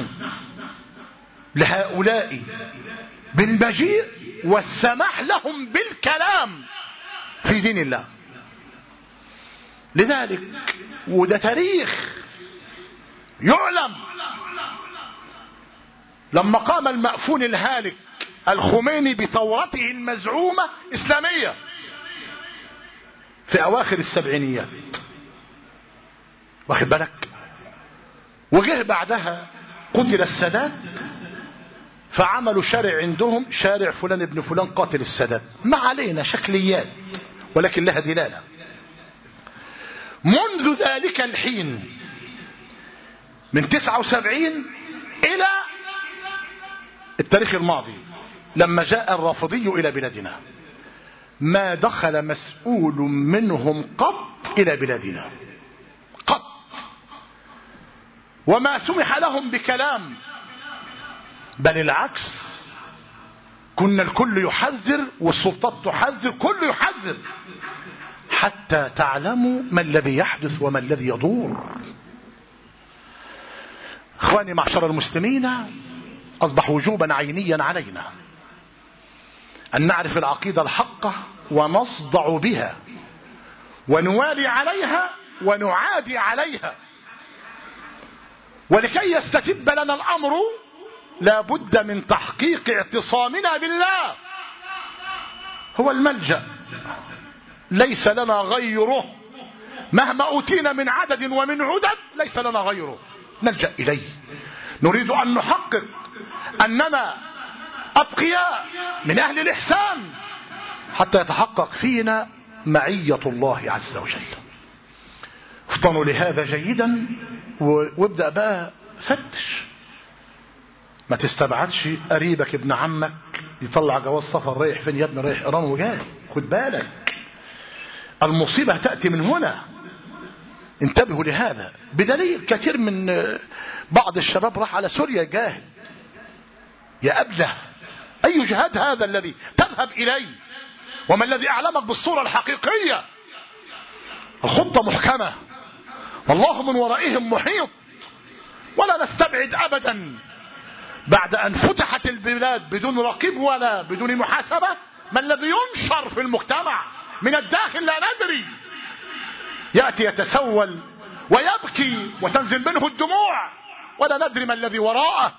لهؤلاء بالمجيء والسماح لهم بالكلام في دين الله؟ لذلك وده تاريخ يعلم لما قام المأفون الهالك الخميني بثورته المزعومة إسلامية في أواخر السبعينيات، واخد بالك، وجه بعدها قتل السادات، فعملوا شارع عندهم شارع فلان ابن فلان قاتل السادات. ما علينا شكليات ولكن لها دلالة. منذ ذلك الحين من تسعة وسبعين إلى التاريخ الماضي لما جاء الرافضي إلى بلادنا ما دخل مسؤول منهم قط إلى بلادنا قط، وما سمح لهم بكلام، بل العكس، كنا الكل يحذر والسلطات تحذر، كل يحذر حتى تعلموا ما الذي يحدث وما الذي يدور. اخواني معشر المسلمين، اصبح وجوبا عينيا علينا ان نعرف العقيدة الحقة ونصدع بها ونوالي عليها ونعادي عليها. ولكي يستتب لنا الامر لا بد من تحقيق اعتصامنا بالله، هو الملجأ ليس لنا غيره، مهما اوتينا من عدد ومن عدد ليس لنا غيره نلجأ اليه. نريد ان نحقق اننا اتقياء من اهل الاحسان حتى يتحقق فينا معية الله عز وجل. افطنوا لهذا جيدا وابدأ بقى فتش، ما تستبعدش قريبك ابن عمك يطلع جواز سفر رايح فين يا ابني؟ رايح ايران وجاي، خد بالك المصيبة تأتي من هنا، انتبهوا لهذا. بدليل كثير من بعض الشباب راح على سوريا جاهد. يا أبله، أي جهاد هذا الذي تذهب إليه؟ وما الذي أعلمك بالصورة الحقيقية؟ الخطة محكمة والله من ورائهم محيط. ولا نستبعد أبدا بعد أن فتحت البلاد بدون رقيب ولا بدون محاسبة ما الذي ينشر في المجتمع من الداخل لا ندري، يأتي يتسول ويبكي وتنزل منه الدموع ولا ندري ما الذي وراءه.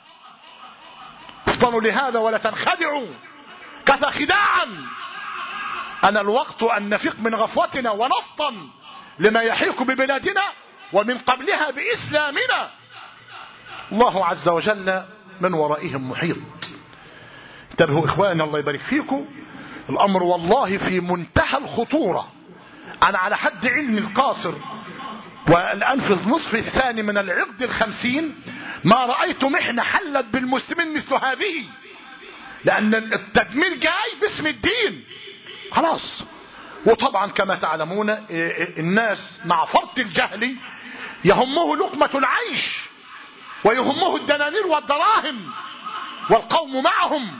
افطنوا لهذا ولا تنخدعوا، كفى خداعا. أنا الوقت أن نفيق من غفوتنا ونفطن لما يحيق ببلادنا ومن قبلها بإسلامنا. الله عز وجل من ورائهم محيط. انتبهوا إخواني الله يبارك فيكم، الأمر والله في منتهى الخطورة. أنا على حد علمي القاصر والآن في النصف الثاني من العقد الخمسين ما رأيت محنة حلت بالمسلمين مثل هذه، لأن التدمير جاي باسم الدين خلاص. وطبعا كما تعلمون الناس مع فرط الجهل يهمه لقمة العيش ويهمه الدنانير والدراهم والقوم معهم.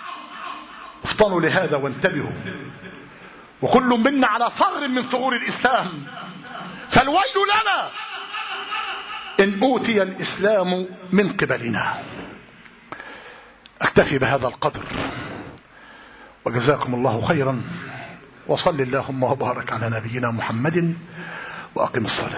افطنوا لهذا وانتبهوا، وكل منا على ثغر من ثغور الإسلام، فالويل لنا إن أوتي الإسلام من قبلنا. أكتفي بهذا القدر وجزاكم الله خيرا، وصل اللهم وبارك على نبينا محمد وأقم الصلاة.